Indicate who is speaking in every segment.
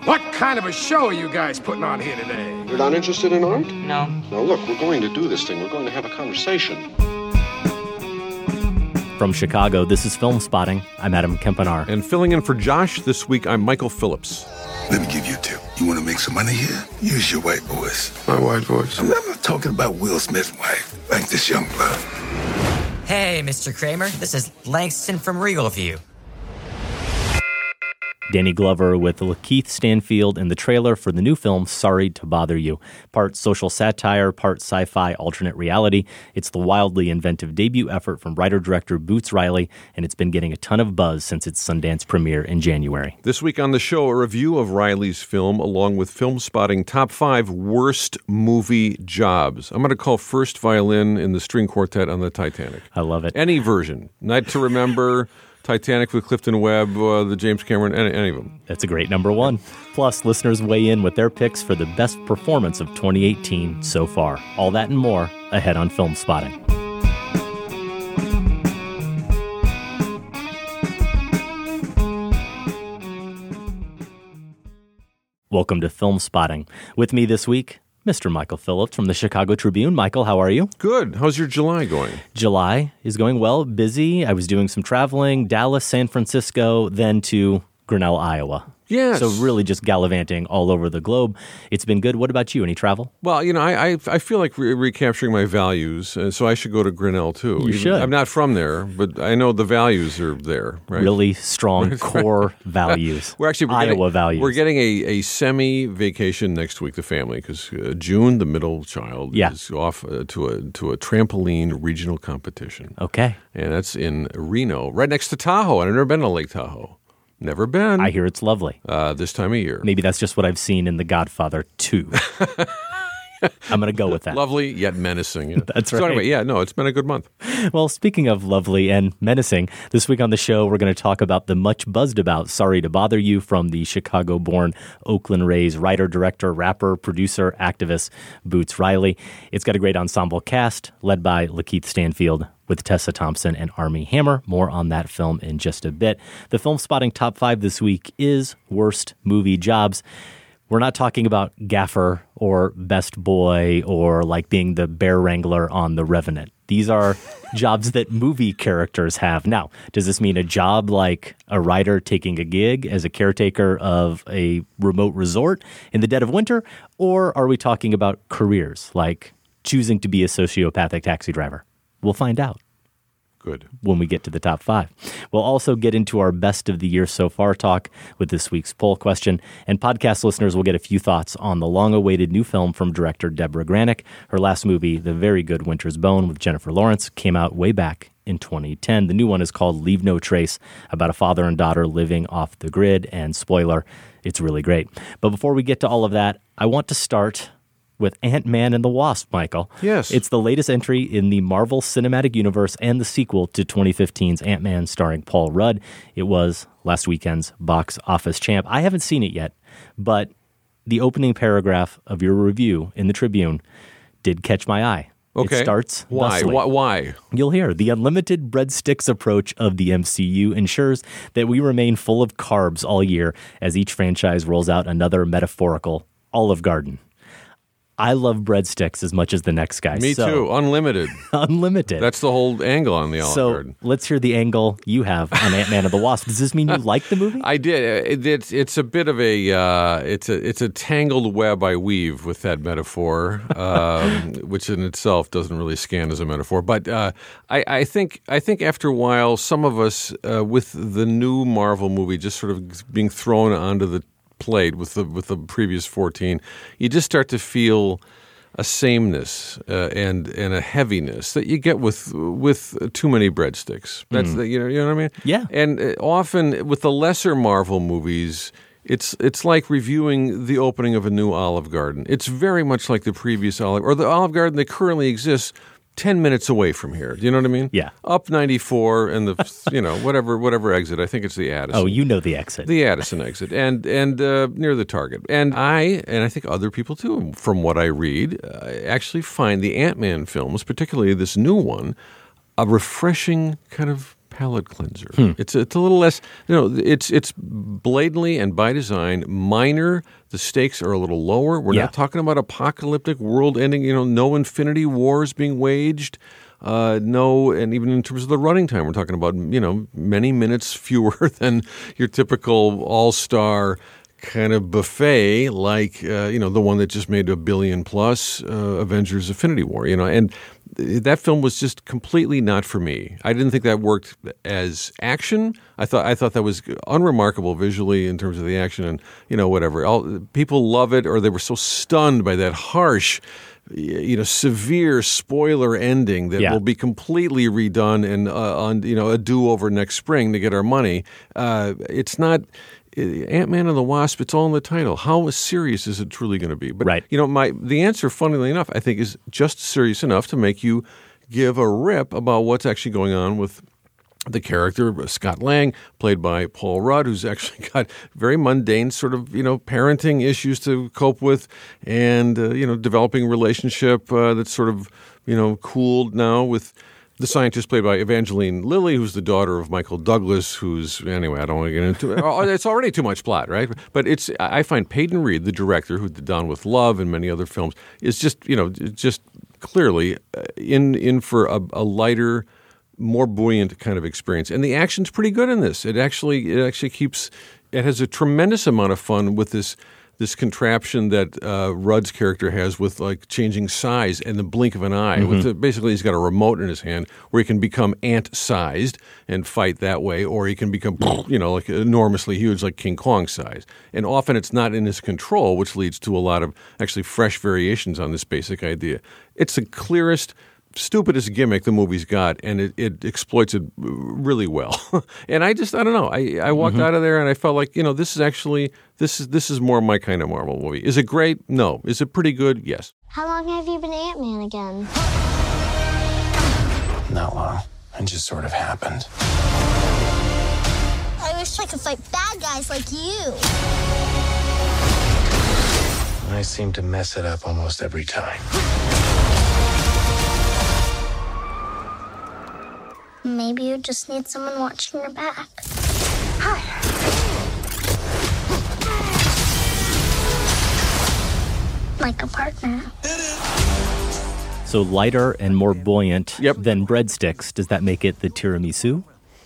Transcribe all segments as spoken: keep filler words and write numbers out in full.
Speaker 1: What kind of a show are you guys putting on here today?
Speaker 2: You're not interested in art?
Speaker 3: No.
Speaker 2: Now look, we're going to do this thing. We're going to have a conversation.
Speaker 4: From Chicago, this is Film Spotting. I'm Adam Kempenaar.
Speaker 5: And filling in for Josh this week, I'm Michael Phillips.
Speaker 6: Let me give you a tip. You want to make some money here? Use your white voice.
Speaker 2: My white voice?
Speaker 6: I'm not talking about Will Smith's wife, like this young blood.
Speaker 3: Hey, Mister Kramer. This is Langston from Regal View.
Speaker 4: Danny Glover with Lakeith Stanfield in the trailer for the new film Sorry to Bother You. Part social satire, part sci-fi alternate reality. It's the wildly inventive debut effort from writer-director Boots Riley, and it's been getting a ton of buzz since its Sundance premiere in January.
Speaker 5: This week on the show, a review of Riley's film, along with Film Spotting top five worst movie jobs. I'm going to call first violin in the string quartet on the Titanic.
Speaker 4: I love it.
Speaker 5: Any version. Night to Remember, Titanic with Clifton Webb, uh, the James Cameron, any, any of them.
Speaker 4: That's a great number one. Plus, listeners weigh in with their picks for the best performance of twenty eighteen so far. All that and more ahead on Film Spotting. Welcome to Film Spotting. With me this week, Mister Michael Phillips from the Chicago Tribune. Michael, how are you?
Speaker 5: Good. How's your July going?
Speaker 4: July is going well, busy. I was doing some traveling, Dallas, San Francisco, then to Grinnell, Iowa.
Speaker 5: Yes.
Speaker 4: So really just gallivanting all over the globe. It's been good. What about you? Any travel?
Speaker 5: Well, you know, I I, I feel like re- recapturing my values, uh, so I should go to Grinnell, too.
Speaker 4: You
Speaker 5: Even,
Speaker 4: should.
Speaker 5: I'm not from there, but I know the values are there, right?
Speaker 4: Really strong core values.
Speaker 5: We're actually we're
Speaker 4: Iowa
Speaker 5: getting,
Speaker 4: values.
Speaker 5: We're getting a, a semi-vacation next week, the family, because uh, June, the middle child,
Speaker 4: Yeah.
Speaker 5: is off uh, to a to a trampoline regional competition.
Speaker 4: Okay.
Speaker 5: And that's in Reno, right next to Tahoe. And I've never been to Lake Tahoe. Never been.
Speaker 4: I hear it's lovely.
Speaker 5: Uh, this time of year.
Speaker 4: Maybe that's just what I've seen in The Godfather two. I'm going to go with that.
Speaker 5: Lovely yet menacing. Yeah.
Speaker 4: That's right.
Speaker 5: So anyway, yeah, no, it's been a good month.
Speaker 4: Well, speaking of lovely and menacing, this week on the show, we're going to talk about the much buzzed about Sorry to Bother You from the Chicago-born, Oakland-raised writer, director, rapper, producer, activist Boots Riley. It's got a great ensemble cast led by Lakeith Stanfield with Tessa Thompson and Armie Hammer. More on that film in just a bit. The Film Spotting top five this week is worst movie jobs. We're not talking about gaffer or best boy or like being the bear wrangler on The Revenant. These are jobs that movie characters have. Now, does this mean a job like a writer taking a gig as a caretaker of a remote resort in the dead of winter? Or are we talking about careers like choosing to be a sociopathic taxi driver? We'll find out.
Speaker 5: Good.
Speaker 4: When we get to the top five. We'll also get into our best of the year so far talk with this week's poll question, and podcast listeners will get a few thoughts on the long-awaited new film from director Deborah Granick. Her last movie, the very good Winter's Bone with Jennifer Lawrence, came out way back in twenty ten. The new one is called Leave No Trace, about a father and daughter living off the grid, and spoiler, it's really great. But before we get to all of that, I want to start with Ant-Man and the Wasp, Michael.
Speaker 5: Yes.
Speaker 4: It's the latest entry in the Marvel Cinematic Universe and the sequel to twenty fifteen's Ant-Man starring Paul Rudd. It was last weekend's box office champ. I haven't seen it yet, but the opening paragraph of your review in the Tribune did catch my eye.
Speaker 5: Okay.
Speaker 4: It starts
Speaker 5: Why?
Speaker 4: thusly.
Speaker 5: Why? Why?
Speaker 4: You'll hear the unlimited breadsticks approach of the M C U ensures that we remain full of carbs all year as each franchise rolls out another metaphorical Olive Garden. I love breadsticks as much as the next guy.
Speaker 5: Me
Speaker 4: so,
Speaker 5: too. Unlimited.
Speaker 4: Unlimited.
Speaker 5: That's the whole angle on the Olive
Speaker 4: so
Speaker 5: Garden.
Speaker 4: let's hear the angle you have on Ant-Man and the Wasp. Does this mean you like the movie?
Speaker 5: I did. It, it's it's a bit of a uh, it's a it's a tangled web I weave with that metaphor, um, which in itself doesn't really scan as a metaphor. But uh, I, I think I think after a while, some of us uh, with the new Marvel movie just sort of being thrown onto the played with the with the previous fourteen, you just start to feel a sameness uh, and and a heaviness that you get with with too many breadsticks. That's
Speaker 4: Mm.
Speaker 5: the, you know you know what I mean?
Speaker 4: Yeah.
Speaker 5: And uh, often with the lesser Marvel movies, it's it's like reviewing the opening of a new Olive Garden. It's very much like the previous Olive or the Olive Garden that currently exists ten minutes away from here. Do you know what I mean?
Speaker 4: Yeah.
Speaker 5: Up ninety-four and the, you know, whatever whatever exit. I think it's the Addison.
Speaker 4: Oh, you know the exit.
Speaker 5: The Addison exit. And and uh, near the Target. And I, and I think other people too, from what I read, uh, actually find the Ant-Man films, particularly this new one, a refreshing kind of palate cleanser. Hmm. It's it's a little less, you know, it's it's blatantly and by design minor. The stakes are a little lower. We're
Speaker 4: yeah.
Speaker 5: not talking about apocalyptic world-ending, you know, no infinity wars being waged. Uh, no, and even in terms of the running time, we're talking about, you know, many minutes fewer than your typical all-star kind of buffet, like, uh, you know, the one that just made a billion plus, uh, Avengers Infinity War, you know, and that film was just completely not for me. I didn't think that worked as action. I thought I thought that was unremarkable visually in terms of the action and, you know, whatever. All, people love it, or they were so stunned by that harsh, you know, severe spoiler ending that
Speaker 4: yeah.
Speaker 5: will be completely redone and uh, on, you know, a do-over next spring to get our money. Uh, it's not... Ant-Man and the Wasp, it's all in the title. How serious is it truly going to be? But,
Speaker 4: right.
Speaker 5: you know, my the answer, funnily enough, I think is just serious enough to make you give a rip about what's actually going on with the character, Scott Lang, played by Paul Rudd, who's actually got very mundane sort of, you know, parenting issues to cope with and, uh, you know, developing relationship uh, that's sort of, you know, cooled now with the scientist played by Evangeline Lilly, who's the daughter of Michael Douglas, who's, anyway, I don't want to get into it. It's already too much plot, right? But it's, I find Peyton Reed, the director, who did Down with Love and many other films, is just, you know, just clearly in in for a, a lighter, more buoyant kind of experience. And the action's pretty good in this. It actually, it actually keeps, it has a tremendous amount of fun with this this contraption that uh, Rudd's character has with like changing size in the blink of an eye.
Speaker 4: Mm-hmm.
Speaker 5: With the, basically, he's got a remote in his hand where he can become ant-sized and fight that way, or he can become, you know, like enormously huge, like King Kong size. And often it's not in his control, which leads to a lot of actually fresh variations on this basic idea. It's the clearest, stupidest gimmick the movie's got, and it, it exploits it really well. And I just, I don't know. I, I walked mm-hmm. out of there and I felt like, you know, this is actually, this is this is more my kind of Marvel movie. Is it great? No. Is it pretty good? Yes.
Speaker 7: How long have you been Ant-Man again?
Speaker 8: Not long. It just sort of happened.
Speaker 7: I wish I could fight bad guys like you.
Speaker 8: I seem to mess it up almost every time.
Speaker 7: Maybe you just need someone watching your back. Like a partner.
Speaker 4: So lighter and more buoyant
Speaker 5: yep.
Speaker 4: than breadsticks. Does that make it the tiramisu?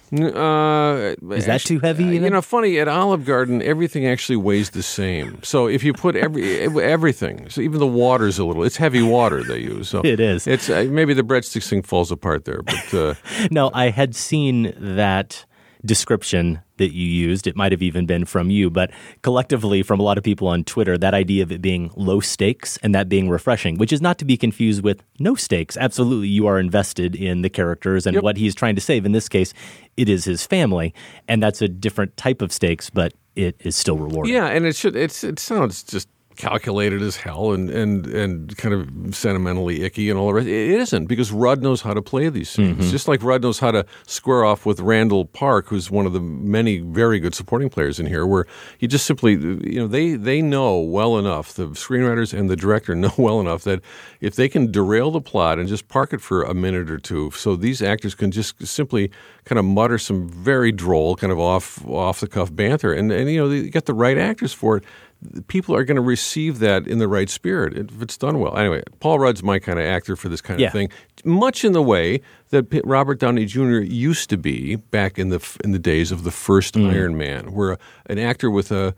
Speaker 5: Uh,
Speaker 4: Is that
Speaker 5: actually,
Speaker 4: too heavy?
Speaker 5: Uh,
Speaker 4: even?
Speaker 5: you know, funny, at Olive Garden, everything actually weighs the same. So if you put every everything, so even the water's a little, it's heavy water they use. So
Speaker 4: it is.
Speaker 5: It's uh, maybe the breadsticks thing falls apart there. But uh,
Speaker 4: no, I had seen that description that you used. It might have even been from you, but collectively from a lot of people on Twitter, that idea of it being low stakes and that being refreshing, which is not to be confused with no stakes. Absolutely, you are invested in the characters and
Speaker 5: yep.
Speaker 4: what he's trying to save. In this case, it is his family, and that's a different type of stakes, but it is still rewarding.
Speaker 5: Yeah, and it should. It's it sounds just calculated as hell and, and, and kind of sentimentally icky and all the rest. It isn't, because Rudd knows how to play these scenes. Mm-hmm. Just like Rudd knows how to square off with Randall Park, who's one of the many very good supporting players in here, where you just simply, you know, they, they know well enough, the screenwriters and the director know well enough that if they can derail the plot and just park it for a minute or two, so these actors can just simply kind of mutter some very droll, kind of off, off-the-cuff banter, and, and, you know, they get the right actors for it, people are going to receive that in the right spirit if it's done well. Anyway, Paul Rudd's my kind of actor for this kind
Speaker 4: yeah.
Speaker 5: of thing, much in the way that Robert Downey Junior used to be back in the in the days of the first mm. Iron Man, where an actor with a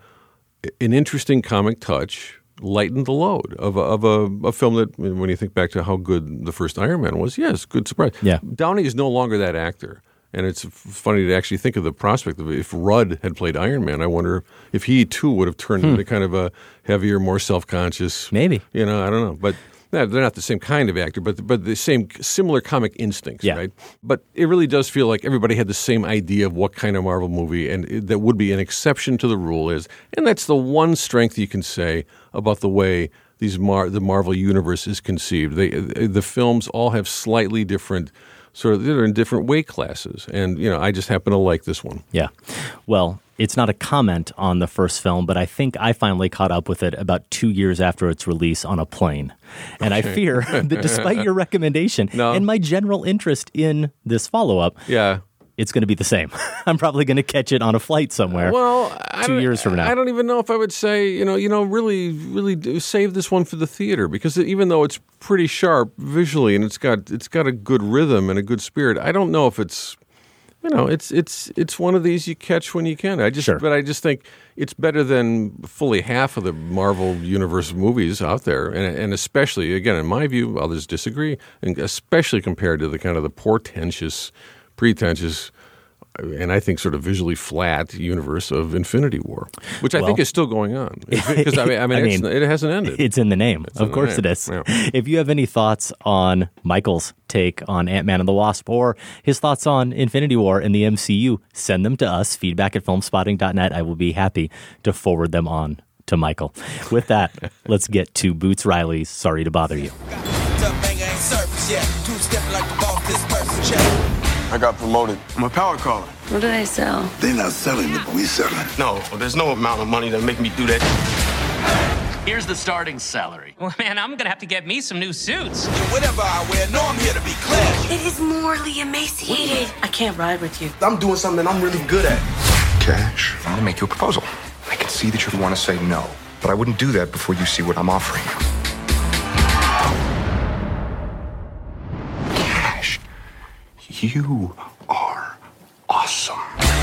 Speaker 5: an interesting comic touch lightened the load of a, of a, a film that, when you think back to how good the first Iron Man was, yes, good surprise.
Speaker 4: Yeah.
Speaker 5: Downey is no longer that actor. And it's funny to actually think of the prospect of if Rudd had played Iron Man, I wonder if he too would have turned hmm. into kind of a heavier, more self-conscious.
Speaker 4: Maybe.
Speaker 5: You know, I don't know. But yeah, they're not the same kind of actor, but but the same similar comic instincts,
Speaker 4: yeah.
Speaker 5: right? But it really does feel like everybody had the same idea of what kind of Marvel movie, and it, that would be an exception to the rule is. And that's the one strength you can say about the way these Mar- the Marvel universe is conceived. They the films all have slightly different. Sort of, they're in different weight classes, and you know, I just happen to like this one.
Speaker 4: Yeah, well, it's not a comment on the first film, but I think I finally caught up with it about two years after its release on a plane, and okay. I fear that despite your recommendation
Speaker 5: no.
Speaker 4: and my general interest in this follow-up,
Speaker 5: yeah.
Speaker 4: it's going to be the same. I'm probably going to catch it on a flight somewhere.
Speaker 5: Well, I
Speaker 4: two
Speaker 5: don't-
Speaker 4: years from now.
Speaker 5: I don't even know if I would say, you know, you know, really, really do save this one for the theater, because even though it's pretty sharp visually and it's got it's got a good rhythm and a good spirit, I don't know if it's, you know, it's it's it's one of these you catch when you can. I just,
Speaker 4: Sure.
Speaker 5: but I just think it's better than fully half of the Marvel Universe movies out there, and and especially, again, in my view, others disagree, and especially compared to the kind of the portentous, pretentious, and I think sort of visually flat universe of Infinity War, which I
Speaker 4: Well-
Speaker 5: think is still going on. Because I mean, I mean,
Speaker 4: I
Speaker 5: it's,
Speaker 4: mean,
Speaker 5: it hasn't ended.
Speaker 4: It's in the name.
Speaker 5: in
Speaker 4: Of
Speaker 5: the
Speaker 4: course
Speaker 5: name,
Speaker 4: it is.
Speaker 5: yeah.
Speaker 4: If you have any thoughts on Michael's take on Ant-Man and the Wasp or his thoughts on Infinity War and the M C U, send them to us, feedback at filmspotting dot net. I will be happy to forward them on to Michael. With that, let's get to Boots Riley's Sorry to Bother You.
Speaker 9: I got promoted.
Speaker 6: I'm a power caller.
Speaker 10: What do they sell?
Speaker 6: They're not selling it, but we selling.
Speaker 9: No, there's no amount of money that make me do that.
Speaker 11: Here's the starting salary. Well, man, I'm gonna have to get me some new suits.
Speaker 12: Whatever I wear, no, I'm here to be classy.
Speaker 10: It is morally emaciated. I can't ride with you.
Speaker 9: I'm doing something I'm really good at.
Speaker 13: Cash. I'm gonna make you a proposal. I can see that you want to say no, but I wouldn't do that before you see what I'm offering you. Cash. You are awesome.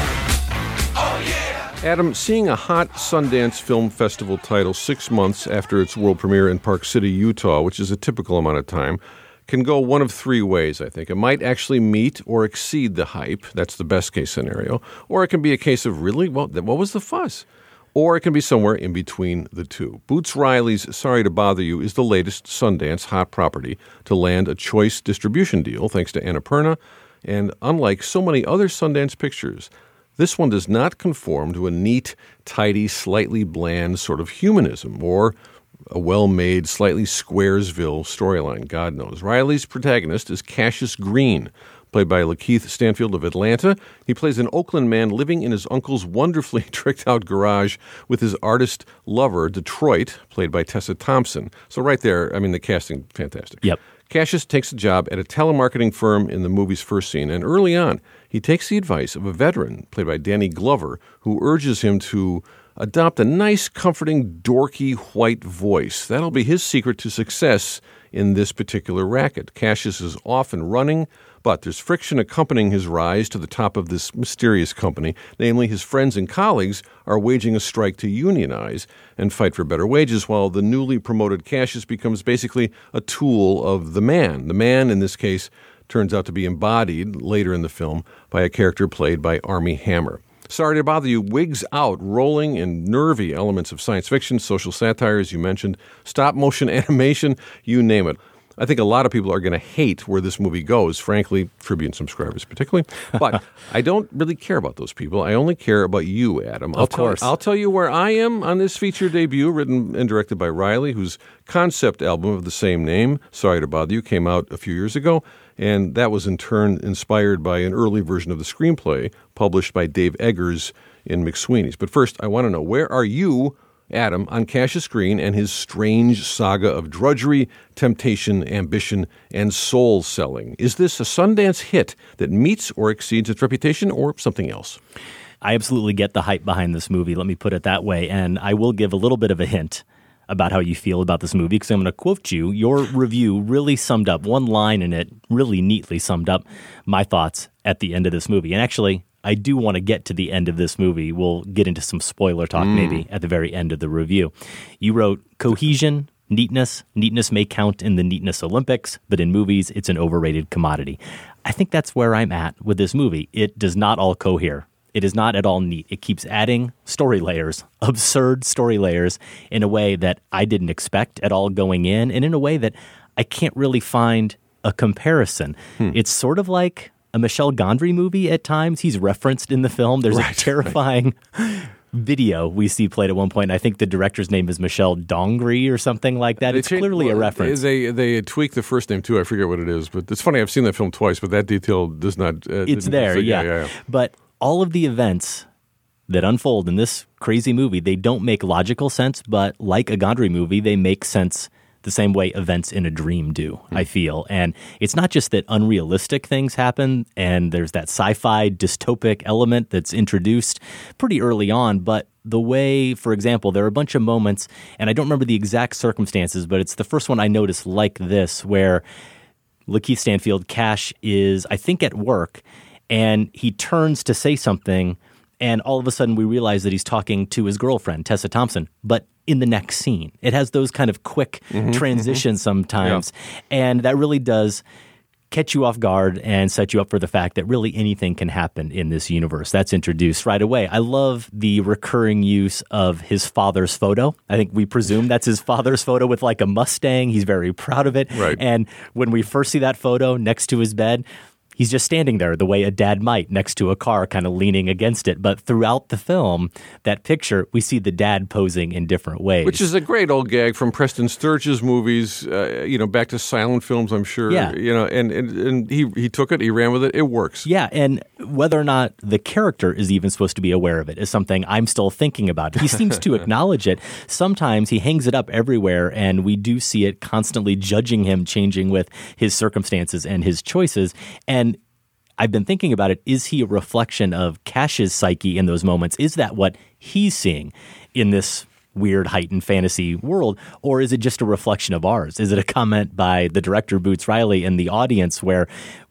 Speaker 5: Adam, seeing a hot Sundance Film Festival title six months after its world premiere in Park City, Utah, which is a typical amount of time, can go one of three ways, I think. It might actually meet or exceed the hype. That's the best case scenario. Or it can be a case of, really, well, what was the fuss? Or it can be somewhere in between the two. Boots Riley's Sorry to Bother You is the latest Sundance hot property to land a choice distribution deal, thanks to Annapurna. And unlike so many other Sundance pictures, this one does not conform to a neat, tidy, slightly bland sort of humanism or a well-made, slightly Squaresville storyline, God knows. Riley's protagonist is Cassius Green, played by Lakeith Stanfield of Atlanta. He plays an Oakland man living in his uncle's wonderfully tricked-out garage with his artist lover, Detroit, played by Tessa Thompson. So right there, I mean, the casting, fantastic.
Speaker 4: Yep.
Speaker 5: Cassius takes a job at a telemarketing firm in the movie's first scene, and early on, he takes the advice of a veteran, played by Danny Glover, who urges him to adopt a nice, comforting, dorky white voice. That'll be his secret to success in this particular racket. Cassius is off and running, but there's friction accompanying his rise to the top of this mysterious company. Namely, his friends and colleagues are waging a strike to unionize and fight for better wages, while the newly promoted Cassius becomes basically a tool of the man. The man, in this case, turns out to be embodied later in the film by a character played by Armie Hammer. Sorry to Bother You wigs out rolling and nervy elements of science fiction, social satire, as you mentioned, stop-motion animation, you name it. I think a lot of people are going to hate where this movie goes, frankly, Tribune subscribers particularly. But I don't really care about those people. I only care about you, Adam. I'll
Speaker 4: Of course.
Speaker 5: Tell, I'll tell you where I am on this feature debut, written and directed by Riley, whose concept album of the same name, Sorry to Bother You, came out a few years ago. And that was in turn inspired by an early version of the screenplay published by Dave Eggers in McSweeney's. But first, I want to know, where are you, Adam, on Cassius Green and his strange saga of drudgery, temptation, ambition, and soul selling? Is this a Sundance hit that meets or exceeds its reputation, or something else?
Speaker 4: I absolutely get the hype behind this movie, let me put it that way, and I will give a little bit of a hint about how you feel about this movie, because I'm going to quote you. Your review really summed up, one line in it really neatly summed up my thoughts at the end of this movie. And actually, I do want to get to the end of this movie. We'll get into some spoiler talk mm. maybe at the very end of the review. You wrote, cohesion, neatness. Neatness may count in the neatness Olympics, but in movies, it's an overrated commodity. I think that's where I'm at with this movie. It does not all cohere. It is not at all neat. It keeps adding story layers, absurd story layers, in a way that I didn't expect at all going in, and in a way that I can't really find a comparison. Hmm. It's sort of like a Michel Gondry movie at times. He's referenced in the film. There's right, a terrifying right. video we see played at one point. I think the director's name is Michel Dongri or something like that. They it's changed, clearly well, a reference.
Speaker 5: They they tweak the first name too. I forget what it is, but it's funny. I've seen that film twice, but that detail does not. Uh,
Speaker 4: it's there,
Speaker 5: so,
Speaker 4: yeah.
Speaker 5: yeah, yeah, yeah.
Speaker 4: But all of the events that unfold in this crazy movie, they don't make logical sense, but like a Gondry movie, they make sense the same way events in a dream do, mm. I feel. And it's not just that unrealistic things happen and there's that sci-fi dystopic element that's introduced pretty early on, but the way, for example, there are a bunch of moments, and I don't remember the exact circumstances, but it's the first one I noticed like this, where Lakeith Stanfield, Cash, is, I think, at work, and he turns to say something, and all of a sudden we realize that he's talking to his girlfriend, Tessa Thompson, but in the next scene. It has those kind of quick mm-hmm, transitions mm-hmm. sometimes, yeah. and that really does catch you off guard and set you up for the fact that really anything can happen in this universe. That's introduced right away. I love the recurring use of his father's photo. I think we presume that's his father's photo with like a Mustang. He's very proud of it.
Speaker 5: Right.
Speaker 4: And when we first see that photo next to his bed, he's just standing there the way a dad might next to a car, kind of leaning against it. But throughout the film, that picture, we see the dad posing in different ways.
Speaker 5: Which is a great old gag from Preston Sturges movies, uh, you know, back to silent films, I'm sure.
Speaker 4: Yeah.
Speaker 5: You know, and, and, and he, he took it, he ran with it, it works.
Speaker 4: Yeah, and whether or not the character is even supposed to be aware of it is something I'm still thinking about. He seems to acknowledge it. Sometimes he hangs it up everywhere, and we do see it constantly judging him, changing with his circumstances and his choices. And I've been thinking about it. Is he a reflection of Cash's psyche in those moments? Is that what he's seeing in this weird heightened fantasy world? Or is it just a reflection of ours? Is it a comment by the director, Boots Riley, and the audience where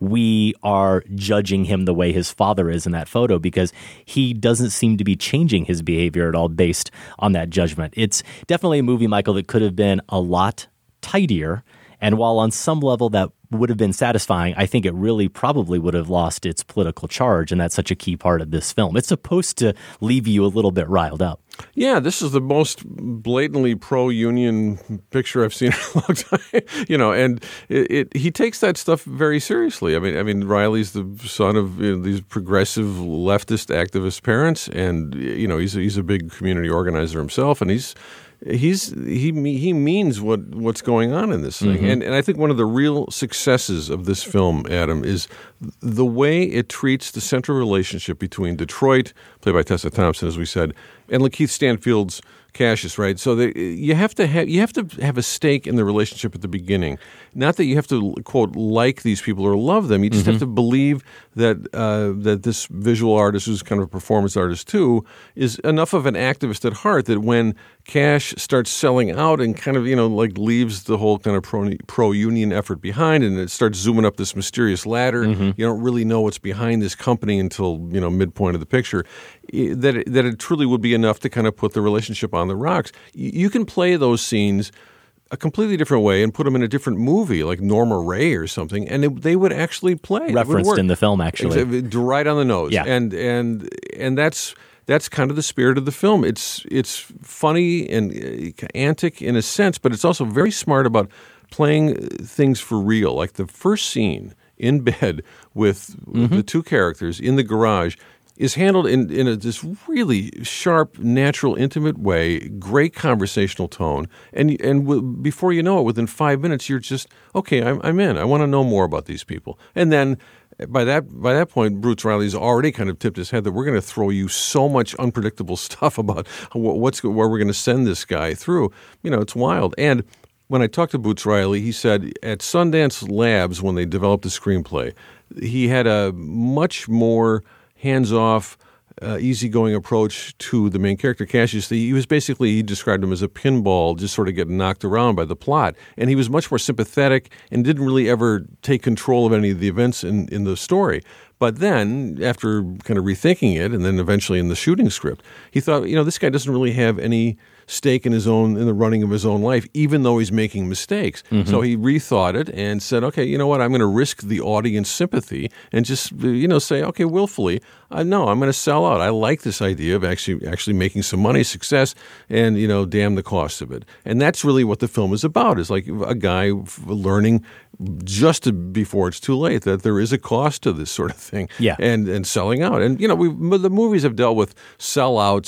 Speaker 4: we are judging him the way his father is in that photo because he doesn't seem to be changing his behavior at all based on that judgment? It's definitely a movie, Michael, that could have been a lot tidier. And while on some level that would have been satisfying, I think it really probably would have lost its political charge, and that's such a key part of this film. It's supposed to leave you a little bit riled up.
Speaker 5: Yeah, this is the most blatantly pro-union picture I've seen in a long time. You know, and it, it, he takes that stuff very seriously. I mean, I mean, Riley's the son of you know, these progressive leftist activist parents, and you know, he's a, he's a big community organizer himself, and he's. He's he he means what, what's going on in this thing, mm-hmm. and and I think one of the real successes of this film, Adam, is the way it treats the central relationship between Detroit, played by Tessa Thompson, as we said, and Lakeith Stanfield's Cassius, right? So they, you have to have you have to have a stake in the relationship at the beginning. Not that you have to quote like these people or love them. You just mm-hmm. have to believe that uh, that this visual artist, who's kind of a performance artist too, is enough of an activist at heart that when Cash starts selling out and kind of you know like leaves the whole kind of pro pro union effort behind, and it starts zooming up this mysterious ladder. Mm-hmm. You don't really know what's behind this company until you know midpoint of the picture. That it, that it truly would be enough to kind of put the relationship on the rocks. You can play those scenes a completely different way and put them in a different movie, like Norma Ray or something, and it, they would actually play.
Speaker 4: Referenced in the film, actually,
Speaker 5: right on the nose.
Speaker 4: Yeah.
Speaker 5: and and and that's that's kind of the spirit of the film. It's it's funny and antic in a sense, but it's also very smart about playing things for real. Like the first scene in bed with mm-hmm. the two characters in the garage is handled in, in a, this really sharp, natural, intimate way, great conversational tone. And and w- before you know it, within five minutes, you're just, okay, I'm, I'm in. I want to know more about these people. And then by that by that point, Boots Riley's already kind of tipped his head that we're going to throw you so much unpredictable stuff about what's where we're going to send this guy through. You know, it's wild. And when I talked to Boots Riley, he said at Sundance Labs, when they developed the screenplay, he had a much more hands-off, uh, easygoing approach to the main character, Cassius. He was basically, he described him as a pinball, just sort of getting knocked around by the plot. And he was much more sympathetic and didn't really ever take control of any of the events in, in the story. But then, after kind of rethinking it, and then eventually in the shooting script, he thought, you know, this guy doesn't really have any stake in his own, in the running of his own life, even though he's making mistakes. Mm-hmm. So he rethought it and said, okay, you know what, I'm going to risk the audience sympathy and just, you know, say, okay, willfully, uh, no, I'm going to sell out. I like this idea of actually actually making some money, success, and, you know, damn the cost of it. And that's really what the film is about, is like a guy learning just to, before it's too late that there is a cost to this sort of thing.
Speaker 4: Yeah.
Speaker 5: And, and selling out. And, you know, we the movies have dealt with sellouts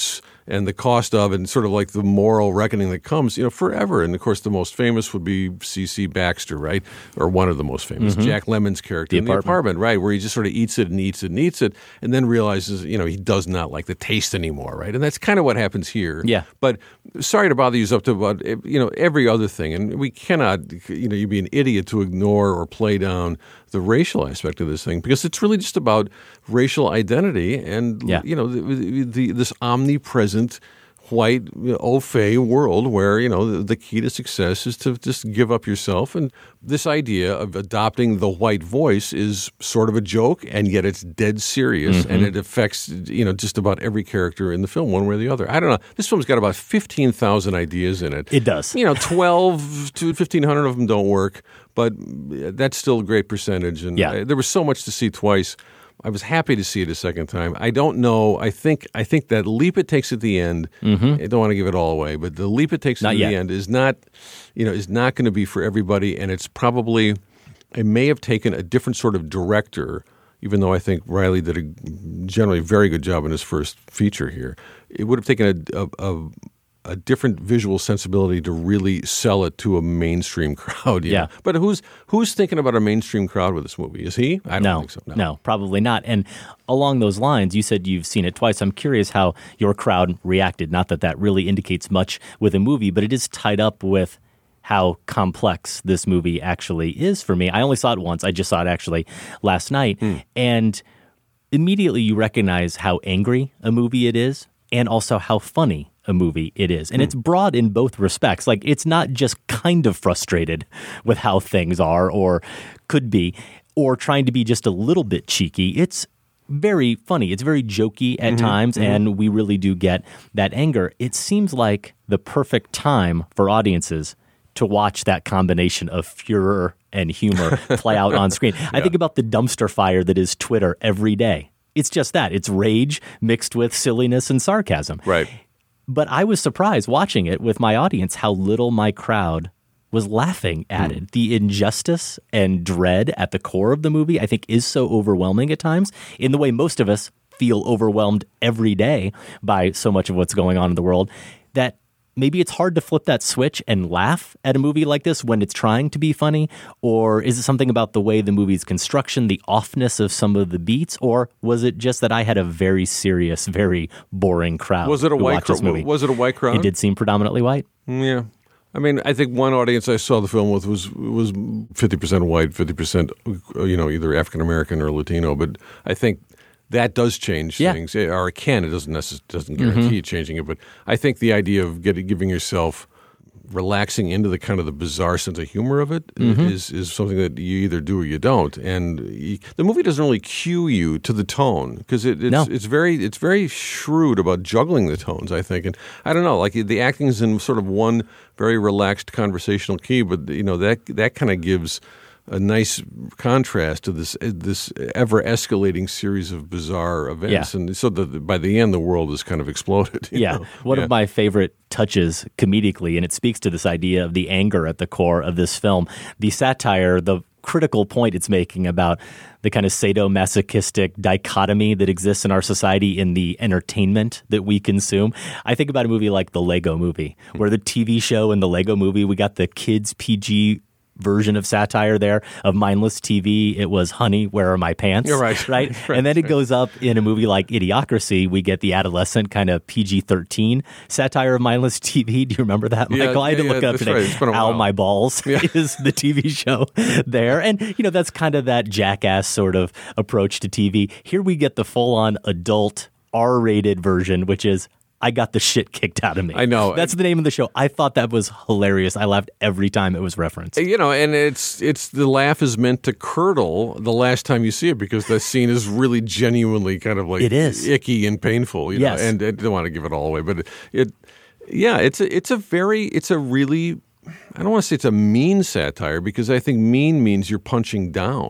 Speaker 5: and the cost of, and sort of like the moral reckoning that comes, you know, forever. And of course, the most famous would be C C Baxter, right, or one of the most famous,
Speaker 4: Mhm.
Speaker 5: Jack Lemmon's character
Speaker 4: The
Speaker 5: in
Speaker 4: Apartment.
Speaker 5: The Apartment, right, where he just sort of eats it and eats it and eats it, and then realizes, you know, he does not like the taste anymore, right? And that's kind of what happens here.
Speaker 4: Yeah.
Speaker 5: But Sorry to Bother You is up to about, you know, every other thing, and we cannot, you know, you'd be an idiot to ignore or play down the racial aspect of this thing, because it's really just about racial identity and,
Speaker 4: Yeah.
Speaker 5: you know, the, the, this omnipresent white, you know, au fait world where, you know, the, the key to success is to just give up yourself. And this idea of adopting the white voice is sort of a joke, and yet it's dead serious,
Speaker 4: Mhm.
Speaker 5: and it affects, you know, just about every character in the film one way or the other. I don't know. This film's got about fifteen thousand ideas in it.
Speaker 4: It does.
Speaker 5: You know, twelve to fifteen hundred of them don't work, but that's still a great percentage. And
Speaker 4: Yeah.
Speaker 5: uh, there was so much to see twice. I was happy to see it a second time. I don't know. I think I think that leap it takes at the end.
Speaker 4: Mhm.
Speaker 5: I don't want to give it all away, but the leap it takes
Speaker 4: Not
Speaker 5: at
Speaker 4: yet.
Speaker 5: the end is not, you know, is not going to be for everybody. And it's probably, it may have taken a different sort of director. Even though I think Riley did a generally very good job in his first feature here, it would have taken a, a, a a different visual sensibility to really sell it to a mainstream crowd. you
Speaker 4: Yeah.
Speaker 5: know? But who's who's thinking about a mainstream crowd with this movie? Is he? I don't
Speaker 4: no,
Speaker 5: think so.
Speaker 4: No. probably not. And along those lines, you said you've seen it twice. I'm curious how your crowd reacted. Not that that really indicates much with a movie, but it is tied up with how complex this movie actually is for me. I only saw it once. I just saw it actually last night.
Speaker 5: Hmm.
Speaker 4: And immediately you recognize how angry a movie it is, and also how funny a movie it is. And it's broad in both respects. Like, it's not just kind of frustrated with how things are or could be, or trying to be just a little bit cheeky. It's very funny. It's very jokey at
Speaker 5: Mhm,
Speaker 4: times,
Speaker 5: mhm.
Speaker 4: and we really do get that anger. It seems like the perfect time for audiences to watch that combination of furor and humor play out on screen. I
Speaker 5: Yeah.
Speaker 4: think about the dumpster fire that is Twitter every day. It's just that. It's rage mixed with silliness and sarcasm.
Speaker 5: Right.
Speaker 4: But I was surprised watching it with my audience how little my crowd was laughing at it. The injustice and dread at the core of the movie, I think, is so overwhelming at times, in the way most of us feel overwhelmed every day by so much of what's going on in the world, that maybe it's hard to flip that switch and laugh at a movie like this when it's trying to be funny. Or is it something about the way the movie's construction, the offness of some of the beats? Or was it just that I had a very serious, very boring crowd?
Speaker 5: Was it a
Speaker 4: who
Speaker 5: white
Speaker 4: watched this
Speaker 5: crowd?
Speaker 4: movie?
Speaker 5: Was it a white crowd?
Speaker 4: It did seem predominantly white.
Speaker 5: Yeah. I mean, I think one audience I saw the film with was was fifty percent white, fifty percent, you know, either African American or Latino. But I think that does change
Speaker 4: Yeah.
Speaker 5: things, or it can. It doesn't necessarily doesn't guarantee
Speaker 4: Mhm.
Speaker 5: changing it. But I think the idea of getting giving yourself relaxing into the kind of the bizarre sense of humor of it
Speaker 4: Mhm.
Speaker 5: is is something that you either do or you don't. And you, the movie doesn't really cue you to the tone, because it, it's
Speaker 4: No.
Speaker 5: it's very it's very shrewd about juggling the tones, I think. And I don't know, like the acting is in sort of one very relaxed conversational key, but you know that that kind of gives a nice contrast to this this ever escalating series of bizarre events.
Speaker 4: Yeah.
Speaker 5: And so that by the end the world has kind of exploded. you
Speaker 4: Yeah.
Speaker 5: know?
Speaker 4: One
Speaker 5: Yeah.
Speaker 4: of my favorite touches comedically, and it speaks to this idea of the anger at the core of this film, the satire, the critical point it's making about the kind of sadomasochistic dichotomy that exists in our society in the entertainment that we consume. I think about a movie like The Lego Movie, where the T V show and the Lego Movie, we got the kids P G version of satire there of mindless T V. It was Honey, Where Are My Pants?
Speaker 5: You're right.
Speaker 4: Right?
Speaker 5: Right,
Speaker 4: And then it
Speaker 5: right.
Speaker 4: goes up in a movie like Idiocracy. We get the adolescent kind of P G thirteen satire of mindless T V. Do you remember that,
Speaker 5: Yeah,
Speaker 4: Michael? I had to
Speaker 5: yeah,
Speaker 4: look
Speaker 5: yeah,
Speaker 4: up
Speaker 5: that's
Speaker 4: today.
Speaker 5: right. It's been a
Speaker 4: Ow,
Speaker 5: while.
Speaker 4: My Balls
Speaker 5: Yeah.
Speaker 4: is the T V show there. And, you know, that's kind of that jackass sort of approach to T V. Here we get the full-on adult R-rated version, which is I got the shit kicked out of me.
Speaker 5: I know.
Speaker 4: That's the name of the show. I thought that was hilarious. I laughed every time it was referenced.
Speaker 5: You know, and it's it's the laugh is meant to curdle the last time you see it, because the scene is really genuinely kind of like
Speaker 4: It is.
Speaker 5: icky and painful. You
Speaker 4: Yes.
Speaker 5: know, and I don't want to give it all away, but it, it yeah, it's a it's a very it's a really I don't want to say it's a mean satire, because I think mean means you're punching down.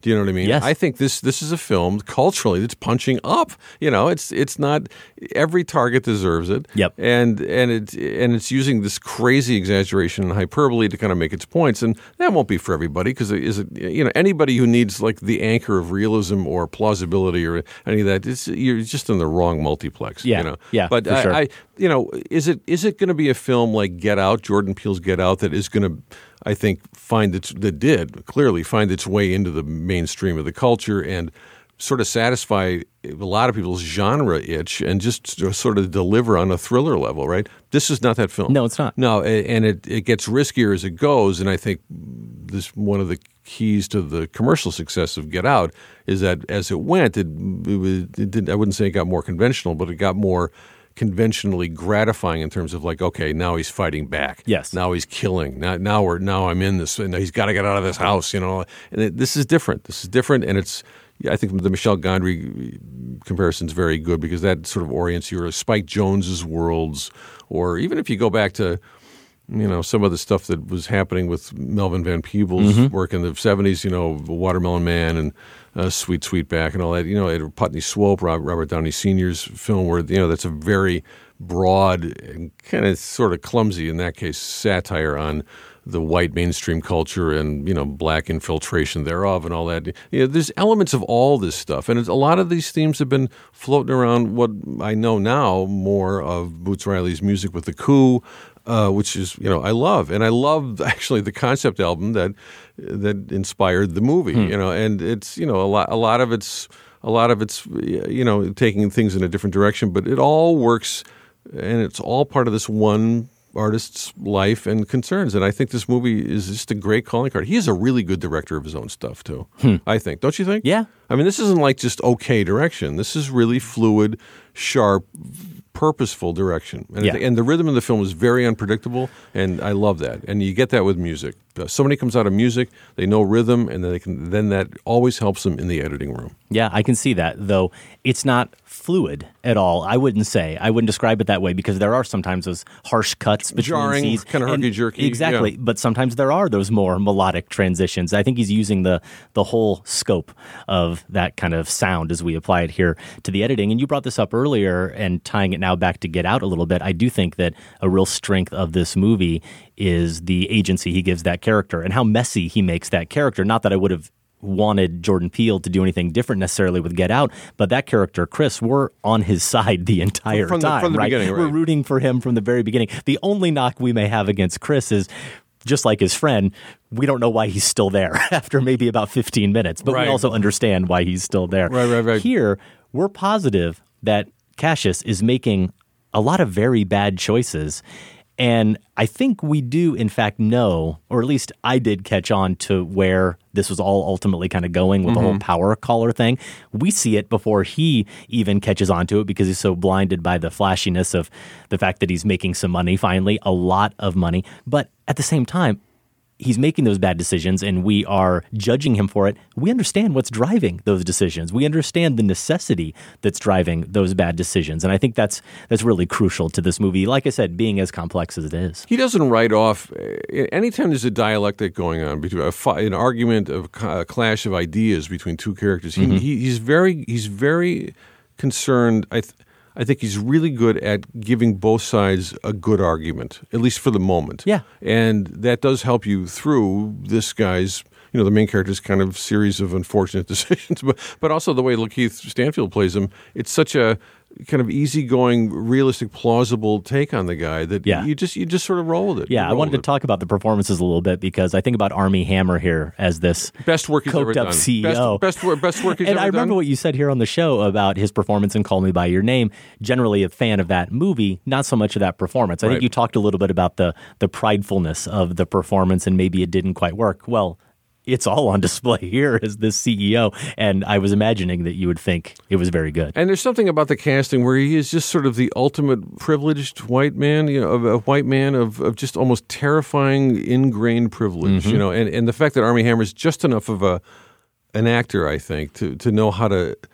Speaker 5: Do you know what I mean?
Speaker 4: Yes.
Speaker 5: I think this this is a film culturally that's punching up. You know, it's it's not every target deserves it.
Speaker 4: Yep.
Speaker 5: And and it and it's using this crazy exaggeration and hyperbole to kind of make its points, and that won't be for everybody because is it you know anybody who needs like the anchor of realism or plausibility or any of that, it's, you're just in the wrong multiplex.
Speaker 4: Yeah.
Speaker 5: You know?
Speaker 4: Yeah.
Speaker 5: But
Speaker 4: for
Speaker 5: I,
Speaker 4: sure.
Speaker 5: I you know is it is it going to be a film like Get Out, Jordan Peele's Get Out, that is going to I think find its that did clearly find its way into the mainstream of the culture and sort of satisfy a lot of people's genre itch and just sort of deliver on a thriller level, right? This is not that film.
Speaker 4: No, it's not.
Speaker 5: No, and it, it gets riskier as it goes, and I think this one of the keys to the commercial success of Get Out is that as it went, it, it, was, it did, I wouldn't say it got more conventional, but it got more conventionally gratifying in terms of like, okay, now he's fighting back.
Speaker 4: Yes.
Speaker 5: Now he's killing. Now, now we're now I'm in this, and he's got to get out of this house. You know, and it, this is different. This is different, and it's. I think the Michel Gondry comparison is very good because that sort of orients you to Spike Jonze's worlds, or even if you go back to, you know, some of the stuff that was happening with Melvin Van Peebles'
Speaker 4: Mm-hmm.
Speaker 5: work in the seventies, you know, Watermelon Man and uh, Sweet Sweetback and all that, you know, Putney Swope, Robert Downey Senior's film where, you know, that's a very broad and kind of sort of clumsy, in that case, satire on the white mainstream culture and, you know, black infiltration thereof and all that. You know, there's elements of all this stuff. And it's, a lot of these themes have been floating around what I know now more of Boots Riley's music with The Coup, uh, which is, you know, I love. And I love actually the concept album that that inspired the movie, hmm. you know, and it's, you know, a lot, a lot of it's, a lot of it's, you know, taking things in a different direction, but it all works and it's all part of this one artist's life and concerns. And I think this movie is just a great calling card. He is a really good director of his own stuff, too, hmm. I think. Don't you think?
Speaker 4: Yeah.
Speaker 5: I mean, this isn't like just okay direction. This is really fluid, sharp, purposeful direction. And,
Speaker 4: yeah.
Speaker 5: and the rhythm of the film is very unpredictable, and I love that. And you get that with music. Somebody comes out of music, they know rhythm, and then they can. Then that always helps them in the editing room.
Speaker 4: Yeah, I can see that, though it's not fluid at all. I wouldn't say. I wouldn't describe it that way because there are sometimes those harsh cuts between
Speaker 5: jarring,
Speaker 4: scenes.
Speaker 5: kind of herky-jerky.
Speaker 4: Exactly,
Speaker 5: yeah.
Speaker 4: But sometimes there are those more melodic transitions. I think he's using the the whole scope of that kind of sound as we apply it here to the editing. And you brought this up earlier, and tying it now back to Get Out a little bit, I do think that a real strength of this movie is the agency he gives that character and how messy he makes that character. Not that I would have wanted Jordan Peele to do anything different necessarily with Get Out, but that character, Chris, we're on his side the entire
Speaker 5: from the,
Speaker 4: time.
Speaker 5: From the
Speaker 4: right?
Speaker 5: beginning, right?
Speaker 4: We're rooting for him from the very beginning. The only knock we may have against Chris is, just like his friend, we don't know why he's still there after maybe about fifteen minutes, but
Speaker 5: right.
Speaker 4: we also understand why he's still there.
Speaker 5: Right, right, right.
Speaker 4: Here, we're positive that Cassius is making a lot of very bad choices. And I think we do, in fact, know, or at least I did catch on to where this was all ultimately kind of going with mm-hmm. the whole power caller thing. We see it before he even catches on to it because he's so blinded by the flashiness of the fact that he's making some money, finally, a lot of money. But at the same time, he's making those bad decisions and we are judging him for it. We understand what's driving those decisions. We understand the necessity that's driving those bad decisions. And I think that's that's really crucial to this movie. Like I said, being as complex as it is.
Speaker 5: He doesn't write off, anytime there's a dialectic going on, between a, an argument, of a clash of ideas between two characters, he, mm-hmm. he, he's very he's very concerned, I th- I think he's really good at giving both sides a good argument, at least for the moment.
Speaker 4: Yeah.
Speaker 5: And that does help you through this guy's, you know, the main character's kind of series of unfortunate decisions, but but also the way Lakeith Stanfield plays him, it's such a kind of easygoing, realistic, plausible take on the guy that
Speaker 4: yeah.
Speaker 5: you just you just sort of roll with it.
Speaker 4: Yeah, I wanted to it. talk about the performances a little bit because I think about Armie Hammer here as this
Speaker 5: best work he's ever
Speaker 4: coked up
Speaker 5: done.
Speaker 4: C E O.
Speaker 5: Best, best, work, best work he's
Speaker 4: and
Speaker 5: ever
Speaker 4: I remember
Speaker 5: done.
Speaker 4: what you said here on the show about his performance in Call Me By Your Name. Generally a fan of that movie, not so much of that performance. I
Speaker 5: right.
Speaker 4: think you talked a little bit about the the pridefulness of the performance and maybe it didn't quite work. Well, it's all on display here as this C E O, and I was imagining that you would think it was very good.
Speaker 5: And there's something about the casting where he is just sort of the ultimate privileged white man, you know, a white man of, of just almost terrifying ingrained privilege,
Speaker 4: mm-hmm.
Speaker 5: you know, and, and the fact that Armie Hammer is just enough of a an actor, I think, to, to know how to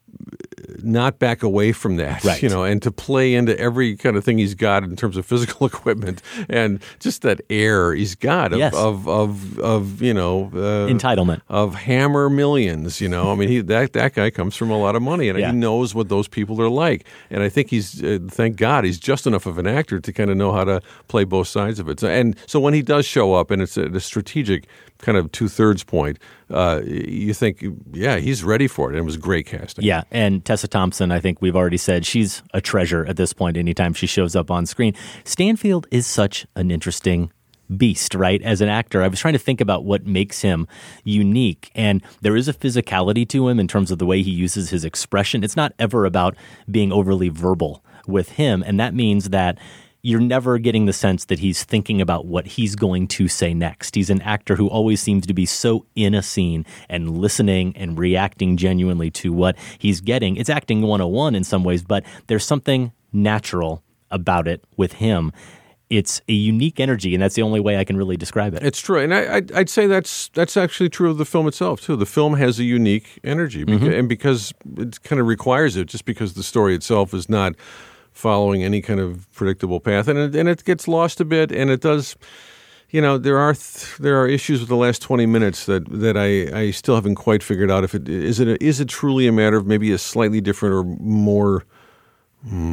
Speaker 5: not back away from that,
Speaker 4: right.
Speaker 5: you know, and to play into every kind of thing he's got in terms of physical equipment and just that air he's got of,
Speaker 4: yes.
Speaker 5: of, of, of, you know, uh,
Speaker 4: entitlement
Speaker 5: of Hammer millions, you know, I mean, he, that, that guy comes from a lot of money and
Speaker 4: yeah.
Speaker 5: he knows what those people are like. And I think he's, uh, thank God, he's just enough of an actor to kind of know how to play both sides of it. So, and so when he does show up and it's at a strategic kind of two-thirds point, uh, you think, yeah, he's ready for it. And it was great casting.
Speaker 4: Yeah, and Tessa Thompson, I think we've already said, she's a treasure at this point anytime she shows up on screen. Stanfield is such an interesting beast, right? As an actor, I was trying to think about what makes him unique. And there is a physicality to him in terms of the way he uses his expression. It's not ever about being overly verbal with him. And that means that you're never getting the sense that he's thinking about what he's going to say next. He's an actor who always seems to be so in a scene and listening and reacting genuinely to what he's getting. It's acting one oh one in some ways, but there's something natural about it with him. It's a unique energy, and that's the only way I can really describe it.
Speaker 5: It's true, and I, I'd, I'd say that's that's actually true of the film itself, too. The film has a unique energy, because,
Speaker 4: Mm-hmm.
Speaker 5: and because it kind of requires it, just because the story itself is not following any kind of predictable path, and it, and it gets lost a bit, and it does. You know, there are th- there are issues with the last twenty minutes that that I, I still haven't quite figured out. If it is it a, is it truly a matter of maybe a slightly different or more, hmm,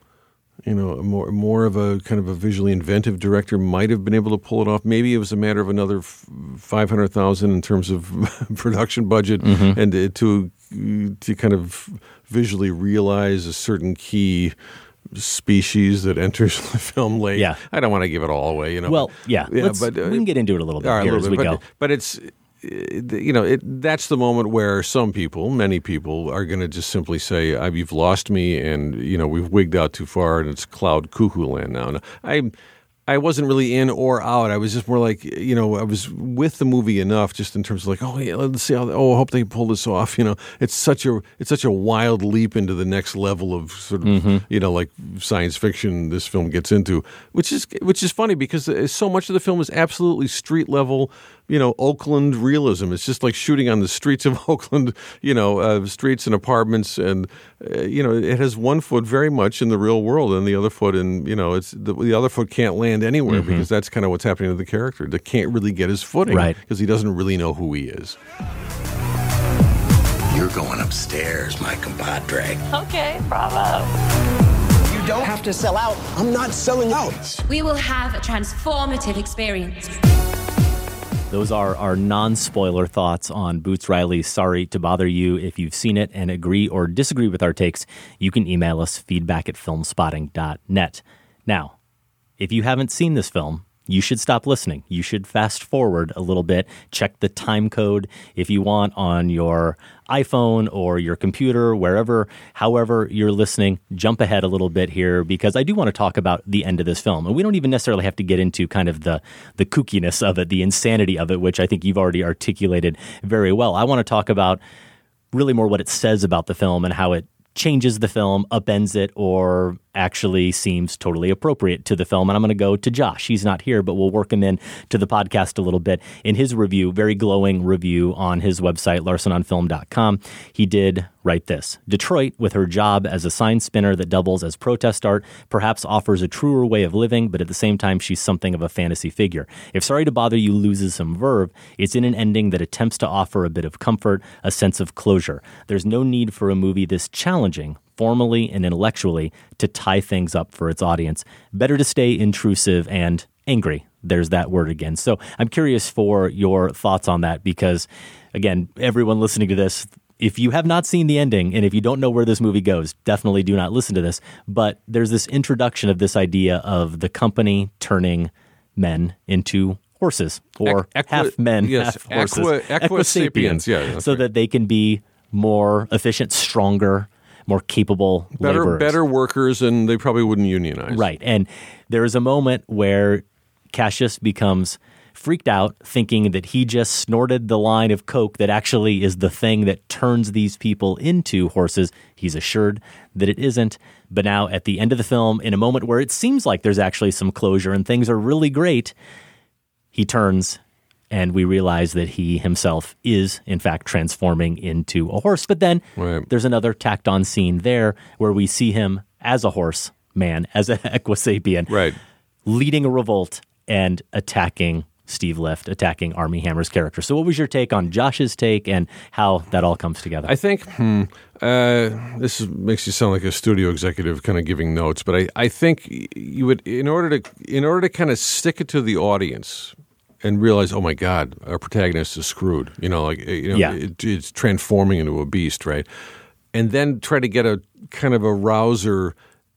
Speaker 5: you know, more more of a kind of a visually inventive director might have been able to pull it off. Maybe it was a matter of another five hundred thousand in terms of production budget,
Speaker 4: mm-hmm.
Speaker 5: and to to kind of visually realize a certain key species that enters the film late.
Speaker 4: Yeah.
Speaker 5: I don't want to give it all away, you know.
Speaker 4: Well, yeah,
Speaker 5: yeah
Speaker 4: let's,
Speaker 5: but, uh,
Speaker 4: we can get into it a little bit
Speaker 5: right,
Speaker 4: here
Speaker 5: a
Speaker 4: as
Speaker 5: little
Speaker 4: we
Speaker 5: bit,
Speaker 4: go.
Speaker 5: But, but it's, you know, it, that's the moment where some people, many people, are going to just simply say, I've, you've lost me, and, you know, we've wigged out too far, and it's cloud cuckoo land now. And I I wasn't really in or out. I was just more like, you know, I was with the movie enough, just in terms of like, oh yeah, let's see how. Oh, I hope they pull this off. You know, it's such a it's such a wild leap into the next level of sort of,
Speaker 4: mm-hmm.
Speaker 5: you know, like science fiction. This film gets into, which is which is funny because so much of the film is absolutely street level. You know, Oakland realism. It's just like shooting on the streets of Oakland, you know, uh, streets and apartments. And, uh, you know, it has one foot very much in the real world and the other foot in, you know, it's the, the other foot can't land anywhere
Speaker 4: mm-hmm.
Speaker 5: because that's kind of what's happening to the character. They can't really get his footing
Speaker 4: right.
Speaker 5: because he doesn't really know who he is.
Speaker 12: You're going upstairs, my compadre.
Speaker 10: Okay, bravo.
Speaker 14: You don't have to sell out. I'm not selling out.
Speaker 15: We will have a transformative experience.
Speaker 4: Those are our non-spoiler thoughts on Boots Riley's Sorry to Bother You. If you've seen it and agree or disagree with our takes, you can email us feedback at filmspotting dot net. Now, if you haven't seen this film, you should stop listening. You should fast forward a little bit. Check the time code if you want on your iPhone or your computer, wherever, however you're listening. Jump ahead a little bit here because I do want to talk about the end of this film. And we don't even necessarily have to get into kind of the, the kookiness of it, the insanity of it, which I think you've already articulated very well. I want to talk about really more what it says about the film and how it changes the film, upends it, or actually seems totally appropriate to the film. And I'm going to go to Josh. He's not here, but we'll work him in to the podcast a little bit. In his review, very glowing review on his website, larson on film dot com, he did write this. Detroit, with her job as a sign spinner that doubles as protest art, perhaps offers a truer way of living, but at the same time, she's something of a fantasy figure. If Sorry to Bother You loses some verve, it's in an ending that attempts to offer a bit of comfort, a sense of closure. There's no need for a movie this challenging, formally and intellectually, to tie things up for its audience. Better to stay intrusive and angry. There's that word again. So I'm curious for your thoughts on that because, again, everyone listening to this, if you have not seen the ending and if you don't know where this movie goes, definitely do not listen to this. But there's this introduction of this idea of the company turning men into horses or
Speaker 5: Equi-
Speaker 4: half men,
Speaker 5: yes,
Speaker 4: half horses.
Speaker 5: Equi- Equisapiens, yeah, that's
Speaker 4: so
Speaker 5: right.
Speaker 4: that they can be more efficient, stronger, more capable
Speaker 5: better,
Speaker 4: laborers.
Speaker 5: better workers, and they probably wouldn't unionize.
Speaker 4: Right. And there is a moment where Cassius becomes freaked out, thinking that he just snorted the line of coke that actually is the thing that turns these people into horses. He's assured that it isn't. But now at the end of the film, in a moment where it seems like there's actually some closure and things are really great, he turns and we realize that he himself is, in fact, transforming into a horse. But then
Speaker 5: right.
Speaker 4: there's another tacked on scene there where we see him as a horse man, as an Equisapien,
Speaker 5: right.
Speaker 4: leading a revolt and attacking Steve Lift, attacking Armie Hammer's character. So what was your take on Josh's take and how that all comes together?
Speaker 5: I think hmm, uh, this is, makes you sound like a studio executive kind of giving notes, but I, I think you would, in order to in order to kind of stick it to the audience and realize, oh my God, our protagonist is screwed. You know, like you know,
Speaker 4: yeah.
Speaker 5: it, it's transforming into a beast, right? And then try to get a kind of a rouser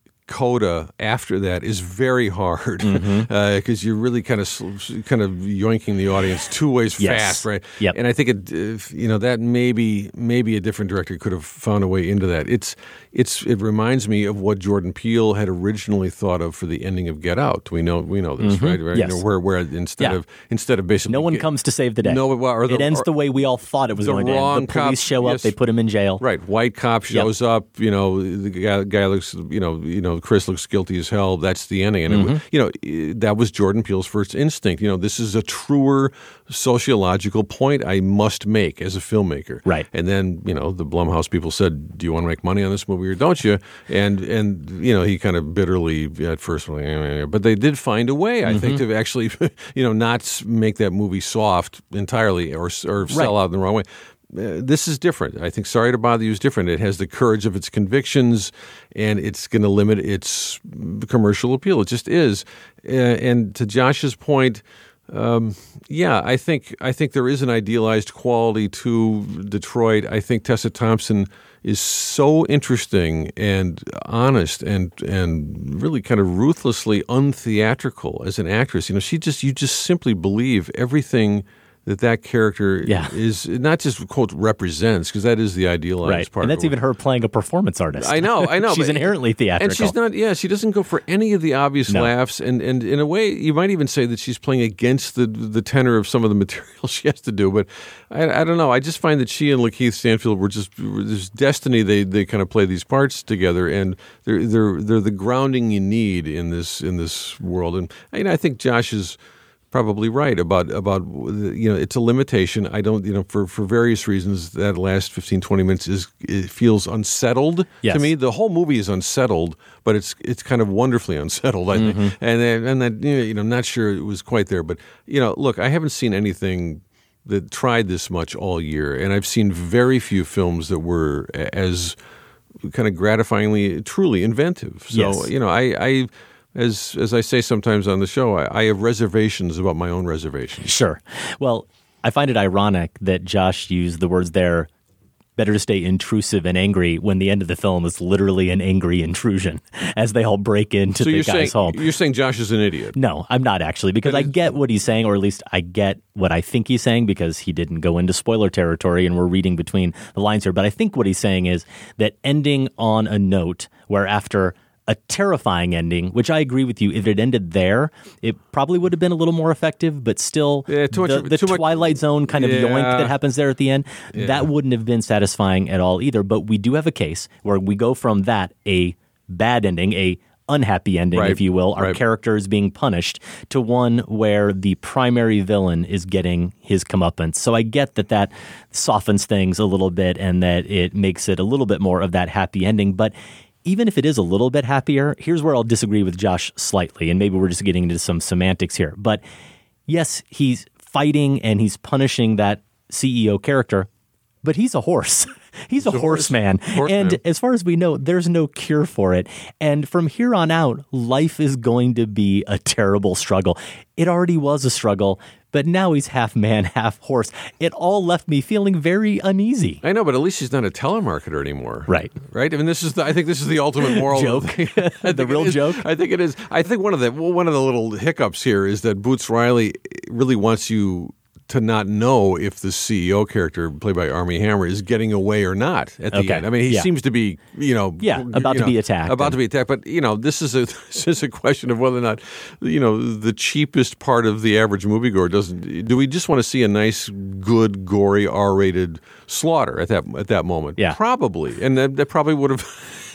Speaker 5: coda after that is very hard because mm-hmm. uh, you're really kind of kind of yoinking the audience two ways
Speaker 4: yes.
Speaker 5: fast, right?
Speaker 4: Yep.
Speaker 5: And I think it, if, you know, that maybe maybe a different director could have found a way into that. It's it's it reminds me of what Jordan Peele had originally thought of for the ending of Get Out. We know we know this,
Speaker 4: mm-hmm.
Speaker 5: right? right?
Speaker 4: Yes.
Speaker 5: You know, where where instead
Speaker 4: yeah.
Speaker 5: of instead of basically
Speaker 4: no one
Speaker 5: get,
Speaker 4: comes to save the day.
Speaker 5: No, or the,
Speaker 4: it ends
Speaker 5: or,
Speaker 4: the way we all thought it was
Speaker 5: the
Speaker 4: going to
Speaker 5: wrong
Speaker 4: end. The police
Speaker 5: cop,
Speaker 4: show up,
Speaker 5: yes.
Speaker 4: they put him in jail.
Speaker 5: Right, white cop shows
Speaker 4: yep.
Speaker 5: up. You know, the guy, guy looks. You know, you know, Chris looks guilty as hell. That's the ending, and
Speaker 4: mm-hmm.
Speaker 5: it, you know, that was Jordan Peele's first instinct. You know, this is a truer sociological point I must make as a filmmaker.
Speaker 4: Right,
Speaker 5: and then you know, the Blumhouse people said, "Do you want to make money on this movie or don't you?" And and you know, he kind of bitterly at first, but they did find a way, I mm-hmm. think, to actually, you know, not make that movie soft entirely or or sell
Speaker 4: right.
Speaker 5: out in the wrong way. Uh, this is different. I think Sorry to Bother You is different. It has the courage of its convictions, and it's going to limit its commercial appeal. It just is. Uh, and to Josh's point, um, yeah, I think I think there is an idealized quality to Detroit. I think Tessa Thompson is so interesting and honest and and really kind of ruthlessly untheatrical as an actress. You know, she just you just simply believe everything that that character
Speaker 4: yeah.
Speaker 5: is not just, quote, represents, because that is the idealized
Speaker 4: right.
Speaker 5: part.
Speaker 4: And that's
Speaker 5: of it.
Speaker 4: even her playing a performance artist.
Speaker 5: I know, I know.
Speaker 4: she's
Speaker 5: but,
Speaker 4: inherently theatrical.
Speaker 5: And she's not, yeah, she doesn't go for any of the obvious
Speaker 4: no.
Speaker 5: laughs. And, and in a way, you might even say that she's playing against the the tenor of some of the material she has to do. But I, I don't know. I just find that she and Lakeith Stanfield were just, there's destiny. They they kind of play these parts together, and they're they're they're the grounding you need in this in this world. And you know, I think Josh is probably right about about you know, it's a limitation. I don't, you know, for, for various reasons, that last fifteen, twenty minutes is it feels unsettled
Speaker 4: yes.
Speaker 5: to me. The whole movie is unsettled, but it's it's kind of wonderfully unsettled. I think,
Speaker 4: mm-hmm.
Speaker 5: and and that you know, I'm not sure it was quite there, but you know, look, I haven't seen anything that tried this much all year, and I've seen very few films that were as kind of gratifyingly, truly inventive. So
Speaker 4: yes.
Speaker 5: you know, I. I As as I say sometimes on the show, I, I have reservations about my own reservations.
Speaker 4: Sure. Well, I find it ironic that Josh used the words there, better to stay intrusive and angry, when the end of the film is literally an angry intrusion as they all break into
Speaker 5: so
Speaker 4: the
Speaker 5: you're
Speaker 4: guy's
Speaker 5: saying,
Speaker 4: home.
Speaker 5: You're saying Josh is an idiot?
Speaker 4: No, I'm not actually, because I get what he's saying, or at least I get what I think he's saying, because he didn't go into spoiler territory and we're reading between the lines here. But I think what he's saying is that ending on a note where after a terrifying ending, which I agree with you, if it ended there, it probably would have been a little more effective, but still
Speaker 5: yeah, too much,
Speaker 4: the, the
Speaker 5: too
Speaker 4: Twilight
Speaker 5: much,
Speaker 4: Zone kind of
Speaker 5: yeah,
Speaker 4: yoink that happens there at the end,
Speaker 5: yeah.
Speaker 4: that wouldn't have been satisfying at all either. But we do have a case where we go from that, a bad ending, a unhappy ending,
Speaker 5: right.
Speaker 4: if you will, our
Speaker 5: right.
Speaker 4: character is being punished, to one where the primary villain is getting his comeuppance. So I get that that softens things a little bit and that it makes it a little bit more of that happy ending. But even if it is a little bit happier, here's where I'll disagree with Josh slightly, and maybe we're just getting into some semantics here. But yes, he's fighting and he's punishing that C E O character, but he's a horse. He's a, a horseman. Horse and man. As far as we know, there's no cure for it. And from here on out, life is going to be a terrible struggle. It already was a struggle, but now he's half man, half horse. It all left me feeling very uneasy.
Speaker 5: I know, but at least he's not a telemarketer anymore.
Speaker 4: Right.
Speaker 5: Right? I mean, this is the, I think this is the ultimate moral
Speaker 4: joke. The real joke?
Speaker 5: I think it is. I think one of the one of the little hiccups here is that Boots Riley really wants you to not know if the C E O character, played by Armie Hammer, is getting away or not at the
Speaker 4: okay.
Speaker 5: end. I mean, he
Speaker 4: yeah.
Speaker 5: seems to be, you know,
Speaker 4: yeah, about
Speaker 5: you
Speaker 4: to
Speaker 5: know,
Speaker 4: be attacked,
Speaker 5: about
Speaker 4: and...
Speaker 5: to be attacked. But you know, this is a this is a question of whether or not, you know, the cheapest part of the average moviegoer doesn't. Do we just want to see a nice, good, gory, R-rated slaughter at that at that moment?
Speaker 4: Yeah,
Speaker 5: probably, and that, that probably would have.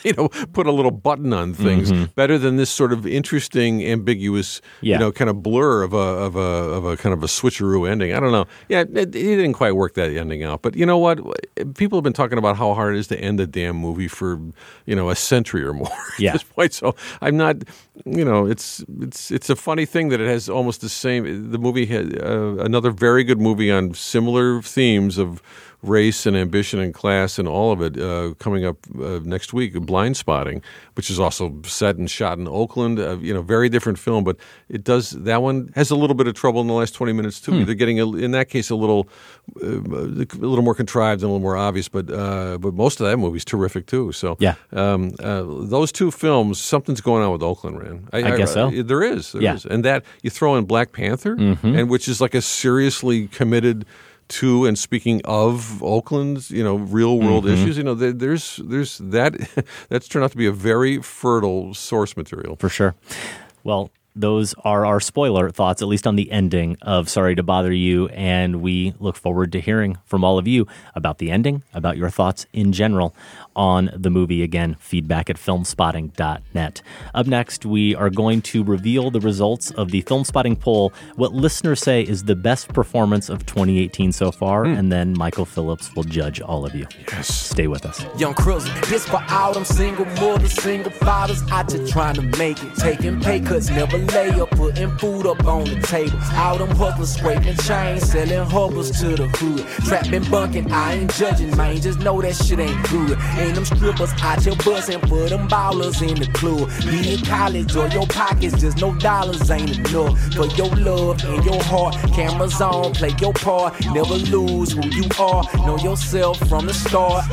Speaker 5: you know, put a little button on things
Speaker 4: Mm-hmm.
Speaker 5: better than this sort of interesting, ambiguous,
Speaker 4: Yeah.
Speaker 5: you know, kind of blur of a of a of a kind of a switcheroo ending. I don't know. Yeah, it, it didn't quite work that ending out. But you know what? People have been talking about how hard it is to end a damn movie for, you know, a century or more
Speaker 4: Yeah.
Speaker 5: at this point. So I'm not, you know, it's it's it's a funny thing that it has almost the same. The movie had uh, another very good movie on similar themes of race and ambition and class and all of it uh, coming up uh, next week, Blind Spotting, which is also set and shot in Oakland. Uh, you know, very different film, but it does that one has a little bit of trouble in the last twenty minutes too.
Speaker 4: Hmm.
Speaker 5: They're getting a, in that case a little uh, a little more contrived and a little more obvious, but uh, but most of that movie's terrific too. So
Speaker 4: Yeah.
Speaker 5: um, uh, those two films, something's going on with Oakland, man.
Speaker 4: I guess so.
Speaker 5: There is, there
Speaker 4: Yeah.
Speaker 5: is, and that you throw in Black Panther,
Speaker 4: Mhm.
Speaker 5: and which is like a seriously committed to and speaking of Oakland's, you know, real world
Speaker 4: Mhm.
Speaker 5: issues. You know, there, there's there's that that's turned out to be a very fertile source material
Speaker 4: For sure. Well, those are our spoiler thoughts, at least on the ending of Sorry to Bother You. And we look forward to hearing from all of you about the ending, about your thoughts in general on the movie. Again, feedback at filmspotting dot net. Up next, we are going to reveal the results of the Filmspotting poll, what listeners say is the best performance of twenty eighteen so far, and then Michael Phillips will judge all of you.
Speaker 5: Yes.
Speaker 4: Stay with us.
Speaker 16: Young Cruiser, this for all them single mothers, single fathers out there trying to make it. Taking pay cuts, never lay up, putting food up on the table. All them hustlers scraping chains, selling hubbles to the hood. Trapping, bunking, I ain't judging, man, just know that shit ain't good. Ain't them strippers out your bus and put them ballers in the club. Be it college or your pockets, just no dollars ain't enough. For your love and your heart, cameras on, play your part. Never lose who you are, know yourself from the start.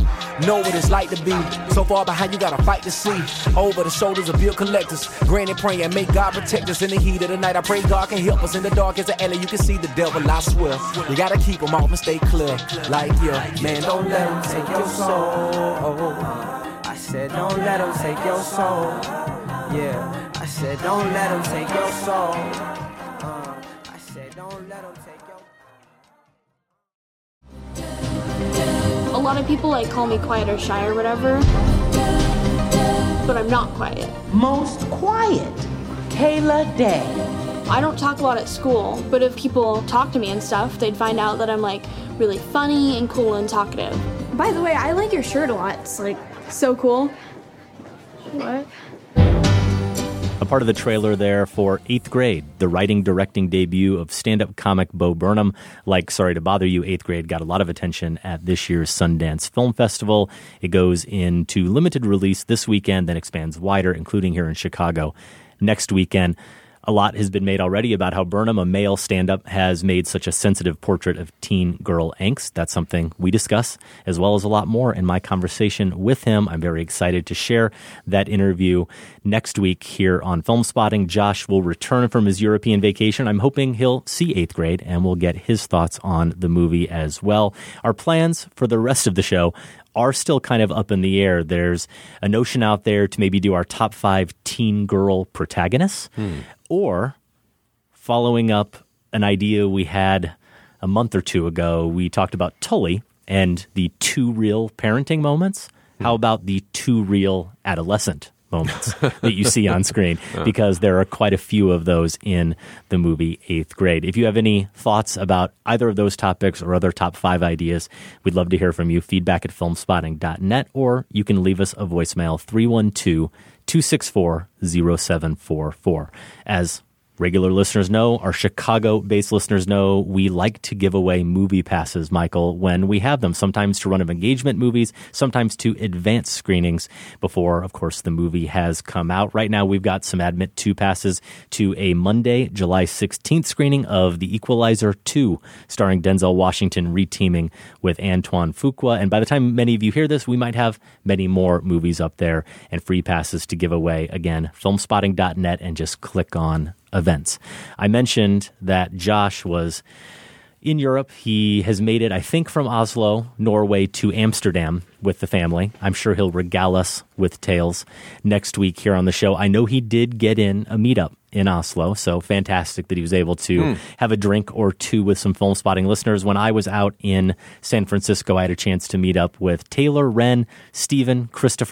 Speaker 16: I know what it's like to be so far behind, you gotta fight to see. Over the shoulders of bill collectors, granny praying, may God protect us in the heat of the night. I pray God can help us in the dark as an alley. You can see the devil, I swear. You gotta keep them off and stay clear. Like, yeah, man, don't let them take your soul. I said, don't let them take your soul. Yeah, I said, don't let them take your soul. Uh, I said, don't let them take your
Speaker 17: A lot of people like call me quiet or shy or whatever, but I'm not quiet.
Speaker 18: Most quiet, Kayla Day.
Speaker 17: I don't talk a lot at school, but if people talk to me and stuff, they'd find out that I'm like really funny and cool and talkative. By the way, I like your shirt a lot. It's like so cool. What?
Speaker 4: A part of the trailer there for Eighth Grade, the writing directing debut of stand-up comic Bo Burnham. Like Sorry to Bother You, Eighth Grade got a lot of attention at this year's Sundance Film Festival. It goes into limited release this weekend, then expands wider, including here in Chicago next weekend. A lot has been made already about how Burnham, a male stand-up, has made such a sensitive portrait of teen girl angst. That's something we discuss, as well as a lot more in my conversation with him. I'm very excited to share that interview next week here on Filmspotting. Josh will return from his European vacation. I'm hoping he'll see Eighth Grade, and we'll get his thoughts on the movie as well. Our plans for the rest of the show are still kind of up in the air. There's a notion out there to maybe do our top five teen girl protagonists, hmm. or following up an idea we had a month or two ago. We talked about Tully and the two real parenting moments. Hmm. How about the two real adolescent moments that you see on screen, because there are quite a few of those in the movie Eighth Grade. If you have any thoughts about either of those topics or other top five ideas, we'd love to hear from you. Feedback at filmspotting dot net, or you can leave us a voicemail, three one two, two six four, zero seven four four. As regular listeners know, our Chicago-based listeners know, we like to give away movie passes, Michael, when we have them, sometimes to run of engagement movies, sometimes to advance screenings before, of course, the movie has come out. Right now, we've got some Admit two passes to a Monday, July sixteenth screening of The Equalizer two, starring Denzel Washington reteaming with Antoine Fuqua. And by the time many of you hear this, we might have many more movies up there and free passes to give away. Again, filmspotting dot net, and just click on events. I mentioned that Josh was in Europe. He has made it, I think, from Oslo, Norway to Amsterdam with the family. I'm sure he'll regale us with tales next week here on the show. I know he did get in a meetup in Oslo, so fantastic that he was able to mm. have a drink or two with some Film Spotting listeners. When I was out in San Francisco, I had a chance to meet up with Taylor, Ren, Stephen, Christopher,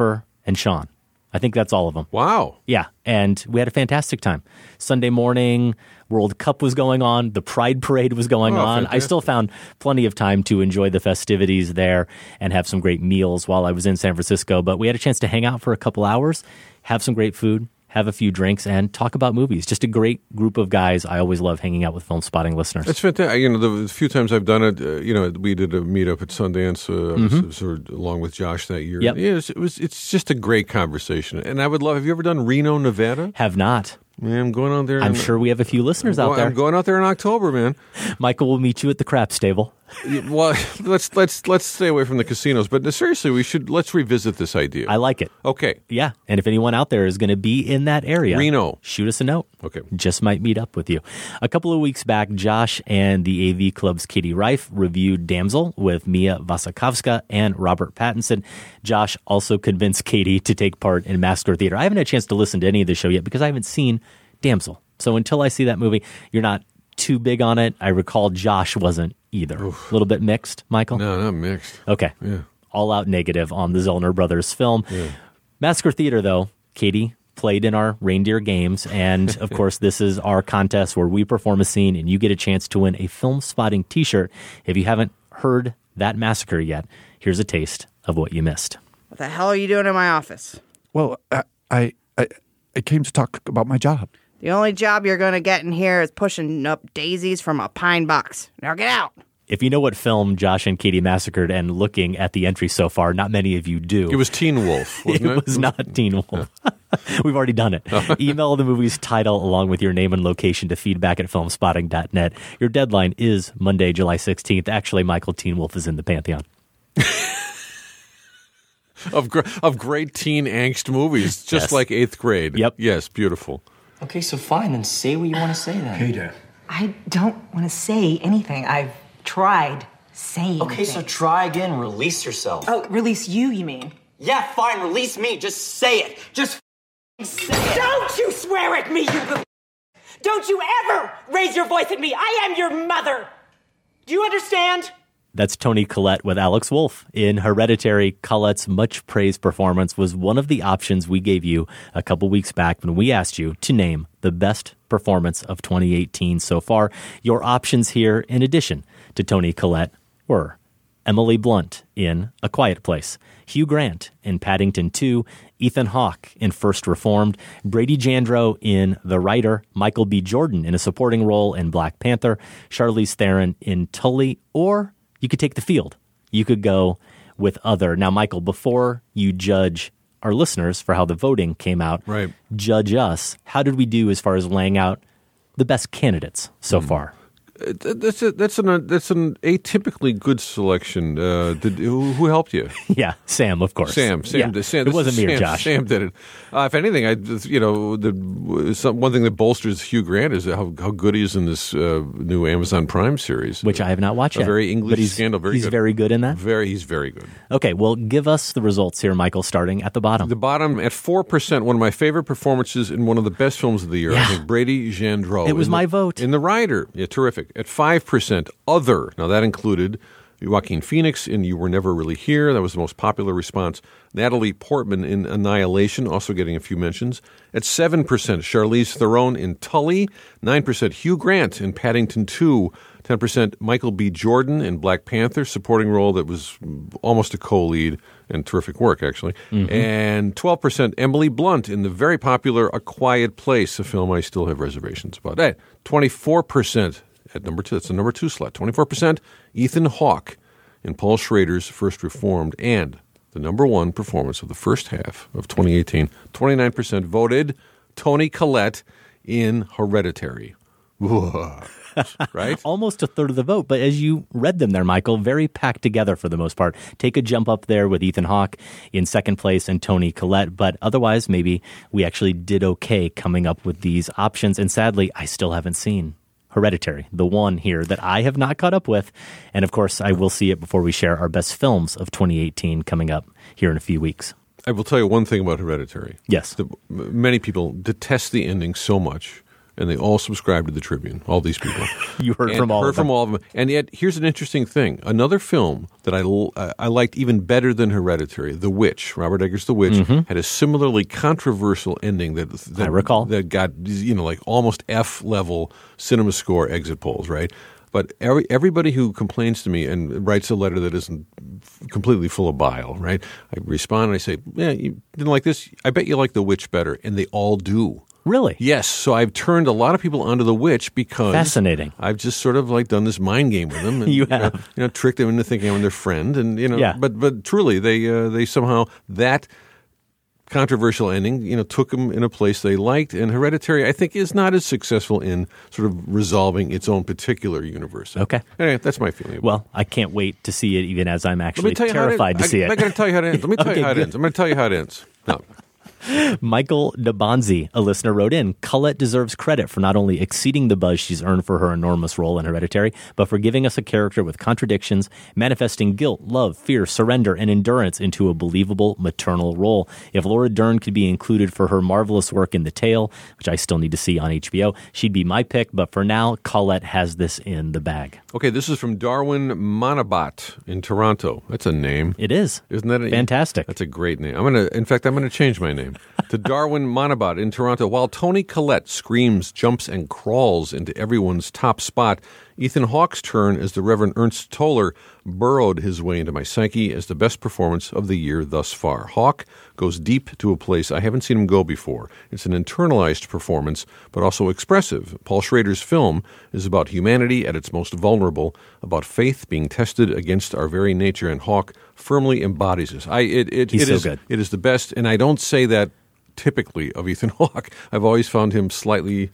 Speaker 4: and Sean. I think that's all of them.
Speaker 5: Wow.
Speaker 4: Yeah, and we had a fantastic time. Sunday morning, World Cup was going on. The Pride Parade was going
Speaker 5: Oh,
Speaker 4: on.
Speaker 5: fantastic.
Speaker 4: I still found plenty of time to enjoy the festivities there and have some great meals while I was in San Francisco. But we had a chance to hang out for a couple hours, have some great food, have a few drinks, and talk about movies. Just a great group of guys. I always love hanging out with Film Spotting listeners.
Speaker 5: It's fantastic. You know, the few times I've done it, uh, you know, we did a meetup at Sundance, uh,
Speaker 4: Mhm.
Speaker 5: sort of along with Josh that year.
Speaker 4: Yep.
Speaker 5: Yeah, it was, it was. It's just a great conversation, and I would love. Have you ever done Reno, Nevada?
Speaker 4: Have not.
Speaker 5: Man, I'm going out there.
Speaker 4: I'm
Speaker 5: in-
Speaker 4: sure we have a few listeners
Speaker 5: I'm
Speaker 4: out
Speaker 5: going-
Speaker 4: there.
Speaker 5: I'm going out there in October, man.
Speaker 4: Michael will meet you at the crap stable.
Speaker 5: Yeah, well, let's let's let's stay away from the casinos, but seriously, we should let's revisit this idea.
Speaker 4: I like it.
Speaker 5: Okay.
Speaker 4: Yeah, and if anyone out there is going to be in that area,
Speaker 5: Reno,
Speaker 4: shoot us a note.
Speaker 5: Okay.
Speaker 4: Just might meet up with you. A couple of weeks back, Josh and the A V Club's Katie Reif reviewed Damsel with Mia Wasikowska and Robert Pattinson. Josh also convinced Katie to take part in Massacre Theater. I haven't had a chance to listen to any of the show yet because I haven't seen Damsel. So until I see that movie, you're not too big on it. I recall Josh wasn't either. A little bit mixed, Michael?
Speaker 5: No, not mixed.
Speaker 4: Okay.
Speaker 5: Yeah.
Speaker 4: All out negative on the Zollner Brothers film.
Speaker 5: Yeah.
Speaker 4: Massacre Theater, though, Katie played in our reindeer games. And, of course, this is our contest where we perform a scene and you get a chance to win a Film Spotting t-shirt. If you haven't heard that massacre yet, here's a taste of what you missed.
Speaker 19: What the hell are you doing in my office?
Speaker 20: Well, I, I, I, I came to talk about my job.
Speaker 19: The only job you're going to get in here is pushing up daisies from a pine box. Now get out.
Speaker 4: If you know what film Josh and Katie massacred and looking at the entry so far, not many of you do.
Speaker 5: It was Teen Wolf, wasn't it?
Speaker 4: It was not Teen Wolf. We've already done it. Email the movie's title along with your name and location to feedback at filmspotting dot net. Your deadline is Monday, July sixteenth. Actually, Michael, Teen Wolf is in the Pantheon.
Speaker 5: of gr- of great teen angst movies, just
Speaker 4: Yes.
Speaker 5: like Eighth Grade.
Speaker 4: Yep.
Speaker 5: Yes, beautiful.
Speaker 21: Okay, so fine, then say what you want to say then.
Speaker 22: Peter. I don't want to say anything. I've tried saying
Speaker 21: Okay, so
Speaker 22: things.
Speaker 21: try again, release yourself.
Speaker 22: Oh, release you, you mean?
Speaker 21: Yeah, fine, release me, just say it. Just f- say it.
Speaker 22: Don't you swear at me, you little... Don't you ever raise your voice at me. I am your mother. Do you understand?
Speaker 4: That's Toni Collette with Alex Wolff. In Hereditary, Collette's much-praised performance was one of the options we gave you a couple weeks back when we asked you to name the best performance of twenty eighteen so far. Your options here, in addition to Toni Collette, were Emily Blunt in A Quiet Place, Hugh Grant in Paddington two, Ethan Hawke in First Reformed, Brady Jandreau in The Writer, Michael B. Jordan in a supporting role in Black Panther, Charlize Theron in Tully, or you could take the field. You could go with other. Now, Michael, before you judge our listeners for how the voting came out,
Speaker 5: right.
Speaker 4: judge us. How did we do as far as laying out the best candidates so
Speaker 5: Mm.
Speaker 4: far?
Speaker 5: Uh, That's a, that's an that's an atypically good selection. Uh, did, who, who helped you?
Speaker 4: Yeah, Sam, of course.
Speaker 5: Sam. Sam.
Speaker 4: Yeah,
Speaker 5: did- Sam
Speaker 4: it
Speaker 5: this
Speaker 4: wasn't
Speaker 5: is
Speaker 4: me or
Speaker 5: Sam,
Speaker 4: Josh.
Speaker 5: Sam did it. Uh, if anything, I you know the some, one thing that bolsters Hugh Grant is how, how good he is in this uh, new Amazon Prime series,
Speaker 4: Which I have not watched
Speaker 5: a
Speaker 4: yet.
Speaker 5: very English
Speaker 4: but he's,
Speaker 5: scandal. Very
Speaker 4: he's
Speaker 5: good.
Speaker 4: very good in that?
Speaker 5: Very, he's very good.
Speaker 4: Okay, well, give us the results here, Michael, starting at the bottom.
Speaker 5: The bottom at four percent. One of my favorite performances in one of the best films of the year. I
Speaker 4: Yeah.
Speaker 5: think Brady Jandreau.
Speaker 4: It was
Speaker 5: in
Speaker 4: my
Speaker 5: the,
Speaker 4: vote.
Speaker 5: in The Rider. Yeah, terrific. At five percent, Other. Now that included Joaquin Phoenix in You Were Never Really Here. That was the most popular response. Natalie Portman in Annihilation, also getting a few mentions. At seven percent, Charlize Theron in Tully. nine percent, Hugh Grant in Paddington two. ten percent, Michael B. Jordan in Black Panther, supporting role that was almost a co-lead and terrific work, actually.
Speaker 4: Mhm.
Speaker 5: And twelve percent, Emily Blunt in the very popular A Quiet Place, a film I still have reservations about. Hey, twenty-four percent at number two. That's the number two slot. twenty-four percent, Ethan Hawke in Paul Schrader's First Reformed. And the number one performance of the first half of twenty eighteen, twenty-nine percent voted Toni Collette in Hereditary. Whoa. Right?
Speaker 4: Almost a third of the vote, but as you read them there, Michael, very packed together for the most part. Take a jump up there with Ethan Hawke in second place and Toni Collette, but otherwise maybe we actually did okay coming up with these options. And sadly, I still haven't seen Hereditary, the one here that I have not caught up with. And of course, I will see it before we share our best films of twenty eighteen coming up here in a few weeks.
Speaker 5: I will tell you one thing about Hereditary.
Speaker 4: Yes.
Speaker 5: The, many people detest the ending so much. and they all subscribe to the Tribune, all these people.
Speaker 4: You heard
Speaker 5: and
Speaker 4: from all
Speaker 5: heard
Speaker 4: of them.
Speaker 5: from all of them. And yet, here's an interesting thing. Another film that I, uh, I liked even better than Hereditary, The Witch, Robert Eggers' The Witch,
Speaker 4: Mm-hmm.
Speaker 5: had a similarly controversial ending that, that
Speaker 4: I recall.
Speaker 5: that got, you know, like almost F-level cinema score exit polls, right? But every, everybody who complains to me and writes a letter that isn't completely full of bile, right? I respond and I say, yeah, you didn't like this? I bet you like The Witch better. And they all do.
Speaker 4: Really?
Speaker 5: Yes. So I've turned a lot of people onto The Witch because
Speaker 4: Fascinating.
Speaker 5: I've just sort of like done this mind game with them. And,
Speaker 4: You
Speaker 5: know,
Speaker 4: have.
Speaker 5: you know, tricked them into thinking I'm their friend. And, you know,
Speaker 4: Yeah.
Speaker 5: but, but truly, they, uh, they somehow, that controversial ending, you know, took them in a place they liked. And Hereditary, I think, is not as successful in sort of resolving its own particular universe.
Speaker 4: Okay.
Speaker 5: Anyway, that's my feeling.
Speaker 4: Well, I can't wait to see it, even as I'm
Speaker 5: Let me
Speaker 4: actually
Speaker 5: tell you how it
Speaker 4: terrified to
Speaker 5: ends.
Speaker 4: see
Speaker 5: I,
Speaker 4: it.
Speaker 5: I'm going to tell you how it ends. Let me tell
Speaker 4: Okay,
Speaker 5: you how it
Speaker 4: good.
Speaker 5: ends. I'm going to tell you how it ends. No.
Speaker 4: Michael Dabanzi, a listener, wrote in, Colette deserves credit for not only exceeding the buzz she's earned for her enormous role in Hereditary, but for giving us a character with contradictions, manifesting guilt, love, fear, surrender, and endurance into a believable maternal role. If Laura Dern could be included for her marvelous work in The Tale, which I still need to see on H B O, she'd be my pick, but for now, Colette has this in the bag.
Speaker 5: Okay, this is from Darwin Monabat in Toronto. That's a name.
Speaker 4: It is.
Speaker 5: Isn't that a,
Speaker 4: Fantastic.
Speaker 5: That's a great name. I'm gonna. In fact, I'm gonna change my name to Darwin Monabat in Toronto. While Toni Collette screams, jumps, and crawls into everyone's top spot, Ethan Hawke's turn as the Reverend Ernst Toller burrowed his way into my psyche as the best performance of the year thus far. Hawke goes deep to a place I haven't seen him go before. It's an internalized performance, but also expressive. Paul Schrader's film is about humanity at its most vulnerable, about faith being tested against our very nature, and Hawke firmly embodies this. I, it, it,
Speaker 4: He's
Speaker 5: it
Speaker 4: so
Speaker 5: is,
Speaker 4: good.
Speaker 5: It is the best, and I don't say that typically of Ethan Hawke. I've always found him slightly...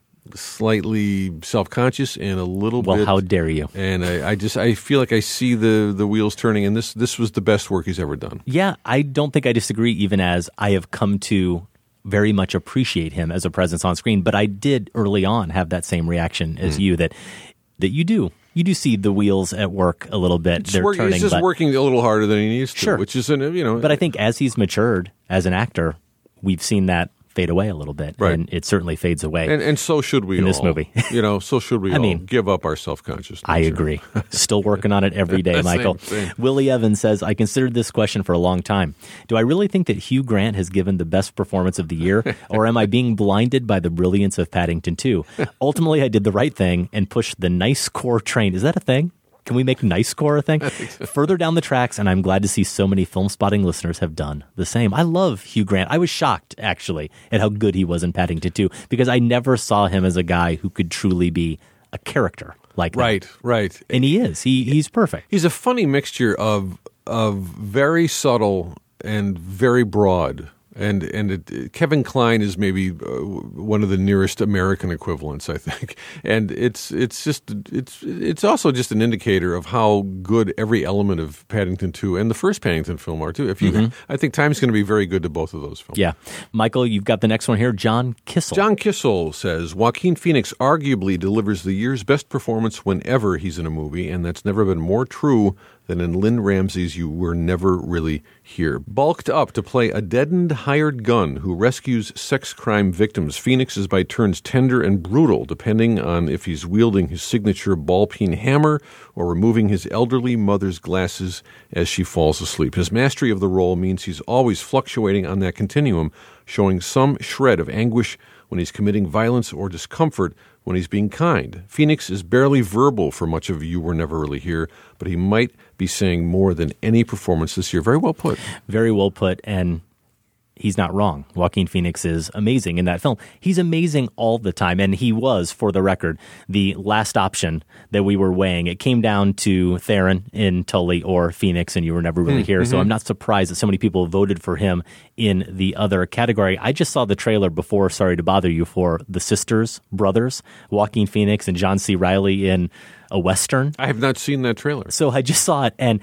Speaker 5: slightly self-conscious and a little
Speaker 4: Well,
Speaker 5: bit.
Speaker 4: how dare you?
Speaker 5: And I, I just I feel like I see the the wheels turning, and this this was the best work he's ever done.
Speaker 4: Yeah, I don't think I disagree, even as I have come to very much appreciate him as a presence on screen. But I did early on have that same reaction as
Speaker 5: Mm.
Speaker 4: you, that that you do. You do see the wheels at work a little bit.
Speaker 5: It's
Speaker 4: They're
Speaker 5: work-
Speaker 4: turning.
Speaker 5: he's just
Speaker 4: but,
Speaker 5: working a little harder than he needs to,
Speaker 4: Sure.
Speaker 5: which is an, you know.
Speaker 4: But I think as he's matured as an actor, we've seen that fade away a little bit.
Speaker 5: Right.
Speaker 4: And it certainly fades away.
Speaker 5: and, and so should we
Speaker 4: in
Speaker 5: all.
Speaker 4: this movie.
Speaker 5: You know, so should we
Speaker 4: I
Speaker 5: all
Speaker 4: mean,
Speaker 5: give up our self-consciousness.
Speaker 4: I agree. Still working on it every day,
Speaker 5: Same,
Speaker 4: Michael.
Speaker 5: same.
Speaker 4: Willie Evans says, I considered this question for a long time. Do I really think that Hugh Grant has given the best performance of the year, or am I being blinded by the brilliance of Paddington two? Ultimately, I did the right thing and pushed the nice score train. Is that a thing? Can we make nice score a thing? Further down the tracks, and I'm glad to see so many Film Spotting listeners have done the same. I love Hugh Grant. I was shocked, actually, at how good he was in Paddington two, because I never saw him as a guy who could truly be a character like that.
Speaker 5: Right, right.
Speaker 4: And he is. He He's perfect.
Speaker 5: He's a funny mixture of of very subtle and very broad. And and it, Kevin Kline is maybe uh, one of the nearest American equivalents, I think. And it's it's just it's it's also just an indicator of how good every element of Paddington two and the first Paddington film are too. If you,
Speaker 4: Mhm.
Speaker 5: I think time's going to be very good to both of those films.
Speaker 4: Yeah. Michael, you've got the next one here. John Kissel.
Speaker 5: John Kissel says, Joaquin Phoenix arguably delivers the year's best performance whenever he's in a movie, and that's never been more true than in Lynn Ramsey's You Were Never Really Here. Bulked up to play a deadened hired gun who rescues sex crime victims, Phoenix is by turns tender and brutal, depending on if he's wielding his signature ball-peen hammer or removing his elderly mother's glasses as she falls asleep. His mastery of the role means he's always fluctuating on that continuum, showing some shred of anguish when he's committing violence or discomfort when he's being kind. Phoenix is barely verbal for much of You Were Never Really Here, but he might be saying more than any performance this year. Very well put.
Speaker 4: Very well put, and he's not wrong. Joaquin Phoenix is amazing in that film. He's amazing all the time, and he was, for the record, the last option that we were weighing. It came down to Theron in Tully or Phoenix, and You Were Never Really
Speaker 5: Mm,
Speaker 4: Here, so
Speaker 5: mhm.
Speaker 4: I'm not surprised that so many people voted for him in the other category. I just saw the trailer before Sorry to Bother You for The Sisters Brothers, Joaquin Phoenix and John C. Reilly in a Western.
Speaker 5: I have not seen that trailer.
Speaker 4: So I just saw it, and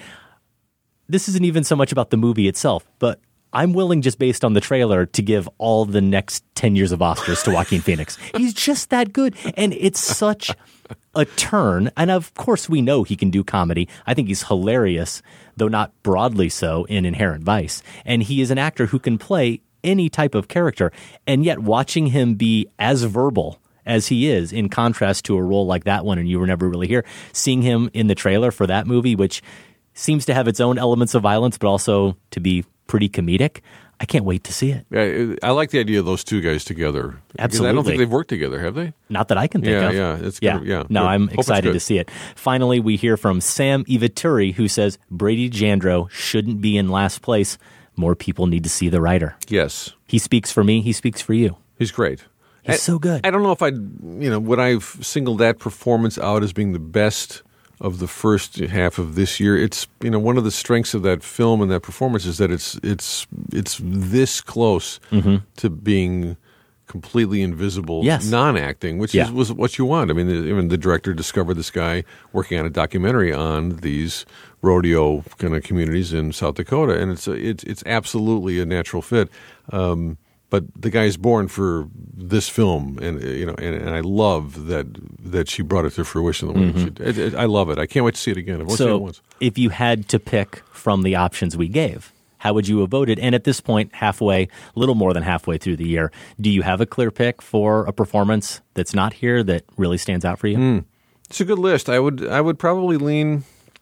Speaker 4: this isn't even so much about the movie itself, but I'm willing, just based on the trailer, to give all the next ten years of Oscars to Joaquin Phoenix. He's just that good. And it's such a turn. And of course, we know he can do comedy. I think he's hilarious, though not broadly so, in Inherent Vice. And he is an actor who can play any type of character. And yet watching him be as verbal as he is, in contrast to a role like that one, and You Were Never Really Here. Seeing him in the trailer for that movie, which seems to have its own elements of violence, but also to be pretty comedic, I can't wait to see it.
Speaker 5: Yeah, I like the idea of those two guys together.
Speaker 4: Absolutely.
Speaker 5: I don't think they've worked together, have they?
Speaker 4: Not that I can think
Speaker 5: yeah,
Speaker 4: of.
Speaker 5: Yeah, it's
Speaker 4: yeah,
Speaker 5: gonna, yeah.
Speaker 4: No,
Speaker 5: Good.
Speaker 4: I'm
Speaker 5: Hope it's
Speaker 4: excited
Speaker 5: good.
Speaker 4: to see it. Finally, we hear from Sam Ivaturi, who says Brady Jandro shouldn't be in last place. More people need to see the writer.
Speaker 5: Yes.
Speaker 4: He speaks for me. He speaks for you.
Speaker 5: He's great.
Speaker 4: He's
Speaker 5: I,
Speaker 4: so good.
Speaker 5: I don't know if I'd, you know, would I single that performance out as being the best of the first half of this year? It's, you know, one of the strengths of that film and that performance is that it's it's it's this close
Speaker 4: mm-hmm.
Speaker 5: to being completely invisible,
Speaker 4: yes.
Speaker 5: non-acting, which
Speaker 4: yeah.
Speaker 5: is was what you want. I mean, the, even the director discovered this guy working on a documentary on these rodeo kind of communities in South Dakota, and it's a, it's it's absolutely a natural fit. Um, But the guy is born for this film, and you know, and, and I love that that she brought it to fruition. The way
Speaker 4: Mm-hmm.
Speaker 5: she did. It, it, I love it. I can't wait to see it again. I've only seen it
Speaker 4: So,
Speaker 5: once.
Speaker 4: if you had to pick from the options we gave, how would you have voted? And at this point, halfway, a little more than halfway through the year, do you have a clear pick for a performance that's not here that really stands out for you?
Speaker 5: Mm. It's a good list. I would I would probably lean.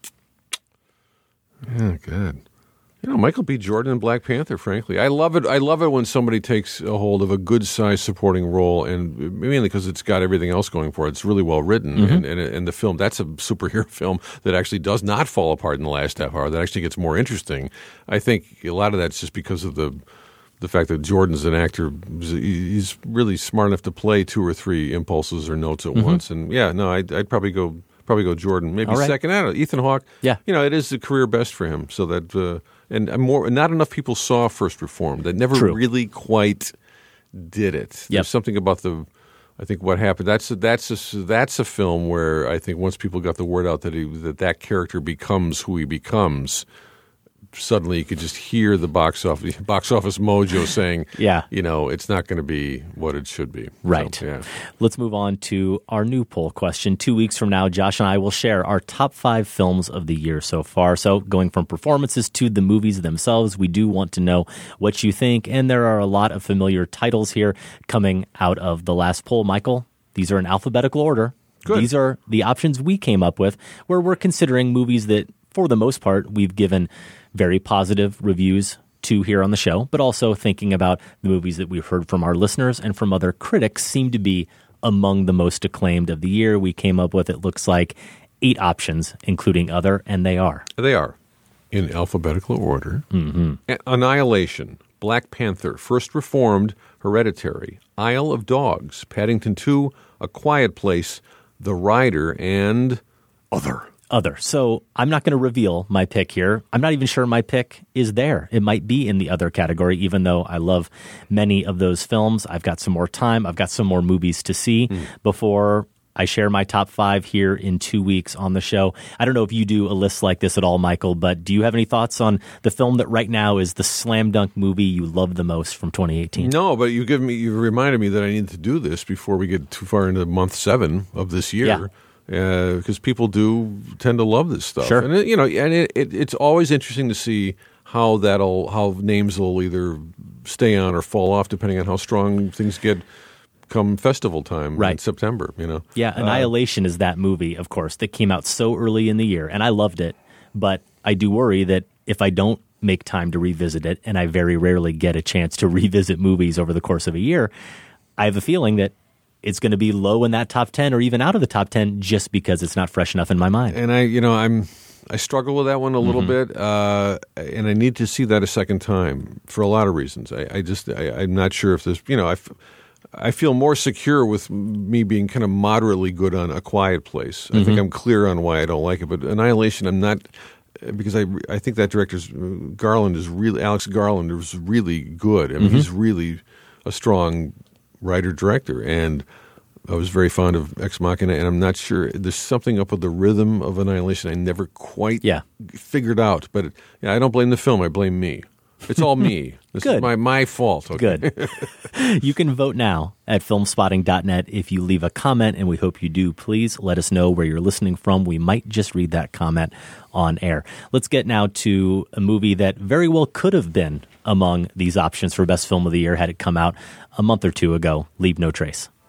Speaker 5: Oh, God. You know, Michael B. Jordan in Black Panther, frankly. I love it. I love it when somebody takes a hold of a good-sized supporting role, and mainly because it's got everything else going for it. It's really well written,
Speaker 4: Mm-hmm.
Speaker 5: and, and, and the film, that's a superhero film that actually does not fall apart in the last half hour, that actually gets more interesting. I think a lot of that's just because of the the fact that Jordan's an actor. He's really smart enough to play two or three impulses or notes at
Speaker 4: Mm-hmm.
Speaker 5: once. And, yeah, no, I'd, I'd probably go probably go Jordan. Maybe
Speaker 4: All right.
Speaker 5: second. I don't know. Ethan Hawke.
Speaker 4: Yeah.
Speaker 5: You know, it is the career best for him, so that uh, – and more, not enough people saw First Reformed. That never
Speaker 4: True.
Speaker 5: really quite did it.
Speaker 4: Yep.
Speaker 5: There's something about the, I think what happened. That's a, that's a, that's a film where I think once people got the word out that he, that that character becomes who he becomes, suddenly you could just hear the box office box office mojo saying,
Speaker 4: Yeah.
Speaker 5: you know, it's not going to be what it should be.
Speaker 4: Right.
Speaker 5: So, yeah.
Speaker 4: Let's move on to our new poll question. Two weeks from now, Josh and I will share our top five films of the year so far. So going from performances to the movies themselves, we do want to know what you think. And there are a lot of familiar titles here coming out of the last poll. Michael, these are in alphabetical order.
Speaker 5: Good.
Speaker 4: These are the options we came up with, where we're considering movies that, for the most part, we've given very positive reviews to here on the show, but also thinking about the movies that we've heard from our listeners and from other critics seem to be among the most acclaimed of the year. We came up with, it looks like, eight options, including other, and they are.
Speaker 5: They are in alphabetical order.
Speaker 4: Mm-hmm.
Speaker 5: Annihilation, Black Panther, First Reformed, Hereditary, Isle of Dogs, Paddington two, A Quiet Place, The Rider, and Other.
Speaker 4: Other. So I'm not going to reveal my pick here. I'm not even sure my pick is there. It might be in the other category, even though I love many of those films. I've got some more time. I've got some more movies to see mm. before I share my top five here in two weeks on the show. I don't know if you do a list like this at all, Michael, but do you have any thoughts on the film that right now is the slam dunk movie you love the most from twenty eighteen?
Speaker 5: No, but you give me you reminded me that I need to do this before we get too far into month seven of this year.
Speaker 4: Yeah.
Speaker 5: Because uh, people do tend to love this stuff,
Speaker 4: sure.
Speaker 5: and it, you know, and it, it, it's always interesting to see how that'll how names will either stay on or fall off depending on how strong things get come festival time
Speaker 4: right.
Speaker 5: in September. You know,
Speaker 4: yeah, Annihilation uh, is that movie, of course, that came out so early in the year, and I loved it, but I do worry that if I don't make time to revisit it, and I very rarely get a chance to revisit movies over the course of a year, I have a feeling that it's going to be low in that top ten or even out of the top ten just because it's not fresh enough in my mind.
Speaker 5: And I, you know, I'm I struggle with that one a little
Speaker 4: mm-hmm.
Speaker 5: bit, uh, and I need to see that a second time for a lot of reasons. I, I just I, I'm not sure if this, you know, I, f- I feel more secure with me being kind of moderately good on A Quiet Place. I
Speaker 4: mm-hmm.
Speaker 5: think I'm clear on why I don't like it, but Annihilation, I'm not. Because I, I think that director's Garland is really Alex Garland is really good. I mean,
Speaker 4: mm-hmm.
Speaker 5: he's really a strong writer director, and I was very fond of Ex Machina, and I'm not sure there's something up with the rhythm of Annihilation I never quite
Speaker 4: yeah.
Speaker 5: figured out. But yeah, I don't blame the film; I blame me. It's all me. This
Speaker 4: Good.
Speaker 5: is my my fault. Okay?
Speaker 4: Good. You can vote now at filmspotting dot net if you leave a comment, and we hope you do. Please let us know where you're listening from. We might just read that comment on air. Let's get now to a movie that very well could have been among these options for Best Film of the Year had it come out a month or two ago, Leave No Trace.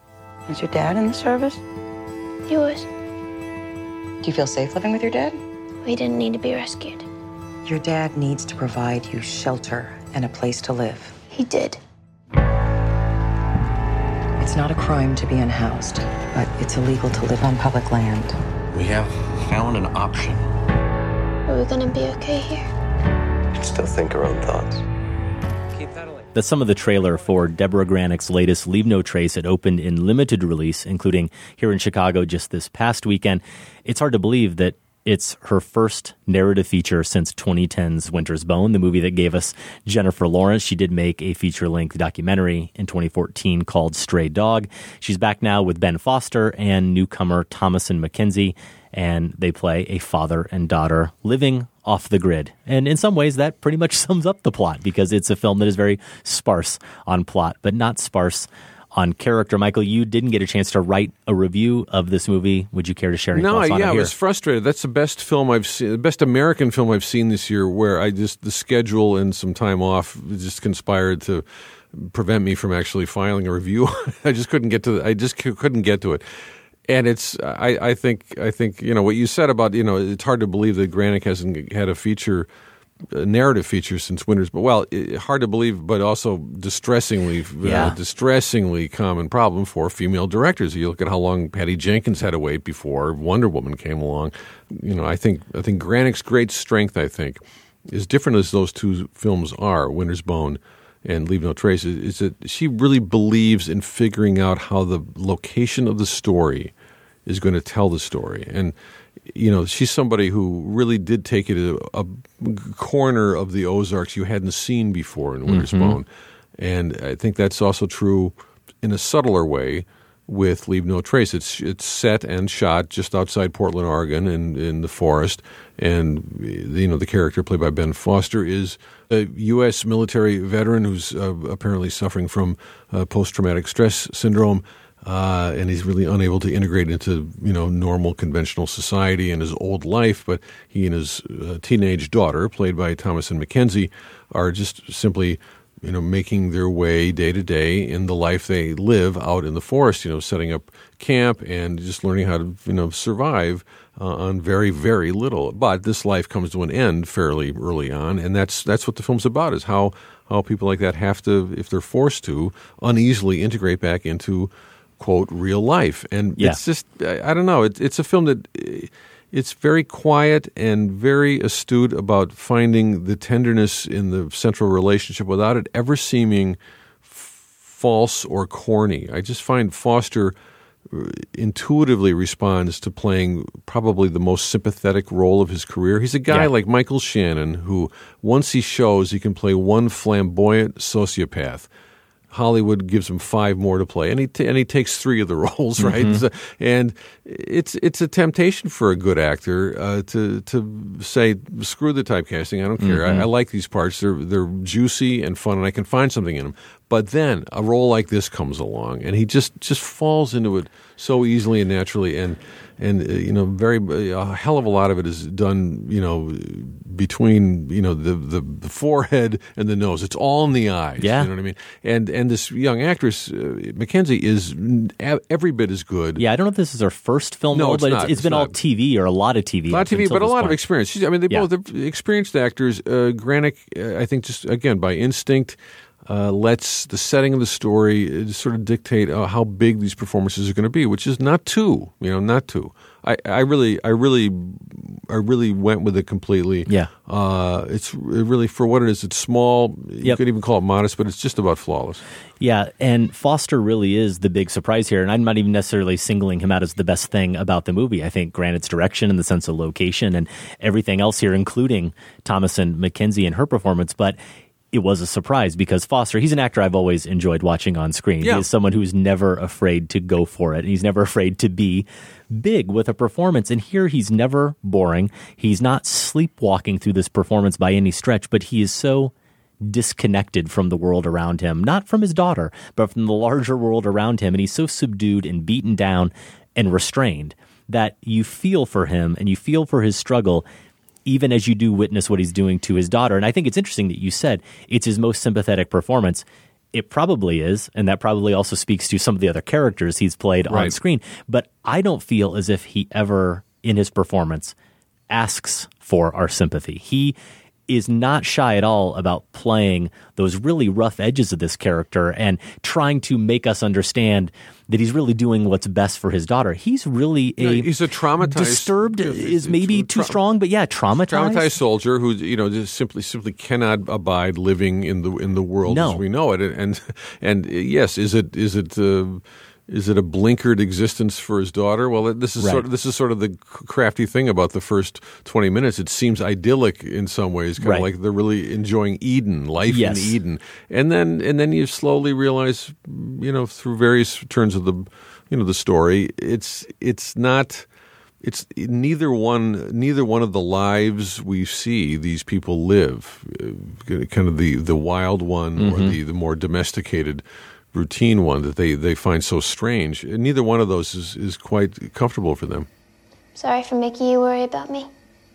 Speaker 1: Was your dad in the service?
Speaker 7: He was.
Speaker 1: Do you feel safe living with your dad?
Speaker 7: We didn't need to be rescued.
Speaker 1: Your dad needs to provide you shelter and a place to live.
Speaker 7: He did.
Speaker 1: It's not a crime to be unhoused, but it's illegal to live on public land.
Speaker 12: We have found an option.
Speaker 7: Are we gonna be okay here?
Speaker 12: You can still think our own thoughts.
Speaker 4: That's some of the trailer for Deborah Granick's latest Leave No Trace. It opened in limited release, including here in Chicago just this past weekend. It's hard to believe that it's her first narrative feature since twenty ten's Winter's Bone, the movie that gave us Jennifer Lawrence. She did make a feature-length documentary in twenty fourteen called Stray Dog. She's back now with Ben Foster and newcomer Thomasin McKenzie, and they play a father and daughter living off the grid. And in some ways, that pretty much sums up the plot, because it's a film that is very sparse on plot, but not sparse on character. Michael, you didn't get a chance to write a review of this movie. Would you care to share any
Speaker 5: no,
Speaker 4: thoughts on
Speaker 5: yeah,
Speaker 4: it
Speaker 5: I
Speaker 4: here?
Speaker 5: was frustrated. That's the best film I've seen, the best American film I've seen this year, where I just, the schedule and some time off just conspired to prevent me from actually filing a review. I just couldn't get to the, I just c- couldn't get to it. And it's, I, I think, I think, you know, what you said about, you know, it's hard to believe that Granick hasn't had a feature, a narrative feature since Winters, but well, it, hard to believe, but also distressingly,
Speaker 4: yeah.
Speaker 5: uh, distressingly common problem for female directors. You look at how long Patty Jenkins had to wait before Wonder Woman came along. You know, I think, I think Granick's great strength, I think, as different as those two films are, Winter's Bone and Leave No Trace, is, is that she really believes in figuring out how the location of the story is going to tell the story. And, you know, she's somebody who really did take it to a, a corner of the Ozarks you hadn't seen before in Winter's
Speaker 4: Mm-hmm.
Speaker 5: Bone. And I think that's also true in a subtler way with Leave No Trace. It's it's set and shot just outside Portland, Oregon, in, in the forest. And, you know, the character played by Ben Foster is a U S military veteran who's uh, apparently suffering from uh, post-traumatic stress syndrome. Uh, and he's really unable to integrate into, you know, normal conventional society in his old life. But he and his uh, teenage daughter, played by Thomasin McKenzie, are just simply, you know, making their way day to day in the life they live out in the forest, you know, setting up camp and just learning how to, you know, survive uh, on very, very little. But this life comes to an end fairly early on, and that's that's what the film's about, is how, how people like that have to, if they're forced to, uneasily integrate back into, quote, real life. And
Speaker 4: yeah.
Speaker 5: it's just, I, I don't know, it, it's a film that, it's very quiet and very astute about finding the tenderness in the central relationship without it ever seeming f- false or corny. I just find Foster intuitively responds to playing probably the most sympathetic role of his career. He's a guy
Speaker 4: Yeah.
Speaker 5: like Michael Shannon who, once he shows he can play one flamboyant sociopath, Hollywood gives him five more to play, and he t- and he takes three of the roles, right?
Speaker 4: Mm-hmm.
Speaker 5: So, and it's it's a temptation for a good actor uh, to to say, screw the typecasting, I don't care.
Speaker 4: Mm-hmm.
Speaker 5: I, I like these parts; they're they're juicy and fun, and I can find something in them. But then a role like this comes along, and he just, just falls into it so easily and naturally, and and uh, you know, very a hell of a lot of it is done, you know, between, you know, the, the, the forehead and the nose. It's all in the eyes.
Speaker 4: Yeah.
Speaker 5: You know what I mean? And and this young actress, uh, McKenzie, is every bit as good.
Speaker 4: Yeah, I don't know if this is her first film
Speaker 5: No,
Speaker 4: role,
Speaker 5: it's
Speaker 4: but
Speaker 5: not.
Speaker 4: it's, it's
Speaker 5: It's
Speaker 4: been all
Speaker 5: not.
Speaker 4: T V or a lot of T V.
Speaker 5: A lot of
Speaker 4: up
Speaker 5: T V,
Speaker 4: until
Speaker 5: but a
Speaker 4: this
Speaker 5: lot of
Speaker 4: point.
Speaker 5: experience. She's, I mean, they
Speaker 4: Yeah.
Speaker 5: both are experienced actors. Uh, Granick, uh, I think, just again by instinct, uh, lets the setting of the story uh, sort of dictate uh, how big these performances are going to be, which is not two. You know, not two. I, I really, I really, I really went with it completely.
Speaker 4: Yeah.
Speaker 5: Uh, it's really, for what it is, it's small. You
Speaker 4: Yep.
Speaker 5: could even call it modest, but it's just about flawless.
Speaker 4: Yeah, and Foster really is the big surprise here, and I'm not even necessarily singling him out as the best thing about the movie. I think Granick's direction and the sense of location and everything else here, including Thomasin McKenzie and her performance, but it was a surprise because Foster, he's an actor I've always enjoyed watching on screen.
Speaker 5: Yeah.
Speaker 4: He is someone who's never afraid to go for it, and he's never afraid to be big with a performance. And here he's never boring. He's not sleepwalking through this performance by any stretch, but he is so disconnected from the world around him, not from his daughter, but from the larger world around him. And he's so subdued and beaten down and restrained that you feel for him and you feel for his struggle, even as you do witness what he's doing to his daughter. And I think it's interesting that you said it's his most sympathetic performance. It probably is, and that probably also speaks to some of the other characters he's played on
Speaker 5: Right.
Speaker 4: screen. But I don't feel as if he ever, in his performance, asks for our sympathy. He is not shy at all about playing those really rough edges of this character and trying to make us understand that he's really doing what's best for his daughter. He's really a
Speaker 5: Yeah, he's a traumatized
Speaker 4: disturbed is maybe too strong, but yeah, traumatized.
Speaker 5: Traumatized soldier who you know just simply simply cannot abide living in the in the world
Speaker 4: No.
Speaker 5: as we know it. And and yes, is it is it uh, is it a blinkered existence for his daughter? Well, this is
Speaker 4: Right.
Speaker 5: sort of this is sort of the crafty thing about the first twenty minutes. It seems idyllic in some ways, kind
Speaker 4: Right.
Speaker 5: of like they're really enjoying Eden, life
Speaker 4: Yes.
Speaker 5: in Eden. And then and then you slowly realize, you know, through various turns of the you know the story, it's it's not. It's neither one. Neither one of the lives we see these people live, uh, kind of the, the wild one or
Speaker 4: Mhm.
Speaker 5: the, the more domesticated, routine one that they, they find so strange. And neither one of those is, is quite comfortable for them.
Speaker 7: Sorry for making you worry about me.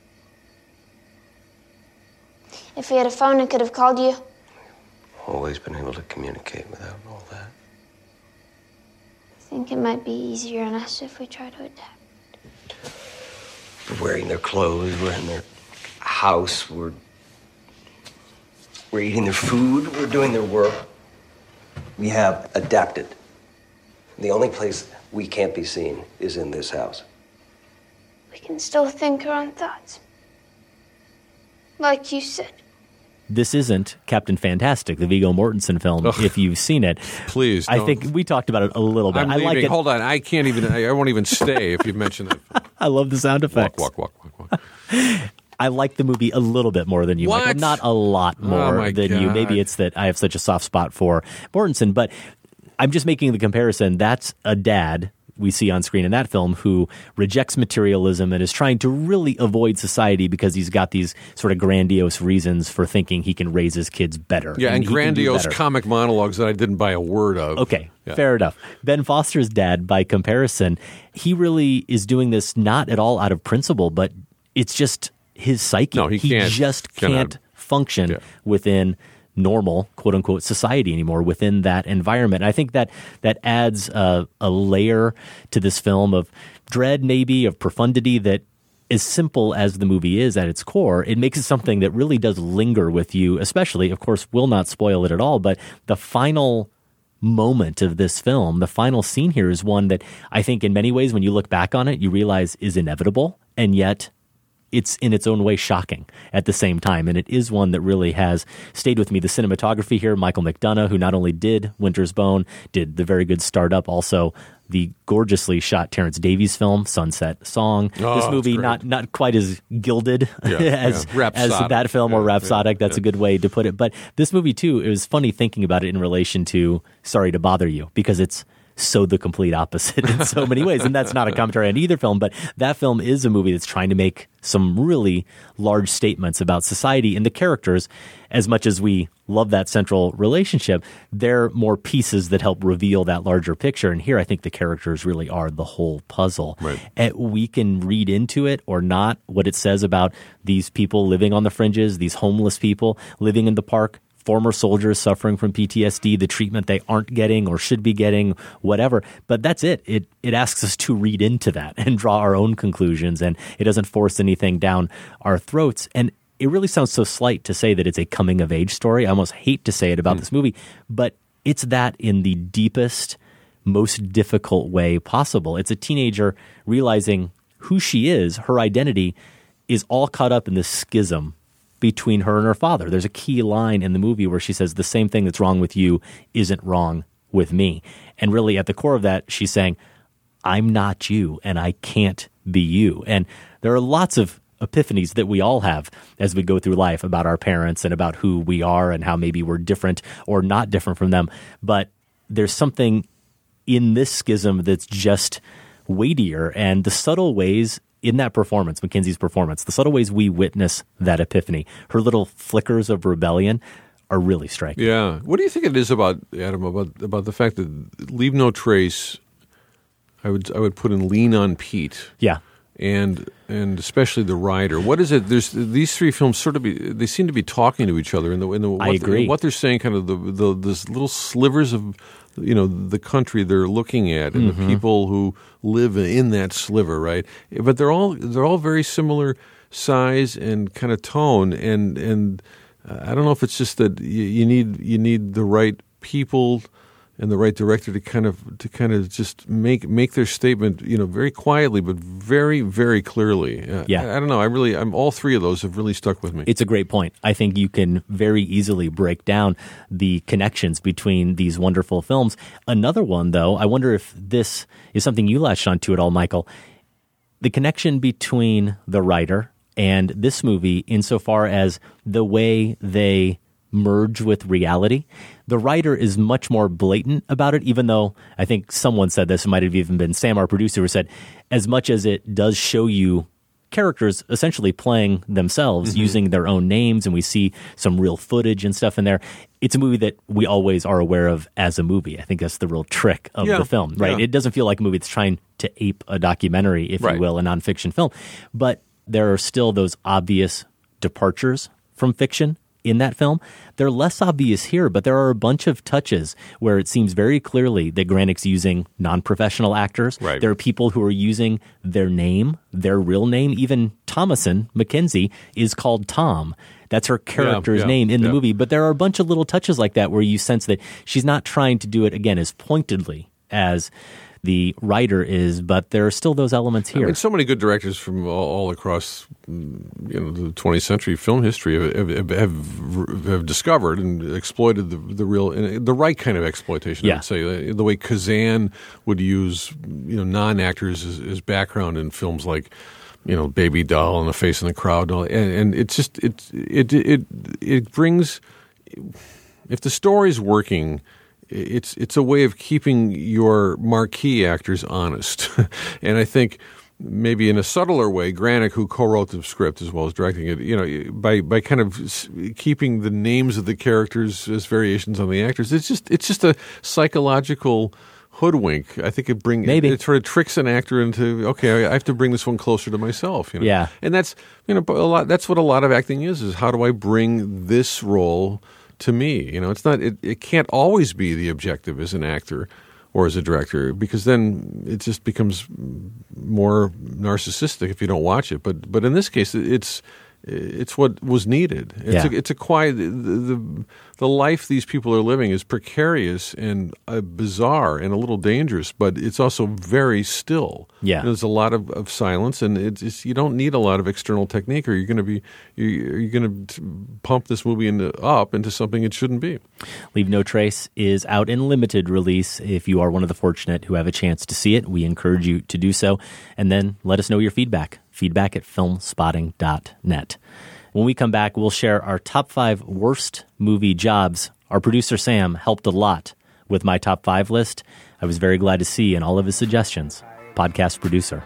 Speaker 7: If we had a phone, I could have called you.
Speaker 12: Always been able to communicate without all that.
Speaker 7: I think it might be easier on us if we try to adapt.
Speaker 12: We're wearing their clothes, we're in their house, we're we're eating their food, we're doing their work. We have adapted. The only place we can't be seen is in this house.
Speaker 7: We can still think our own thoughts. Like you said.
Speaker 4: This isn't Captain Fantastic, the Viggo Mortensen film,
Speaker 5: Ugh.
Speaker 4: if you've seen it.
Speaker 5: Please,
Speaker 4: I
Speaker 5: don't.
Speaker 4: think we talked about it a little bit.
Speaker 5: I'm
Speaker 4: I
Speaker 5: leaving.
Speaker 4: like it.
Speaker 5: Hold on. I can't even, I, I won't even stay if you mention that.
Speaker 4: I love the sound effects.
Speaker 5: Walk, walk, walk, walk, walk.
Speaker 4: I like the movie a little bit more than you,
Speaker 5: What?
Speaker 4: Michael. Not a lot
Speaker 5: Oh,
Speaker 4: more
Speaker 5: my
Speaker 4: than you.
Speaker 5: God.
Speaker 4: Maybe it's that I have such a soft spot for Mortensen, but I'm just making the comparison. That's a dad we see on screen in that film who rejects materialism and is trying to really avoid society because he's got these sort of grandiose reasons for thinking he can raise his kids better.
Speaker 5: Yeah, and
Speaker 4: he can do
Speaker 5: grandiose
Speaker 4: better.
Speaker 5: comic monologues that I didn't buy a word of.
Speaker 4: Okay,
Speaker 5: Yeah.
Speaker 4: fair enough. Ben Foster's dad, by comparison, he really is doing this not at all out of principle, but it's just his psyche.
Speaker 5: No, he can't-
Speaker 4: just
Speaker 5: cannot-
Speaker 4: can't function
Speaker 5: Yeah.
Speaker 4: within normal, quote unquote, society anymore within that environment. And I think that that adds a, a layer to this film of dread, maybe, of profundity that, as simple as the movie is at its core, it makes it something that really does linger with you, especially, of course, will not spoil it at all, but the final moment of this film, the final scene here is one that I think in many ways, when you look back on it, you realize is inevitable, and yet it's in its own way shocking at the same time. And it is one that really has stayed with me. The cinematography here, Michael McDonough, who not only did Winter's Bone, did the very good Startup, also the gorgeously shot Terrence Davies film, Sunset Song.
Speaker 5: Oh,
Speaker 4: this movie,
Speaker 5: it's great.
Speaker 4: not not quite as gilded
Speaker 5: Yeah,
Speaker 4: as,
Speaker 5: yeah.
Speaker 4: as
Speaker 5: Rhapsodic.
Speaker 4: that film or
Speaker 5: Yeah,
Speaker 4: rhapsodic.
Speaker 5: yeah,
Speaker 4: That's
Speaker 5: yeah.
Speaker 4: a good way to put it. But this movie, too, it was funny thinking about it in relation to Sorry to Bother You, because it's so the complete opposite in so many ways. And that's not a commentary on either film, but that film is a movie that's trying to make some really large statements about society and the characters. As much as we love that central relationship, they're more pieces that help reveal that larger picture. And here I think the characters really are the whole puzzle.
Speaker 5: Right.
Speaker 4: And we can read into it or not what it says about these people living on the fringes, these homeless people living in the park, former soldiers suffering from P T S D, the treatment they aren't getting or should be getting, whatever. But that's it. It it asks us to read into that and draw our own conclusions, and it doesn't force anything down our throats. And it really sounds so slight to say that it's a coming-of-age story. I almost hate to say it about
Speaker 5: Mm.
Speaker 4: this movie, but it's that in the deepest, most difficult way possible. It's a teenager realizing who she is, her identity, is all caught up in this schism between her and her father. There's a key line in the movie where she says, the same thing that's wrong with you isn't wrong with me. And really at the core of that, she's saying, I'm not you and I can't be you. And there are lots of epiphanies that we all have as we go through life about our parents and about who we are and how maybe we're different or not different from them. But there's something in this schism that's just weightier, and the subtle ways in that performance, Mackenzie's performance, the subtle ways we witness that epiphany, her little flickers of rebellion are really striking.
Speaker 5: Yeah. What do you think it is about, Adam, about about the fact that Leave No Trace, I would I would put in Lean on Pete.
Speaker 4: Yeah.
Speaker 5: and and especially the writer. What is it? There's these three films sort of be, they seem to be talking to each other in the in the what,
Speaker 4: I agree.
Speaker 5: what they're saying, kind of the the this little slivers of you know the country they're looking at, and
Speaker 4: Mm-hmm.
Speaker 5: the people who live in that sliver, right? But they're all they're all very similar size and kind of tone, and and uh, I don't know if it's just that you, you need you need the right people and the right director to kind of to kind of just make make their statement, you know, very quietly but very very clearly. Uh,
Speaker 4: Yeah.
Speaker 5: I, I don't know. I really, I'm all three of those have really stuck with me.
Speaker 4: It's a great point. I think you can very easily break down the connections between these wonderful films. Another one, though, I wonder if this is something you latched onto at all, Michael. The connection between the writer and this movie, insofar as the way they merge with reality. The writer is much more blatant about it, even though I think someone said this, it might have even been Sam, our producer, who said, as much as it does show you characters essentially playing themselves,
Speaker 5: Mm-hmm.
Speaker 4: using their own names, and we see some real footage and stuff in there, it's a movie that we always are aware of as a movie. I think that's the real trick of
Speaker 5: Yeah,
Speaker 4: the film, right?
Speaker 5: yeah.
Speaker 4: It doesn't feel like a movie that's trying to ape a documentary, if
Speaker 5: Right.
Speaker 4: you will, a nonfiction film. But there are still those obvious departures from fiction in that film. They're less obvious here, but there are a bunch of touches where it seems very clearly that Granick's using non-professional actors.
Speaker 5: Right.
Speaker 4: There are people who are using their name, their real name. Even Thomason, Mackenzie, is called Tom. That's her character's
Speaker 5: yeah,
Speaker 4: name in the
Speaker 5: yeah.
Speaker 4: movie. But there are a bunch of little touches like that where you sense that she's not trying to do it, again, as pointedly as the writer is, but there are still those elements here.
Speaker 5: I mean, so many good directors from all, all across, mm, you know, the twentieth century film history have have, have, have discovered and exploited the the real, the right kind of exploitation.
Speaker 4: Yeah.
Speaker 5: I would say the way Kazan would use, you know, non-actors as, as background in films like, you know, Baby Doll and The Face in the Crowd, and, all, and, and it's just it it it it brings, if the story's working, it's it's a way of keeping your marquee actors honest. And I think maybe in a subtler way, Granick, who co-wrote the script as well as directing it, you know, by by kind of s- keeping the names of the characters as variations on the actors, it's just it's just a psychological hoodwink. I think it bring
Speaker 4: Maybe.
Speaker 5: it, it sort of tricks an actor into, okay, I have to bring this one closer to myself. You know?
Speaker 4: Yeah.
Speaker 5: And that's, you know, a lot. That's what a lot of acting is: is how do I bring this role to me? You know, it's not. It, it can't always be the objective as an actor or as a director, because then it just becomes more narcissistic if you don't watch it. But but in this case, it's it's what was needed. It's
Speaker 4: Yeah.
Speaker 5: a, it's a quiet. The, the the life these people are living is precarious and uh, bizarre and a little dangerous, but it's also very still.
Speaker 4: Yeah.
Speaker 5: And there's a lot of, of silence, and it's, it's you don't need a lot of external technique, or you're going to be you're, you're going to pump this movie into up into something it shouldn't be.
Speaker 4: Leave No Trace is out in limited release. If you are one of the fortunate who have a chance to see it, we encourage you to do so. And then let us know your feedback. Feedback at filmspotting dot net. When we come back, we'll share our top five worst movie jobs. Our producer, Sam, helped a lot with my top five list. I was very glad to see in all of his suggestions, podcast producer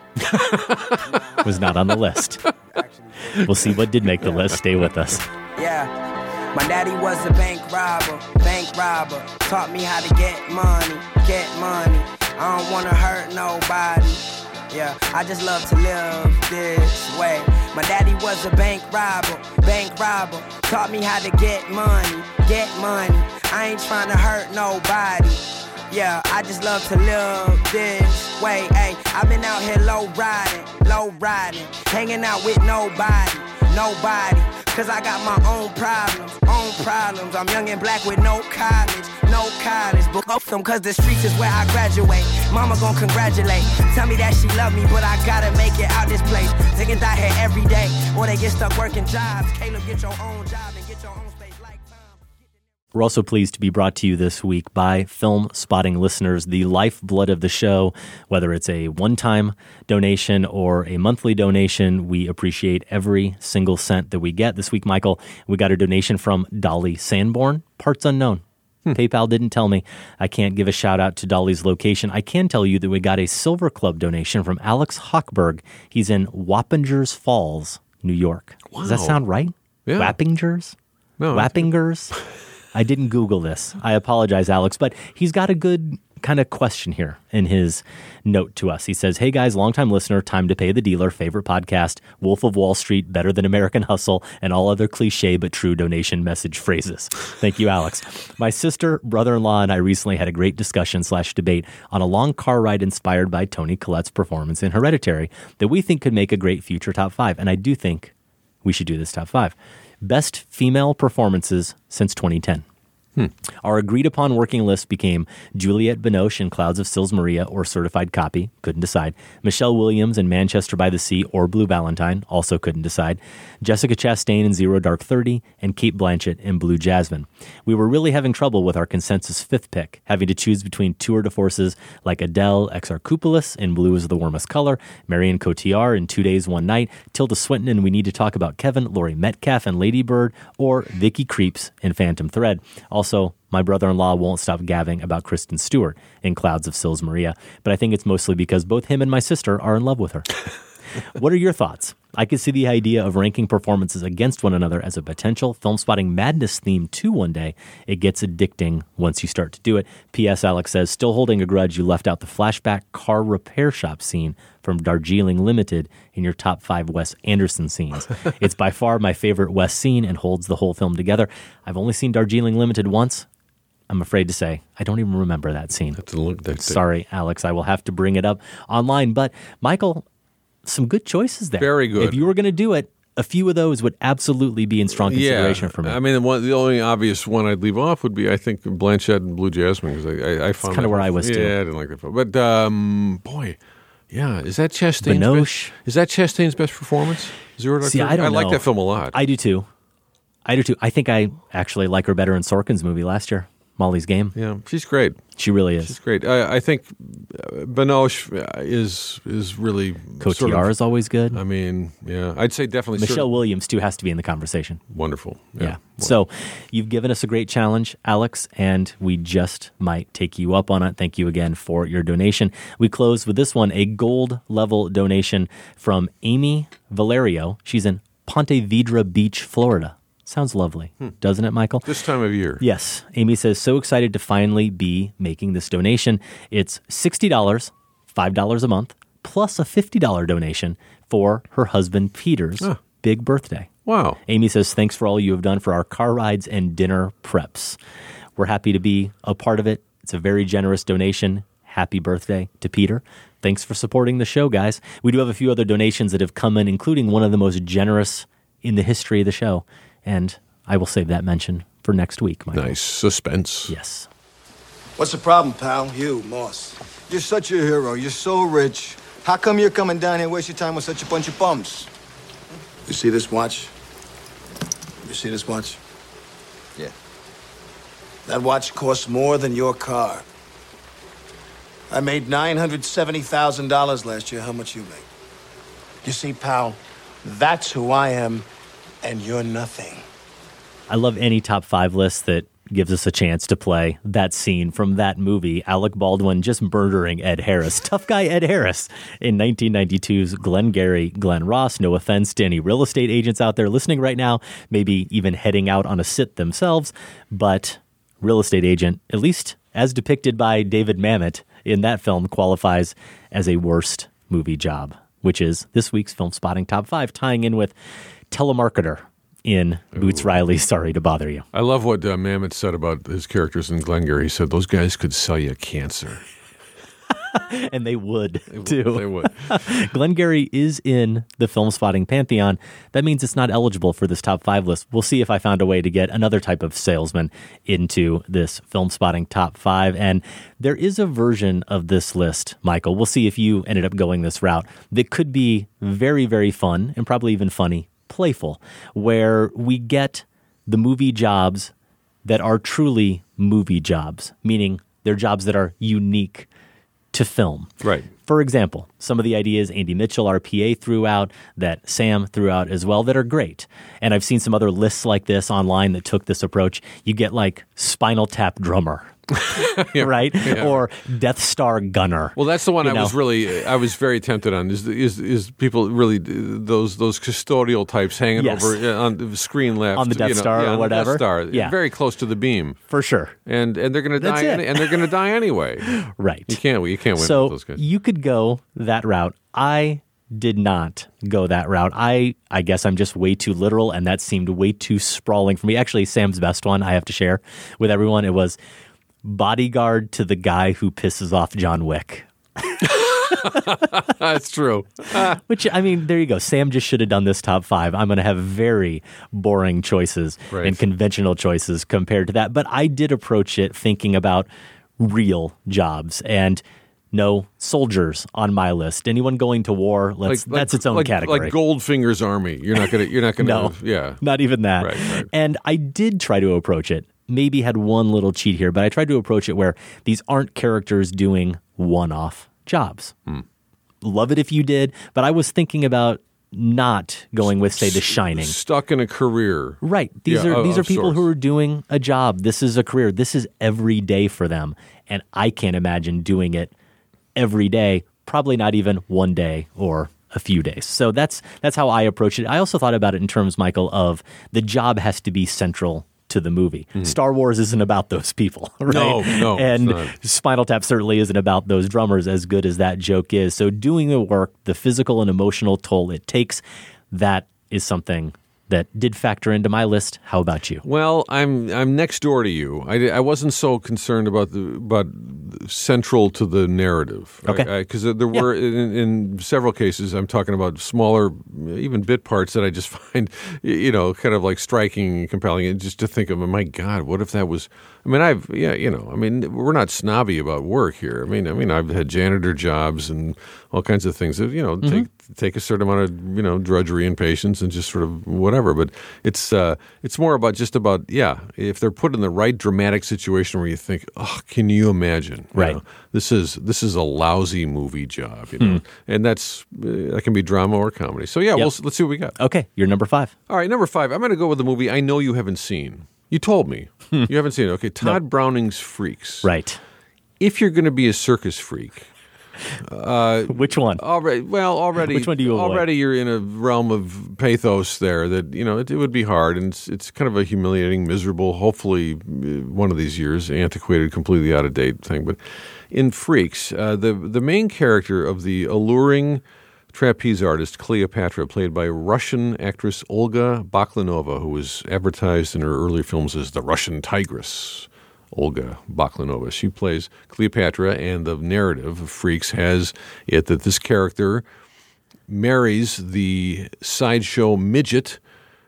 Speaker 4: was not on the list. We'll see what did make the list. Stay with us.
Speaker 2: Yeah, my daddy was a bank robber, bank robber. Taught me how to get money, get money. I don't wanna hurt nobody. Yeah, I just love to live this way. My daddy was a bank robber, bank robber. Taught me how to get money, get money. I ain't trying to hurt nobody. Yeah, I just love to live this way. Hey, I've been out here low riding, low riding, hanging out with nobody, nobody. Cause I got my own problems, own problems. I'm young and black with no college, no college. But both them cause the streets is where I graduate. Mama gon' congratulate, tell me that she love me, but I gotta make it out this place. Niggas die here every day, or they get stuck working jobs. Caleb, get your own job and get your own space like time.
Speaker 4: We're also pleased to be brought to you this week by Film Spotting listeners, the lifeblood of the show. Whether it's a one-time donation or a monthly donation, we appreciate every single cent that we get. This week, Michael, we got a donation from Dolly Sanborn, parts unknown. PayPal didn't tell me. I can't give a shout out to Dolly's location. I can tell you that we got a Silver Club donation from Alex Hochberg. He's in Wappingers Falls, New York. Does that
Speaker 5: Wow.
Speaker 4: sound right?
Speaker 5: Yeah.
Speaker 4: Wappingers?
Speaker 5: No,
Speaker 4: Wappingers? I didn't Google this. I apologize, Alex, but he's got a good kind of question here in his note to us. He says, hey guys, longtime listener, time to pay the dealer, favorite podcast, Wolf of Wall Street, better than American Hustle, and all other cliche but true donation message phrases. Thank you, Alex. My sister, brother-in-law, and I recently had a great discussion slash debate on a long car ride inspired by Toni Collette's performance in Hereditary that we think could make a great future top five. And I do think we should do this top five. Best female performances since twenty ten. Hmm. Our agreed-upon working list became Juliette Binoche in Clouds of Sils Maria or Certified Copy, couldn't decide. Michelle Williams in Manchester by the Sea or Blue Valentine, also couldn't decide. Jessica Chastain in Zero Dark Thirty, and Cate Blanchett in Blue Jasmine. We were really having trouble with our consensus fifth pick, having to choose between tour de forces like Adele Exarchopoulos in Blue is the Warmest Color, Marion Cotillard in Two Days, One Night, Tilda Swinton in We Need to Talk About Kevin, Laurie Metcalf in Lady Bird, or Vicky Creeps in Phantom Thread. Also, Also, my brother-in-law won't stop gabbing about Kristen Stewart in Clouds of Sils Maria, but I think it's mostly because both him and my sister are in love with her. What are your thoughts? I could see the idea of ranking performances against one another as a potential Film Spotting Madness theme too one day. It gets addicting once you start to do it. P S. Alex says, still holding a grudge you left out the flashback car repair shop scene from Darjeeling Limited in your top five Wes Anderson scenes. It's by far my favorite Wes scene and holds the whole film together. I've only seen Darjeeling Limited once. I'm afraid to say I don't even remember that scene.
Speaker 5: That's a look, that's
Speaker 4: Sorry,
Speaker 5: it.
Speaker 4: Alex. I will have to bring it up online. But, Michael, some good choices there.
Speaker 5: Very good.
Speaker 4: If you were going to do it, a few of those would absolutely be in strong consideration
Speaker 5: yeah.
Speaker 4: for me.
Speaker 5: I mean, the, one, the only obvious one I'd leave off would be, I think, Blanchett and Blue Jasmine. Because I, I, I found
Speaker 4: kind of where I was,
Speaker 5: yeah,
Speaker 4: too.
Speaker 5: Yeah, I didn't like that film. But, um, boy, yeah, is that Chastain's
Speaker 4: Binoche.
Speaker 5: best? Is that Chastain's best performance? Zero Dark
Speaker 4: See,
Speaker 5: Thirty?
Speaker 4: I don't
Speaker 5: I
Speaker 4: know.
Speaker 5: like that film a lot.
Speaker 4: I do, too. I do, too. I think I actually like her better in Sorkin's movie last year, Molly's Game.
Speaker 5: Yeah, she's great.
Speaker 4: She really is.
Speaker 5: She's great. I, I think Binoche is is really
Speaker 4: Cotillard
Speaker 5: sort of,
Speaker 4: is always good.
Speaker 5: I mean, yeah, I'd say definitely.
Speaker 4: Michelle
Speaker 5: sort of,
Speaker 4: Williams, too, has to be in the conversation.
Speaker 5: Wonderful. Yeah.
Speaker 4: Yeah. So you've given us a great challenge, Alex, and we just might take you up on it. Thank you again for your donation. We close with this one, a gold level donation from Amy Valerio. She's in Ponte Vedra Beach, Florida. Sounds lovely, hmm. doesn't it, Michael?
Speaker 5: This time of year.
Speaker 4: Yes. Amy says, so excited to finally be making this donation. It's sixty dollars, five dollars a month, plus a fifty dollars donation for her husband Peter's oh. big birthday.
Speaker 5: Wow.
Speaker 4: Amy says, thanks for all you have done for our car rides and dinner preps. We're happy to be a part of it. It's a very generous donation. Happy birthday to Peter. Thanks for supporting the show, guys. We do have a few other donations that have come in, including one of the most generous in the history of the show. And I will save that mention for next week, Michael.
Speaker 5: Nice. Suspense.
Speaker 4: Yes.
Speaker 14: What's the problem, pal? You, Moss. You're such a hero. You're so rich. How come you're coming down here and waste your time with such a bunch of bums? You see this watch? You see this watch? Yeah. That watch costs more than your car. I made nine hundred seventy thousand dollars last year. How much you make? You see, pal, that's who I am. And you're nothing.
Speaker 4: I love any top five list that gives us a chance to play that scene from that movie, Alec Baldwin just murdering Ed Harris. Tough guy Ed Harris in nineteen ninety-two's Glengarry Glen Ross. No offense to any real estate agents out there listening right now, maybe even heading out on a sit themselves, but real estate agent, at least as depicted by David Mamet in that film, qualifies as a worst movie job, which is this week's Film Spotting Top five, tying in with Telemarketer in Boots
Speaker 5: Ooh.
Speaker 4: Riley's Sorry to Bother You.
Speaker 5: I love what uh, Mamet said about his characters in Glengarry. He said, those guys could sell you cancer.
Speaker 4: And they would,
Speaker 5: they would
Speaker 4: too.
Speaker 5: They would.
Speaker 4: Glengarry is in the Film Spotting Pantheon. That means it's not eligible for this top five list. We'll see if I found a way to get another type of salesman into this Film Spotting top five. And there is a version of this list, Michael. We'll see if you ended up going this route that could be very, very fun and probably even funny, playful, where we get the movie jobs that are truly movie jobs, meaning they're jobs that are unique to film.
Speaker 5: Right.
Speaker 4: For example, some of the ideas Andy Mitchell, our P A, threw out, that Sam threw out as well, that are great. And I've seen some other lists like this online that took this approach. You get like Spinal Tap drummer
Speaker 5: Yeah,
Speaker 4: right?
Speaker 5: yeah.
Speaker 4: Or Death Star gunner.
Speaker 5: Well, that's the one
Speaker 4: You
Speaker 5: I
Speaker 4: know?
Speaker 5: was really, I was very tempted on. Is is is people really those those custodial types hanging
Speaker 4: Yes.
Speaker 5: over uh, on the screen left
Speaker 4: On the Death
Speaker 5: you know,
Speaker 4: Star
Speaker 5: yeah,
Speaker 4: or
Speaker 5: on the
Speaker 4: whatever?
Speaker 5: Death Star,
Speaker 4: Yeah.
Speaker 5: very close to the beam
Speaker 4: For sure.
Speaker 5: and and they're going to
Speaker 4: That's
Speaker 5: die
Speaker 4: it.
Speaker 5: any, and they're going to die anyway.
Speaker 4: Right.
Speaker 5: You can't you can't win
Speaker 4: So
Speaker 5: with those guys.
Speaker 4: you could go that route. I did not go that route. I I guess I'm just way too literal, and that seemed way too sprawling for me. Actually, Sam's best one I have to share with everyone. It was bodyguard to the guy who pisses off John Wick.
Speaker 5: That's true.
Speaker 4: Which, I mean, there you go. Sam just should have done this top five. I'm going to have very boring choices
Speaker 5: Right.
Speaker 4: and conventional choices compared to that. But I did approach it thinking about real jobs and no soldiers on my list. Anyone going to war, let's, that's its own
Speaker 5: like,
Speaker 4: category.
Speaker 5: Like Goldfinger's army. You're not gonna. You're not gonna.
Speaker 4: No.
Speaker 5: Yeah.
Speaker 4: Not even that.
Speaker 5: Right, right.
Speaker 4: And I did try to approach it. Maybe had one little cheat here, but I tried to approach it where these aren't characters doing one-off jobs.
Speaker 5: Hmm.
Speaker 4: Love it if you did, but I was thinking about not going with, say, The Shining.
Speaker 5: Stuck in a career.
Speaker 4: Right. These
Speaker 5: Yeah,
Speaker 4: are
Speaker 5: of-
Speaker 4: these are
Speaker 5: of
Speaker 4: people
Speaker 5: sorts.
Speaker 4: who are doing a job. This is a career. This is every day for them, and I can't imagine doing it every day. Probably not even one day or a few days. So that's that's how I approach it. I also thought about it in terms, Michael, of the job has to be central to the movie. Star Wars isn't about those people, right?
Speaker 5: No, no, it's
Speaker 4: And
Speaker 5: not.
Speaker 4: Spinal Tap certainly isn't about those drummers, as good as that joke is. So doing the work, the physical and emotional toll it takes, that is something that did factor into my list. How about you?
Speaker 5: Well, I'm I'm next door to you. I, I wasn't so concerned about the about central to the narrative.
Speaker 4: Okay.
Speaker 5: Because there were in, in several cases, I'm talking about smaller, even bit parts that I just find, you know, kind of like striking and compelling. And just to think of, my God, what if that was? I mean, I've yeah, you know, I mean, we're not snobby about work here. I mean, I mean, I've had janitor jobs and all kinds of things that you know
Speaker 4: Mm-hmm.
Speaker 5: take take a certain amount of you know drudgery and patience and just sort of whatever. But it's uh, it's more about just about yeah, if they're put in the right dramatic situation where you think, oh, can you imagine? You
Speaker 4: Right.
Speaker 5: know, this is this is a lousy movie job, you know, and that's uh, that can be drama or comedy. So yeah,
Speaker 4: Yep.
Speaker 5: we'll, let's see what we got.
Speaker 4: Okay, you're number five.
Speaker 5: All right, number five. I'm going to go with a movie I know you haven't seen. You told me you haven't seen it. Okay, Todd Browning's Freaks.
Speaker 4: Right.
Speaker 5: If you're going to be a circus freak, uh,
Speaker 4: which one?
Speaker 5: Already, well, already,
Speaker 4: Which one do you avoid?
Speaker 5: already you're in a realm of pathos there that you know it, it would be hard, and it's, it's kind of a humiliating, miserable. Hopefully, uh, one of these years, antiquated, completely out of date thing. But in Freaks, uh, the the main character of the alluring trapeze artist Cleopatra, played by Russian actress Olga Baklanova, who was advertised in her earlier films as the Russian Tigress. Olga Baklanova. She plays Cleopatra, and the narrative of Freaks has it that this character marries the sideshow midget,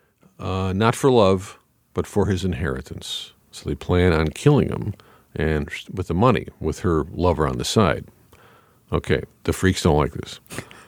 Speaker 5: uh, not for love, but for his inheritance. So they plan on killing him, and with the money, with her lover on the side. Okay, the freaks don't like this.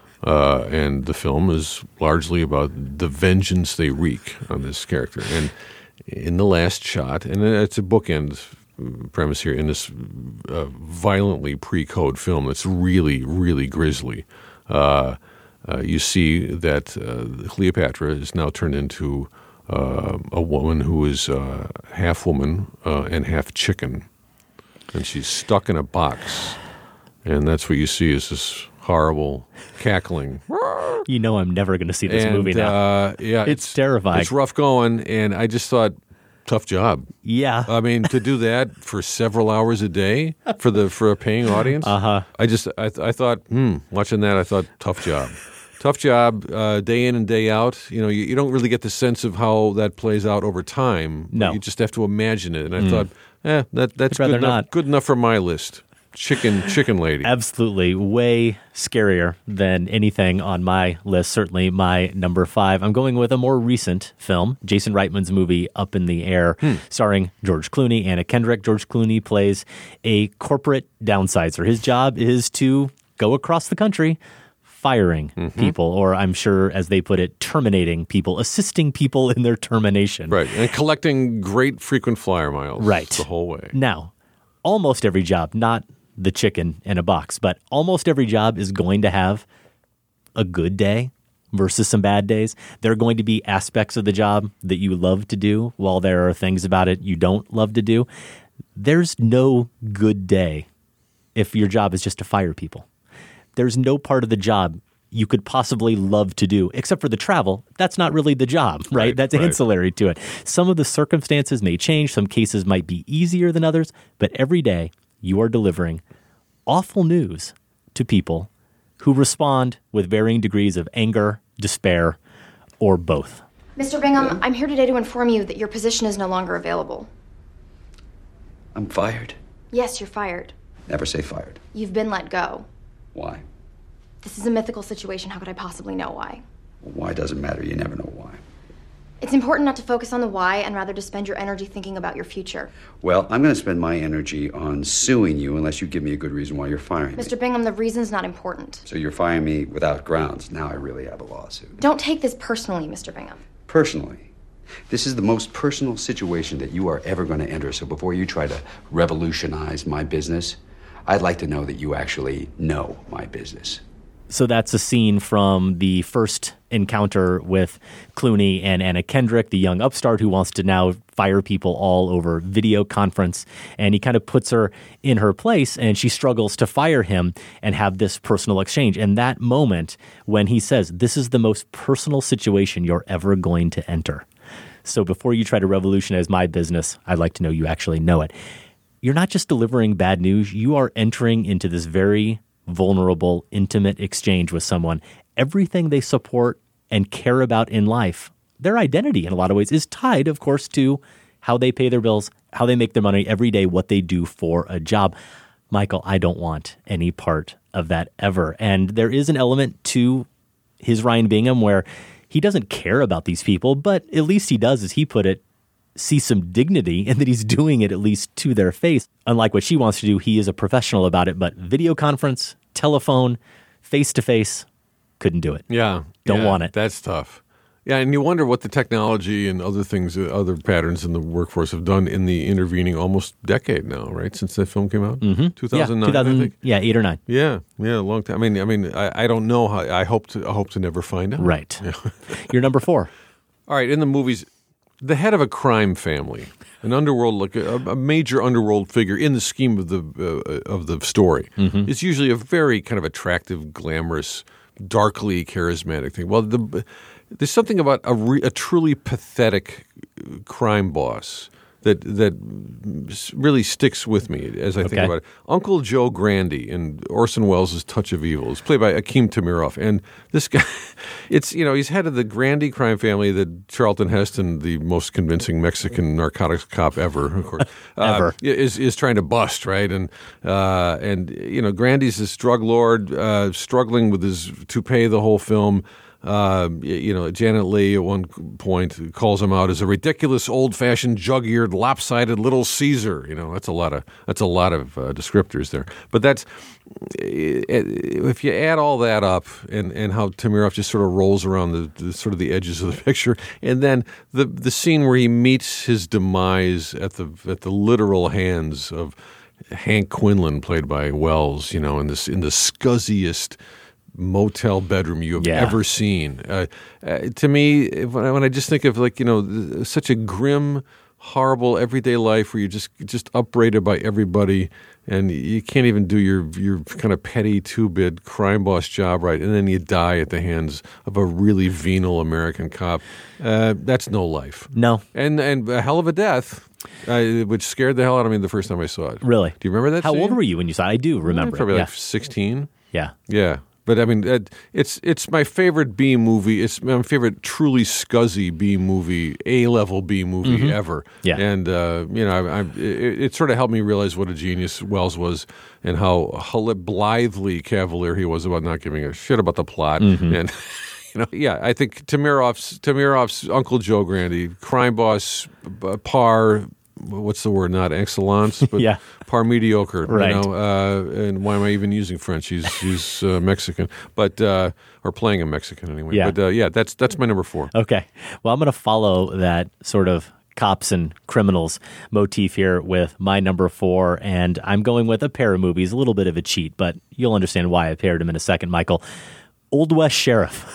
Speaker 5: Uh, and the film is largely about the vengeance they wreak on this character. And in the last shot, and it's a bookend premise here, in this uh, violently pre-code film that's really, really grisly, uh, uh, you see that uh, Cleopatra is now turned into uh, a woman who is uh, half woman uh, and half chicken. And she's stuck in a box. And that's what you see is this horrible cackling.
Speaker 4: You know I'm never going to see this
Speaker 5: and,
Speaker 4: movie now.
Speaker 5: Uh, yeah,
Speaker 4: it's, terrifying.
Speaker 5: It's rough going, and I just thought, tough job.
Speaker 4: Yeah,
Speaker 5: I mean, to do that for several hours a day for the for a paying audience.
Speaker 4: Uh huh.
Speaker 5: I just I, th- I thought, hmm, watching that, I thought, tough job, tough job, uh, day in and day out. You know, you, you don't really get the sense of how that plays out over time.
Speaker 4: No,
Speaker 5: you just have to imagine it. And I
Speaker 4: Mm.
Speaker 5: thought, eh, that that's
Speaker 4: I'd rather
Speaker 5: good enough,
Speaker 4: not.
Speaker 5: good enough for my list. Chicken, chicken lady.
Speaker 4: Absolutely. Way scarier than anything on my list. Certainly my number five. I'm going with a more recent film, Jason Reitman's movie Up in the Air,
Speaker 5: Hmm.
Speaker 4: starring George Clooney, Anna Kendrick. George Clooney plays a corporate downsizer. His job is to go across the country firing
Speaker 5: Mm-hmm.
Speaker 4: people, or I'm sure, as they put it, terminating people, assisting people in their termination.
Speaker 5: Right, and collecting great frequent flyer miles.
Speaker 4: Right.
Speaker 5: The whole way.
Speaker 4: Now, almost every job, not the chicken in a box, but almost every job is going to have a good day versus some bad days. There are going to be aspects of the job that you love to do, while there are things about it you don't love to do. There's no good day if your job is just to fire people. There's no part of the job you could possibly love to do, except for the travel. That's not really the job, right?
Speaker 5: Right,
Speaker 4: That's
Speaker 5: right.
Speaker 4: ancillary to it. Some of the circumstances may change. Some cases might be easier than others. But every day you are delivering awful news to people who respond with varying degrees of anger, despair, or both.
Speaker 3: Mister Bingham, I'm here today to inform you that your position is no longer available.
Speaker 8: I'm fired.
Speaker 3: Yes, you're fired.
Speaker 8: Never say fired.
Speaker 3: You've been let go.
Speaker 8: Why?
Speaker 3: This is a mythical situation. How could I possibly know why?
Speaker 8: Why doesn't matter. You never know why.
Speaker 3: It's important not to focus on the why and rather to spend your energy thinking about your future.
Speaker 8: Well, I'm going to spend my energy on suing you unless you give me a good reason why you're firing me.
Speaker 3: Mister Bingham, the reason's not important.
Speaker 8: So you're firing me without grounds. Now I really have a lawsuit.
Speaker 3: Don't take this personally, Mister Bingham.
Speaker 8: Personally, this is the most personal situation that you are ever going to enter. So before you try to revolutionize my business, I'd like to know that you actually know my business.
Speaker 4: So that's a scene from the first encounter with Clooney and Anna Kendrick, the young upstart who wants to now fire people all over video conference. And he kind of puts her in her place and she struggles to fire him and have this personal exchange. And that moment when he says, this is the most personal situation you're ever going to enter. So before you try to revolutionize my business, I'd like to know you actually know it. You're not just delivering bad news. You are entering into this very vulnerable, intimate exchange with someone. Everything they support and care about in life, their identity in a lot of ways is tied, of course, to how they pay their bills, how they make their money every day, what they do for a job. Michael, I don't want any part of that ever. And there is an element to his Ryan Bingham where he doesn't care about these people, but at least he does, as he put it, see some dignity in that he's doing it at least to their face. Unlike what she wants to do, he is a professional about it, but video conference, telephone, face-to-face, couldn't do it.
Speaker 5: Yeah.
Speaker 4: Don't
Speaker 5: yeah,
Speaker 4: want it.
Speaker 5: That's tough. Yeah, and you wonder what the technology and other things, uh, other patterns in the workforce have done in the intervening almost decade now, right? Since that film came out?
Speaker 4: Mm-hmm.
Speaker 5: two thousand nine,
Speaker 4: yeah, two thousand,
Speaker 5: I think?
Speaker 4: Yeah, eight or nine.
Speaker 5: Yeah, yeah, a long time. I mean, I mean, I, I don't know how, I hope to I hope to never find out.
Speaker 4: Right.
Speaker 5: Yeah.
Speaker 4: You're number four.
Speaker 5: All right, in the movies, the head of a crime family, an underworld, like a, a major underworld figure in the scheme of the uh, of the story,
Speaker 4: Mhm.
Speaker 5: is usually a very kind of attractive, glamorous, darkly charismatic thing. Well, the, there's something about a, re, a truly pathetic crime boss that that really sticks with me as I
Speaker 4: Okay.
Speaker 5: think about it. Uncle Joe Grandy in Orson Welles' Touch of Evil is played by Akeem Tamirov, and this guy, it's you know he's head of the Grandy crime family that Charlton Heston, the most convincing Mexican narcotics cop ever, of course,
Speaker 4: Ever.
Speaker 5: uh, is is trying to bust, right? And uh, and you know Grandy's this drug lord uh, struggling with his to pay the whole film. Uh, you know, Janet Leigh at one point calls him out as a ridiculous, old-fashioned, jug-eared, lopsided little Caesar. You know, that's a lot of that's a lot of uh, descriptors there. But that's if you add all that up, and, and how Tamirov just sort of rolls around the, the sort of the edges of the picture, and then the the scene where he meets his demise at the at the literal hands of Hank Quinlan, played by Wells. You know, in this in the scuzziest motel bedroom you have
Speaker 4: Yeah.
Speaker 5: ever seen. Uh, uh, to me, if- when I, when I just think of like you know th- such a grim, horrible everyday life where you're just just upbraided by everybody, and you can't even do your your kind of petty two-bit crime boss job right, and then you die at the hands of a really venal American cop. Uh, that's no life.
Speaker 4: No,
Speaker 5: and and a hell of a death. Uh, which scared the hell out of me the first time I saw it.
Speaker 4: Really?
Speaker 5: Do you remember that?
Speaker 4: How
Speaker 5: scene?
Speaker 4: old were you when you saw it? I do remember.
Speaker 5: Probably
Speaker 4: it.
Speaker 5: like
Speaker 4: yeah.
Speaker 5: sixteen.
Speaker 4: Yeah.
Speaker 5: Yeah. But I mean, it, it's it's my favorite B movie. It's my favorite truly scuzzy B movie, A level B movie
Speaker 4: Mhm.
Speaker 5: ever.
Speaker 4: Yeah.
Speaker 5: And uh, you know, I, I, it, it sort of helped me realize what a genius Wells was, and how hol- blithely cavalier he was about not giving a shit about the plot.
Speaker 4: Mhm.
Speaker 5: And you know, yeah, I think Tamirov's Tamirov's Uncle Joe Grandy, crime boss, uh, par. What's the word? Not excellence, but
Speaker 4: Yeah.
Speaker 5: par mediocre.
Speaker 4: Right.
Speaker 5: You know, uh, and why am I even using French? He's he's uh, Mexican, but uh, or playing a Mexican anyway.
Speaker 4: Yeah.
Speaker 5: But uh, yeah, that's that's my number four.
Speaker 4: Okay. Well, I'm going to follow that sort of cops and criminals motif here with my number four, and I'm going with a pair of movies, a little bit of a cheat, but you'll understand why I paired them in a second, Michael. Old West Sheriff.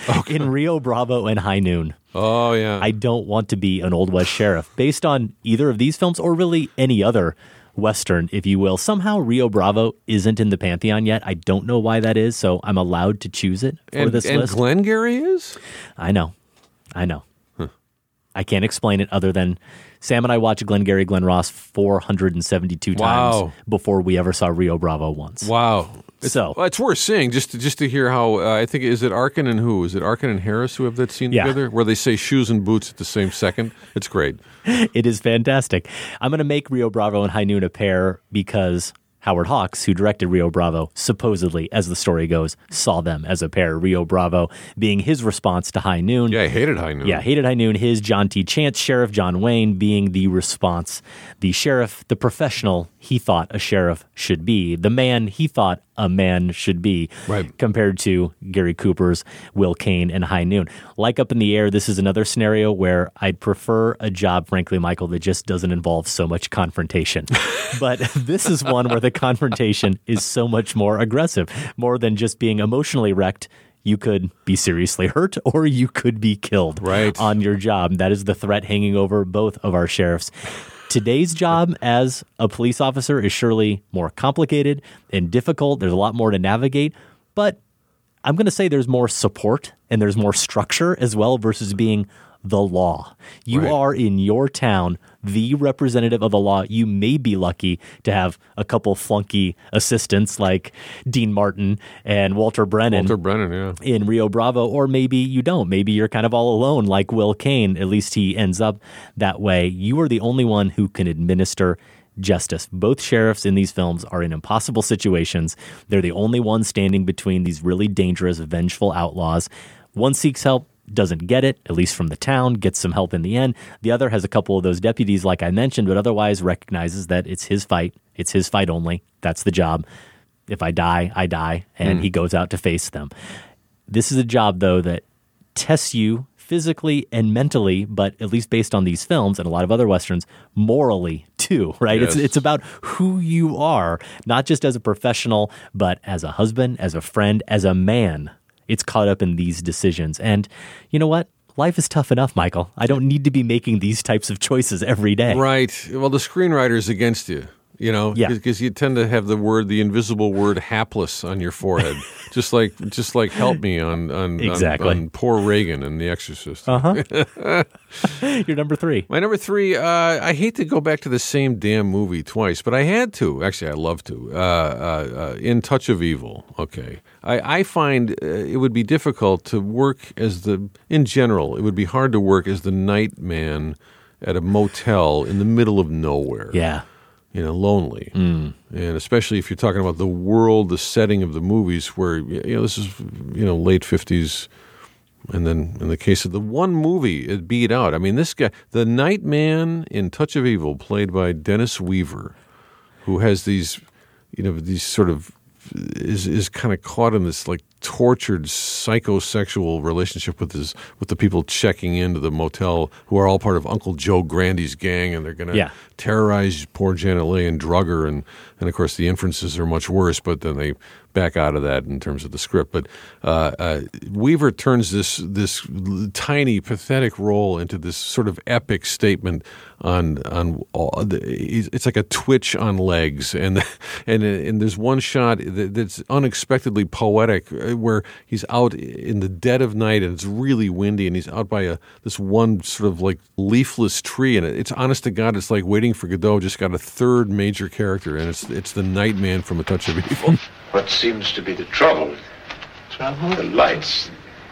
Speaker 4: In Rio Bravo and High Noon.
Speaker 5: Oh, yeah.
Speaker 4: I don't want to be an Old West sheriff. Based on either of these films, or really any other Western, if you will. Somehow Rio Bravo isn't in the Pantheon yet. I don't know why that is, so I'm allowed to choose it for
Speaker 5: and,
Speaker 4: this
Speaker 5: and
Speaker 4: list.
Speaker 5: Glengarry is?
Speaker 4: I know. I know. Huh. I can't explain it other than Sam and I watched Glengarry Glen Ross four hundred seventy-two
Speaker 5: Wow.
Speaker 4: times before we ever saw Rio Bravo once.
Speaker 5: Wow. It's,
Speaker 4: so
Speaker 5: well, it's worth seeing just to, just to hear how, uh, I think, is it Arkin and who? Is it Arkin and Harris who have that scene
Speaker 4: Yeah.
Speaker 5: together? Where they say shoes and boots at the same second? It's great.
Speaker 4: It is fantastic. I'm going to make Rio Bravo and High Noon a pair because Howard Hawks, who directed Rio Bravo, supposedly, as the story goes, saw them as a pair. Rio Bravo being his response to High Noon.
Speaker 5: Yeah, I hated High Noon.
Speaker 4: Yeah, hated High Noon. His John T. Chance, Sheriff John Wayne, being the response, the sheriff, the professional he thought a sheriff should be, the man he thought a man should be,
Speaker 5: right.
Speaker 4: compared to Gary Cooper's Will Kane and High Noon. Like Up in the Air, this is another scenario where I'd prefer a job, frankly, Michael, that just doesn't involve so much confrontation. But this is one where the confrontation is so much more aggressive, more than just being emotionally wrecked. You could be seriously hurt or you could be killed
Speaker 5: right.
Speaker 4: on your job. That is the threat hanging over both of our sheriffs. Today's job as a police officer is surely more complicated and difficult. There's a lot more to navigate, but I'm going to say there's more support and there's more structure as well versus being the law. You
Speaker 5: Right.
Speaker 4: are in your town the representative of the law. You may be lucky to have a couple flunky assistants like Dean Martin and Walter Brennan.
Speaker 5: Walter Brennan, yeah.
Speaker 4: In Rio Bravo, or maybe you don't. Maybe you're kind of all alone like Will Kane. At least he ends up that way. You are the only one who can administer justice. Both sheriffs in these films are in impossible situations. They're the only ones standing between these really dangerous, vengeful outlaws. One seeks help, doesn't get it, at least from the town, gets some help in the end. The other has a couple of those deputies, like I mentioned, but otherwise recognizes that it's his fight. It's his fight only. That's the job. If I die, I die, and
Speaker 5: Mm.
Speaker 4: he goes out to face them. This is a job, though, that tests you physically and mentally, but at least based on these films and a lot of other Westerns, morally too, right?
Speaker 5: Yes.
Speaker 4: It's it's about who you are, not just as a professional, but as a husband, as a friend, as a man. It's caught up in these decisions. And you know what? Life is tough enough, Michael. I don't need to be making these types of choices every day.
Speaker 5: Right. Well, the screenwriter's against you, you know,
Speaker 4: Yeah.
Speaker 5: because you tend to have the word, the invisible word hapless on your forehead. just like just like help me on, on,
Speaker 4: Exactly.
Speaker 5: on, on poor Reagan in The Exorcist.
Speaker 4: Uh-huh. You're number three.
Speaker 5: My number three, uh, I hate to go back to the same damn movie twice, but I had to. Actually, I love to. Uh, uh, uh, In Touch of Evil. Okay. I, I find uh, it would be difficult to work as the, in general, it would be hard to work as the night man at a motel in the middle of nowhere.
Speaker 4: Yeah.
Speaker 5: You know, lonely.
Speaker 4: Mm.
Speaker 5: And especially if you're talking about the world, the setting of the movies where, you know, this is, you know, late fifties. And then in the case of the one movie, it beat out. I mean, this guy, the night man in Touch of Evil, played by Dennis Weaver, who has these, you know, these sort of, is is kind of caught in this like tortured psychosexual relationship with his with the people checking into the motel who are all part of Uncle Joe Grandy's gang, and they're going to
Speaker 4: Yeah.
Speaker 5: terrorize poor Janet Leigh and drug her, and and of course the inferences are much worse, but then they back out of that in terms of the script. But uh, uh, Weaver turns this this tiny pathetic role into this sort of epic statement on on all the, it's like a twitch on legs, and and and there's one shot that's unexpectedly poetic where he's out in the dead of night and it's really windy, and he's out by a this one sort of like leafless tree, and it's honest to God, it's like Waiting for Godot just got a third major character, and it's it's the night man from A Touch of Evil.
Speaker 6: What seems to be the trouble? Trouble? The lights.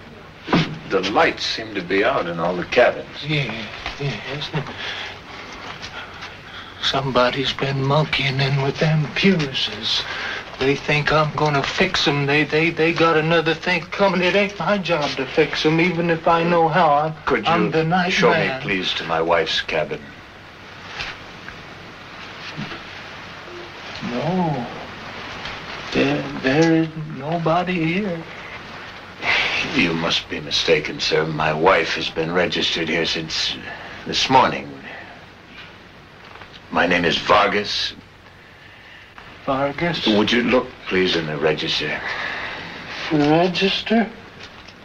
Speaker 6: The lights seem to be out in all the cabins.
Speaker 11: Yeah, yes. Somebody's been monkeying in with them fuses. They think I'm gonna fix them. They, they, they got another thing coming. It ain't my job to fix them, even if I know how. I'm,
Speaker 6: Could you
Speaker 11: I'm the night
Speaker 6: show
Speaker 11: man.
Speaker 6: me, please, to my wife's cabin?
Speaker 11: No. There, there is nobody here.
Speaker 6: You must be mistaken, sir. My wife has been registered here since this morning. My name is Vargas.
Speaker 11: Vargas?
Speaker 6: Would you look, please, in the register?
Speaker 11: Register?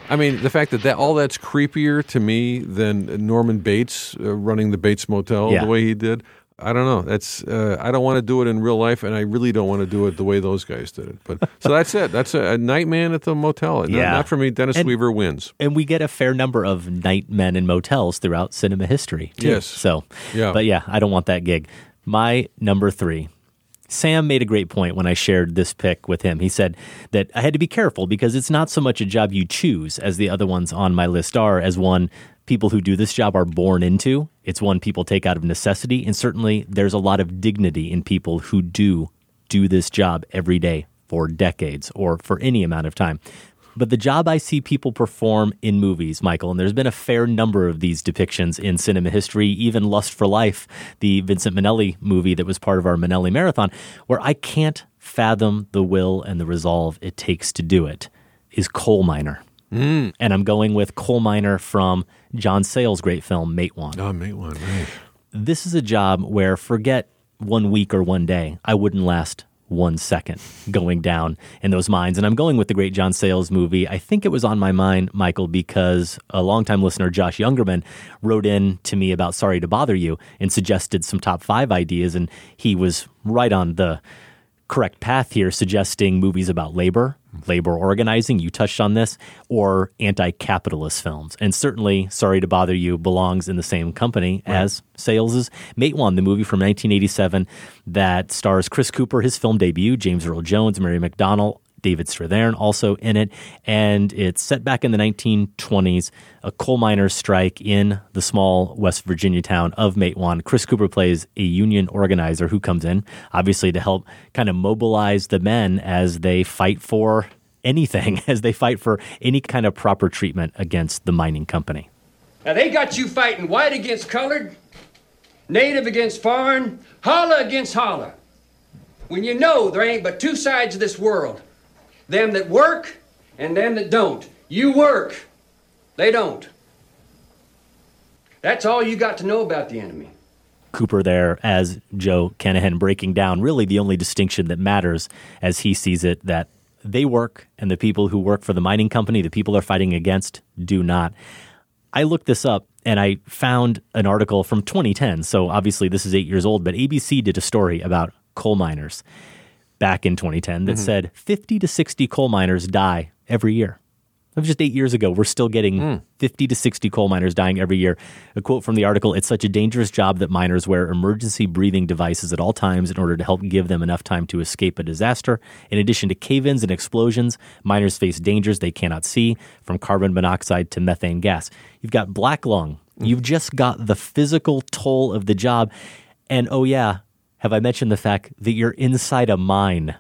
Speaker 5: I mean, the fact that, that all that's creepier to me than Norman Bates uh, running the Bates Motel
Speaker 4: Yeah.
Speaker 5: the way he did. I don't know. That's uh, I don't want to do it in real life, and I really don't want to do it the way those guys did it. But so that's it. That's a, a night man at the motel. Not,
Speaker 4: Yeah.
Speaker 5: not for me. Dennis
Speaker 4: And-
Speaker 5: Weaver wins.
Speaker 4: And we get a fair number of night men in motels throughout cinema history, too.
Speaker 5: Yes.
Speaker 4: So,
Speaker 5: Yeah.
Speaker 4: but yeah, I don't want that gig. My number three. Sam made a great point when I shared this pick with him. He said that I had to be careful because it's not so much a job you choose, as the other ones on my list are, as one people who do this job are born into. It's one people take out of necessity. And certainly there's a lot of dignity in people who do do this job every day for decades or for any amount of time. But the job I see people perform in movies, Michael, and there's been a fair number of these depictions in cinema history, even Lust for Life, the Vincent Minnelli movie that was part of our Minnelli Marathon, where I can't fathom the will and the resolve it takes to do it, is coal miner.
Speaker 5: Mm.
Speaker 4: And I'm going with coal miner from John Sayles' great film, Matewan.
Speaker 5: Oh, Matewan, right.
Speaker 4: This is a job where, forget one week or one day, I wouldn't last one second going down in those mines. And I'm going with the great John Sayles movie. I think it was on my mind, Michael, because a longtime listener, Josh Youngerman, wrote in to me about Sorry to Bother You and suggested some top five ideas. And he was right on the correct path here, suggesting movies about labor, labor organizing, you touched on this, or anti-capitalist films. And certainly Sorry to Bother You belongs in the same company
Speaker 5: Right.
Speaker 4: as Sayles' Matewan, the movie from nineteen eighty-seven that stars Chris Cooper, his film debut, James Earl Jones, Mary McDonnell, David Strathairn also in it. And it's set back in the nineteen twenties, a coal miners' strike in the small West Virginia town of Matewan. Chris Cooper plays a union organizer who comes in, obviously to help kind of mobilize the men as they fight for anything, as they fight for any kind of proper treatment against the mining company.
Speaker 9: Now they got you fighting white against colored, native against foreign, holla against holla. When you know there ain't but two sides of this world, them that work and them that don't. You work, they don't. That's all you got to know about the enemy.
Speaker 4: Cooper there as Joe Kenahan breaking down really the only distinction that matters as he sees it, that they work and the people who work for the mining company, the people they're fighting against, do not. I looked this up and I found an article from twenty ten. So obviously this is eight years old, but A B C did a story about coal miners back in twenty ten that
Speaker 5: Mhm.
Speaker 4: said fifty to sixty coal miners die every year. That was just eight years ago. We're still getting
Speaker 5: Mm.
Speaker 4: fifty to sixty coal miners dying every year. A quote from the article, "It's such a dangerous job that miners wear emergency breathing devices at all times in order to help give them enough time to escape a disaster. In addition to cave-ins and explosions, miners face dangers they cannot see, from carbon monoxide to methane gas." You've got black lung. You've just got the physical toll of the job. And oh yeah, have I mentioned the fact that you're inside a mine?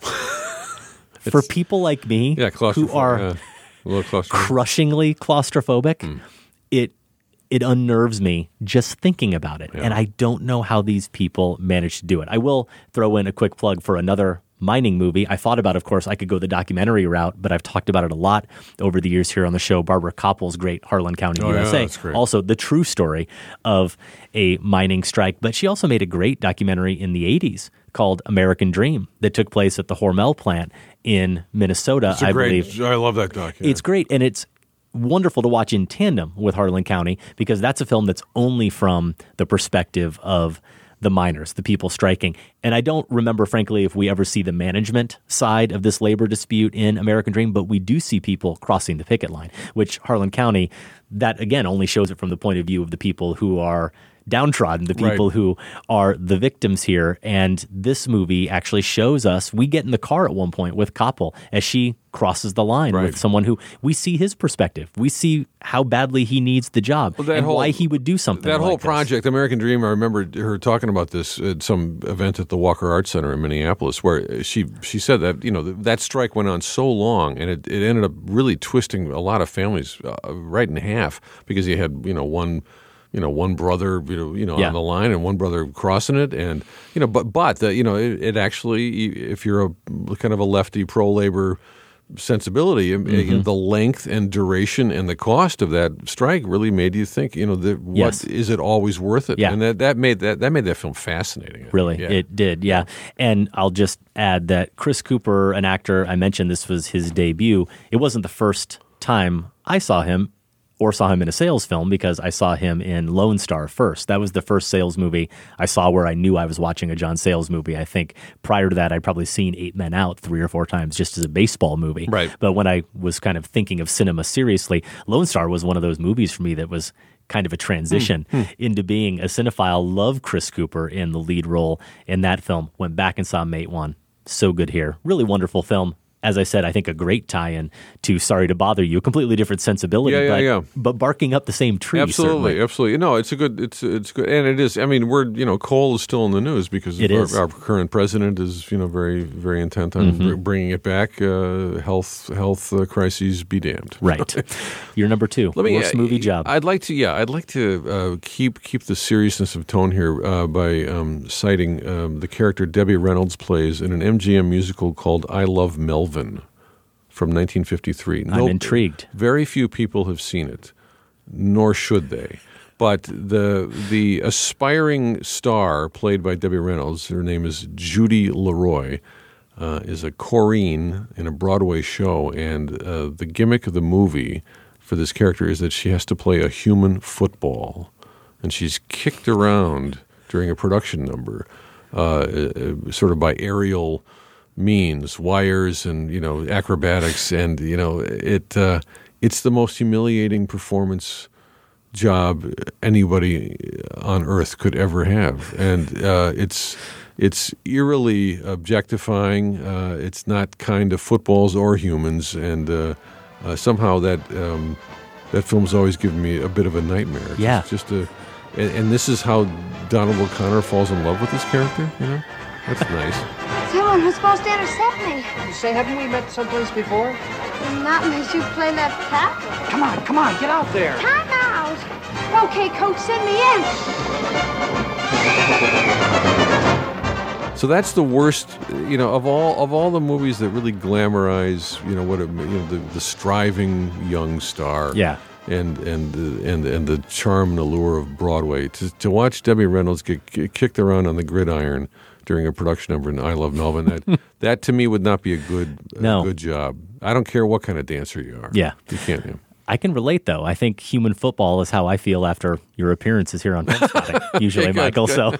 Speaker 4: For people like me
Speaker 5: Yeah,
Speaker 4: who
Speaker 5: claustrophobic.
Speaker 4: are
Speaker 5: yeah. A little claustrophobic.
Speaker 4: crushingly claustrophobic, it it unnerves me just thinking about it. And I don't know how these people manage to do it. I will throw in a quick plug for another mining movie. I thought about, of course, I could go the documentary route, but I've talked about it a lot over the years here on the show. Barbara Koppel's great Harlan County,
Speaker 5: Oh, yeah,
Speaker 4: U S A.
Speaker 5: that's great.
Speaker 4: Also, the true story of a mining strike. But she also made a great documentary in the eighties called American Dream that took place at the Hormel plant in Minnesota,
Speaker 5: It's a
Speaker 4: I
Speaker 5: great,
Speaker 4: believe.
Speaker 5: I love that doc. yeah.
Speaker 4: It's great, and it's wonderful to watch in tandem with Harlan County because that's a film that's only from the perspective of the miners, the people striking. And I don't remember, frankly, if we ever see the management side of this labor dispute in American Dream, but we do see people crossing the picket line, which Harlan County, that again only shows it from the point of view of the people who are downtrodden, the people
Speaker 5: Right.
Speaker 4: who are the victims here. And this movie actually shows us, we get in the car at one point with Koppel as she crosses the line
Speaker 5: Right.
Speaker 4: with someone who we see his perspective. We see how badly he needs the job
Speaker 5: Well, that
Speaker 4: and
Speaker 5: whole-
Speaker 4: why he would do something
Speaker 5: That
Speaker 4: like
Speaker 5: whole
Speaker 4: this.
Speaker 5: project, American Dream, I remember her talking about this at some event at the Walker Arts Center in Minneapolis, where she she said that you know that strike went on so long, and it, it ended up really twisting a lot of families uh, right in half because you had you know one. You know, one brother, you know, you know,
Speaker 4: Yeah.
Speaker 5: on the line, and one brother crossing it, and you know, but but the, you know, it, it actually, if you're a kind of a lefty pro labor sensibility,
Speaker 4: Mm-hmm.
Speaker 5: the length and duration and the cost of that strike really made you think, you know, the, what
Speaker 4: Yes.
Speaker 5: is it always worth it?
Speaker 4: Yeah.
Speaker 5: And that, that made that that made that film fascinating.
Speaker 4: Really,
Speaker 5: Yeah.
Speaker 4: it did, yeah. And I'll just add that Chris Cooper, an actor, I mentioned this was his debut. It wasn't the first time I saw him or saw him in a sales film because I saw him in Lone Star first. That was the first sales movie I saw where I knew I was watching a John Sayles movie. I think prior to that, I'd probably seen Eight Men Out three or four times just as a baseball movie.
Speaker 5: Right.
Speaker 4: But when I was kind of thinking of cinema seriously, Lone Star was one of those movies for me that was kind of a transition
Speaker 5: Hmm.
Speaker 4: into being a cinephile. Love Chris Cooper in the lead role in that film. Went back and saw Mate One. So good here. Really wonderful film. As I said, I think a great tie-in to Sorry to Bother You. Completely different sensibility,
Speaker 5: Yeah, yeah,
Speaker 4: but,
Speaker 5: yeah.
Speaker 4: but barking up the same tree.
Speaker 5: Absolutely,
Speaker 4: certainly.
Speaker 5: absolutely. No, it's a good, it's it's good, and it is. I mean, we're you know, coal is still in the news because
Speaker 4: It
Speaker 5: our,
Speaker 4: is.
Speaker 5: our current president is you know very very intent on
Speaker 4: Mhm.
Speaker 5: br- bringing it back. Uh, health health uh, crises be damned.
Speaker 4: Right. You're number two.
Speaker 5: Let me,
Speaker 4: Worst
Speaker 5: uh,
Speaker 4: movie job.
Speaker 5: I'd like to, yeah, I'd like to uh, keep keep the seriousness of tone here uh, by um, citing um, the character Debbie Reynolds plays in an M G M musical called "I Love Melvin" from nineteen fifty-three.
Speaker 4: I'm intrigued.
Speaker 5: Very few people have seen it, nor should they. But the the aspiring star played by Debbie Reynolds, her name is Judy Leroy, uh, is a Corinne in a Broadway show, and uh, the gimmick of the movie for this character is that she has to play a human football, and she's kicked around during a production number, uh, uh, sort of by aerial means, wires and you know acrobatics, and you know it. Uh, it's the most humiliating performance job anybody on earth could ever have, and uh, it's it's eerily objectifying. Uh, it's not kind of footballs or humans, and uh, uh, somehow that um, that film's always given me a bit of a nightmare. It's
Speaker 4: Yeah.
Speaker 5: just a, and, and this is how Donald O'Connor falls in love with this character. You know, that's nice.
Speaker 7: Someone who's supposed to intercept me.
Speaker 11: You say, haven't we met someplace before?
Speaker 7: Not unless you play left tackle.
Speaker 11: Come on, come on, get out there.
Speaker 7: Time out. Okay, coach, send me in.
Speaker 5: So that's the worst, you know, of all of all the movies that really glamorize, you know, what it, you know, the, the striving young star,
Speaker 4: Yeah.
Speaker 5: and and the, and and the charm and allure of Broadway. To to watch Debbie Reynolds get, get kicked around on the gridiron during a production number in I Love Melvin, that that to me would not be a good a
Speaker 4: No.
Speaker 5: good job. I don't care what kind of dancer you are.
Speaker 4: Yeah.
Speaker 5: you can't. Yeah.
Speaker 4: I can relate, though. I think human football is how I feel after your appearances here on Film Spotting, usually,
Speaker 5: good,
Speaker 4: Michael.
Speaker 5: good.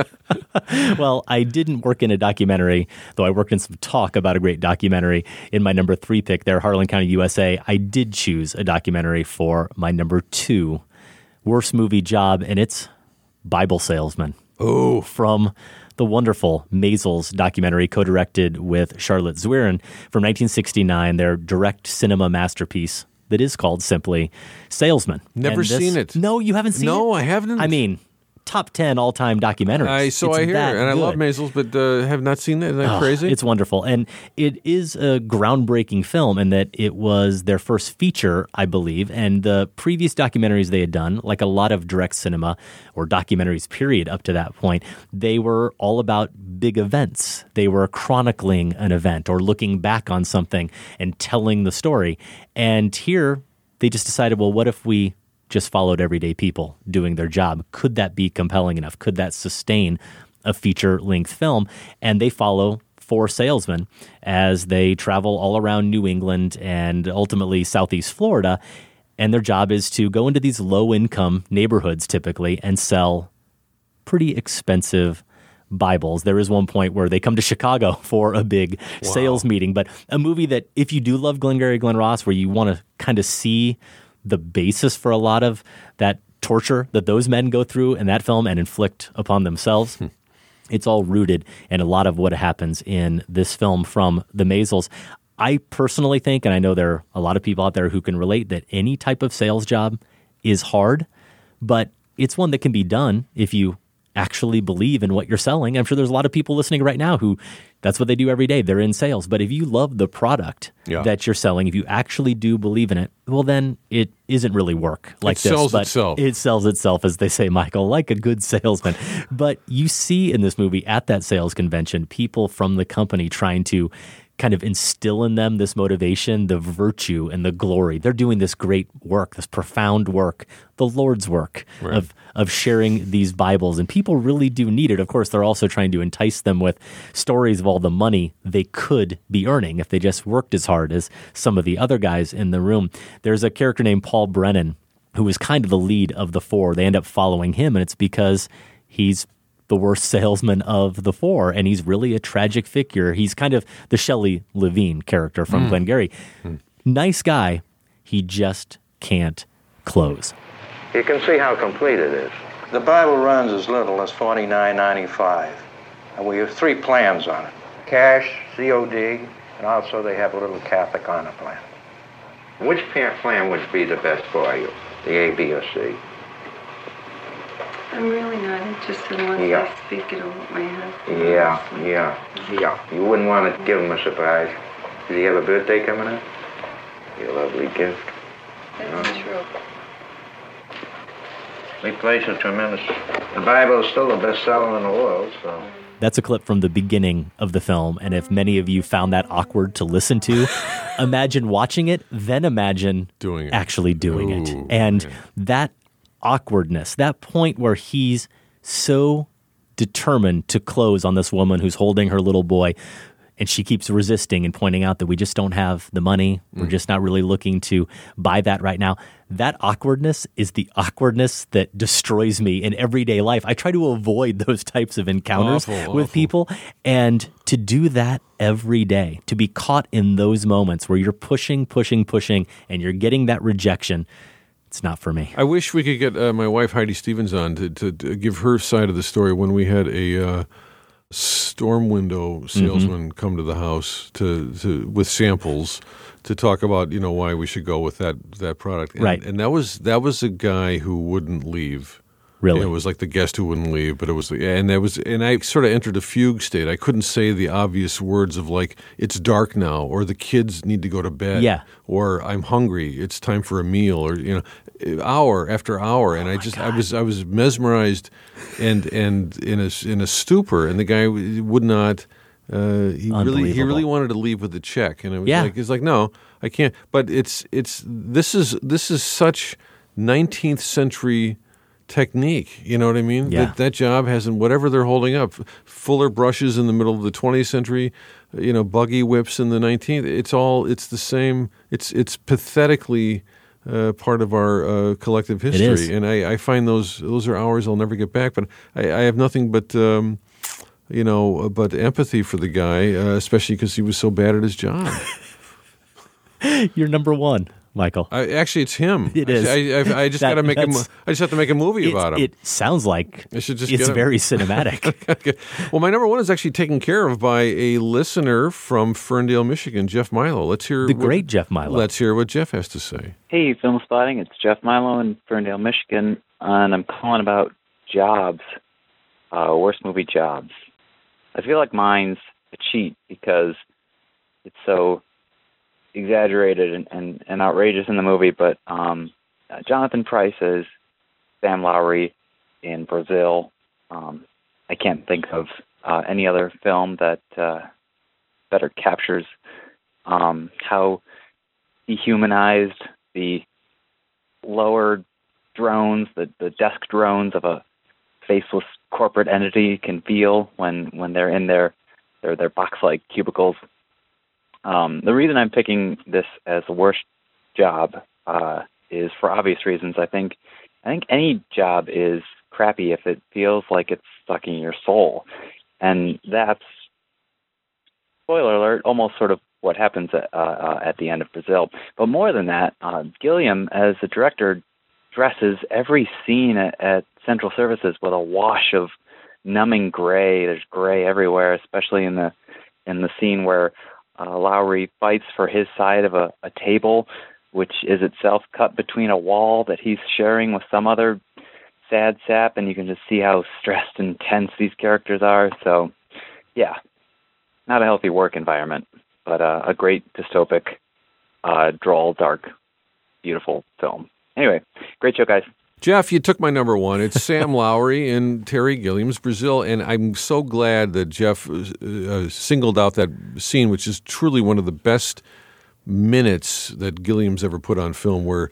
Speaker 4: So, well, I didn't work in a documentary, though I worked in some talk about a great documentary in my number three pick there, Harlan County, U S A. I did choose a documentary for my number two worst movie job, and it's Bible Salesman.
Speaker 5: Oh,
Speaker 4: from the wonderful Maisels documentary, co-directed with Charlotte Zwerin from nineteen sixty-nine, their direct cinema masterpiece that is called simply Salesman.
Speaker 5: Never
Speaker 4: And this-
Speaker 5: seen it.
Speaker 4: No, you haven't seen it?
Speaker 5: No, I haven't.
Speaker 4: I mean, top ten all-time documentaries.
Speaker 5: I so
Speaker 4: It's
Speaker 5: I hear,
Speaker 4: that
Speaker 5: and I love
Speaker 4: good.
Speaker 5: Maisels, but uh, have not seen that. Isn't that
Speaker 4: Oh,
Speaker 5: crazy?
Speaker 4: It's wonderful. And it is a groundbreaking film in that it was their first feature, I believe. And the previous documentaries they had done, like a lot of direct cinema or documentaries, period, up to that point, they were all about big events. They were chronicling an event or looking back on something and telling the story. And here they just decided, well, what if we just followed everyday people doing their job? Could that be compelling enough? Could that sustain a feature-length film? And they follow four salesmen as they travel all around New England and ultimately Southeast Florida. And their job is to go into these low-income neighborhoods typically and sell pretty expensive Bibles. There is one point where they come to Chicago for a big
Speaker 5: Wow.
Speaker 4: sales meeting. But a movie that, if you do love Glengarry Glen Ross, where you want to kind of see the basis for a lot of that torture that those men go through in that film and inflict upon themselves. It's all rooted in a lot of what happens in this film from the Maisels. I personally think, and I know there are a lot of people out there who can relate, that any type of sales job is hard, but it's one that can be done if you actually believe in what you're selling. I'm sure there's a lot of people listening right now who that's what they do every day. They're in sales. But if you love the product
Speaker 5: Yeah.
Speaker 4: that you're selling, if you actually do believe in it, well, then it isn't really work like
Speaker 5: It
Speaker 4: this.
Speaker 5: sells
Speaker 4: but
Speaker 5: itself.
Speaker 4: It sells itself, as they say, Michael, like a good salesman. But you see in this movie at that sales convention, people from the company trying to kind of instill in them this motivation, the virtue and the glory. They're doing this great work, this profound work, the Lord's work
Speaker 5: Right.
Speaker 4: of of sharing these Bibles. And people really do need it. Of course, they're also trying to entice them with stories of all the money they could be earning if they just worked as hard as some of the other guys in the room. There's a character named Paul Brennan who is kind of the lead of the four. They end up following him, and it's because he's the worst salesman of the four, and he's really a tragic figure. He's kind of the Shelley Levine character from
Speaker 5: Mm.
Speaker 4: Glengarry.
Speaker 5: Mm.
Speaker 4: Nice guy, he just can't close.
Speaker 10: You can see how complete it is. The Bible runs as little as forty-nine ninety-five, and we have three plans on it: cash, C O D, and also they have a little Catholic honor plan. Which plan would be the best for you, the A, B, or C?
Speaker 13: I'm really not interested in once
Speaker 10: Yeah.
Speaker 13: I speak it'll my husband.
Speaker 10: Yeah, yeah, yeah. You wouldn't want to give him a surprise. Does he have a birthday coming up? Your lovely gift.
Speaker 13: That's
Speaker 10: No?
Speaker 13: true.
Speaker 10: We place a tremendous... The Bible is still the best seller in the world, so...
Speaker 4: That's a clip from the beginning of the film, and if many of you found that awkward to listen to, imagine watching it, then imagine
Speaker 5: doing it.
Speaker 4: actually doing
Speaker 5: Ooh,
Speaker 4: it. And
Speaker 5: man.
Speaker 4: that awkwardness, that point where he's so determined to close on this woman who's holding her little boy, and she keeps resisting and pointing out that we just don't have the money. We're
Speaker 5: Mm.
Speaker 4: just not really looking to buy that right now. That awkwardness is the awkwardness that destroys me in everyday life. I try to avoid those types of encounters
Speaker 5: Awful,
Speaker 4: with
Speaker 5: awful.
Speaker 4: people. And to do that every day, to be caught in those moments where you're pushing, pushing, pushing, and you're getting that rejection, it's not for me.
Speaker 5: I wish we could get uh, my wife Heidi Stevens on to, to, to give her side of the story when we had a uh, storm window salesman come to the house to, to with samples to talk about, you know, why we should go with that that product. And,
Speaker 4: Right.
Speaker 5: And that was that was a guy who wouldn't leave.
Speaker 4: Really?
Speaker 5: It was like the guest who wouldn't leave, but it was the and that was and I sort of entered a fugue state. I couldn't say the obvious words of like it's dark now, or the kids need to go to bed,
Speaker 4: Yeah.
Speaker 5: or I'm hungry, it's time for a meal, or you know, hour after hour, and I just I was I was mesmerized and and in a in a stupor, and the guy would not. Uh, he really he really wanted to leave with the check, and it was
Speaker 4: Yeah.
Speaker 5: like it's like no, I can't. But it's it's this is this is such nineteenth century technique. You know what I mean?
Speaker 4: Yeah.
Speaker 5: That that job hasn't whatever they're holding up. Fuller brushes in the middle of the twentieth century, you know, buggy whips in the nineteenth. It's all it's the same. It's it's pathetically uh, part of our uh, collective
Speaker 4: It
Speaker 5: history,
Speaker 4: is.
Speaker 5: and I, I find those those are hours I'll never get back. But I, I have nothing but. Um, you know, but empathy for the guy, uh, especially because he was so bad at his job.
Speaker 4: You're number one, Michael.
Speaker 5: I, actually, it's him.
Speaker 4: It is.
Speaker 5: I, I, I just
Speaker 4: That-
Speaker 5: got to make a. mo-
Speaker 4: that's-
Speaker 5: I just have to make a movie
Speaker 4: It-
Speaker 5: about him.
Speaker 4: It sounds like
Speaker 5: I should just
Speaker 4: it's
Speaker 5: get him.
Speaker 4: very cinematic.
Speaker 5: Okay. Well, my number one is actually taken care of by a listener from Ferndale, Michigan, Jeff Milo. Let's hear
Speaker 4: The
Speaker 5: what-
Speaker 4: great Jeff Milo.
Speaker 5: Let's hear what Jeff has to say.
Speaker 23: Hey, Film Spotting. It's Jeff Milo in Ferndale, Michigan, and I'm calling about Jobs, uh, worst movie Jobs. I feel like mine's a cheat because it's so exaggerated and, and, and outrageous in the movie, but um, uh, Jonathan Pryce as Sam Lowry in Brazil. Um, I can't think of uh, any other film that uh, better captures um, how dehumanized the lower drones, the, the desk drones of a faceless corporate entity can feel when, when they're in their their, their box-like cubicles. Um, the reason I'm picking this as the worst job uh, is for obvious reasons. I think I think any job is crappy if it feels like it's sucking your soul, and that's, spoiler alert, almost sort of what happens at, uh, uh, at the end of Brazil. But more than that, uh, Gilliam, as the director, dresses every scene at, at Central Services with a wash of numbing gray. There's gray everywhere, especially in the in the scene where uh, Lowry fights for his side of a, a table, which is itself cut between a wall that he's sharing with some other sad sap, and you can just see how stressed and tense these characters are. So, yeah, not a healthy work environment, but uh, a great dystopic, uh, droll, dark, beautiful film. Anyway, great show, guys.
Speaker 5: Jeff, you took my number one. It's Sam Lowry in Terry Gilliam's Brazil, and I'm so glad that Jeff uh, singled out that scene, which is truly one of the best minutes that Gilliam's ever put on film, where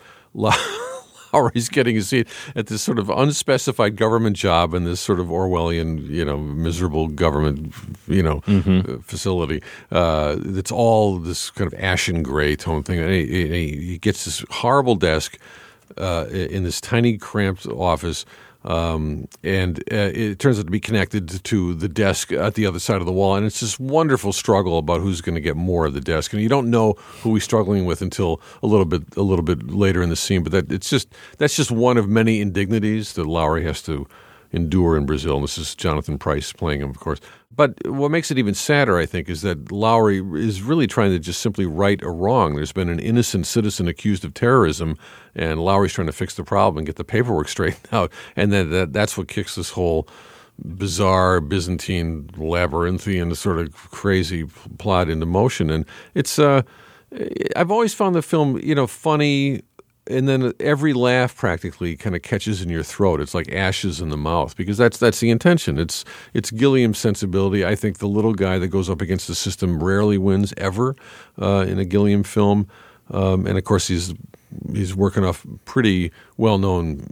Speaker 5: Lowry's getting a seat at this sort of unspecified government job in this sort of Orwellian, you know, miserable government, you know,
Speaker 4: Mm-hmm.
Speaker 5: uh, facility. Uh, it's all this kind of ashen gray tone thing. And he, he, he gets this horrible desk uh, in this tiny, cramped office. Um, and uh, it turns out to be connected to the desk at the other side of the wall. And it's this wonderful struggle about who's going to get more of the desk. And you don't know who he's struggling with until a little bit a little bit later in the scene. But that it's just that's just one of many indignities that Lowry has to endure in Brazil. And this is Jonathan Pryce playing him, of course. But what makes it even sadder, I think, is that Lowry is really trying to just simply right a wrong. There's been an innocent citizen accused of terrorism, and Lowry's trying to fix the problem and get the paperwork straightened out. And then that, that's what kicks this whole bizarre Byzantine labyrinthian sort of crazy plot into motion. And it's uh, I've always found the film, you know, funny. And then every laugh practically kind of catches in your throat. It's like ashes in the mouth, because that's that's the intention. It's it's Gilliam's sensibility. I think the little guy that goes up against the system rarely wins ever uh, in a Gilliam film. Um, and of course, he's he's working off pretty well-known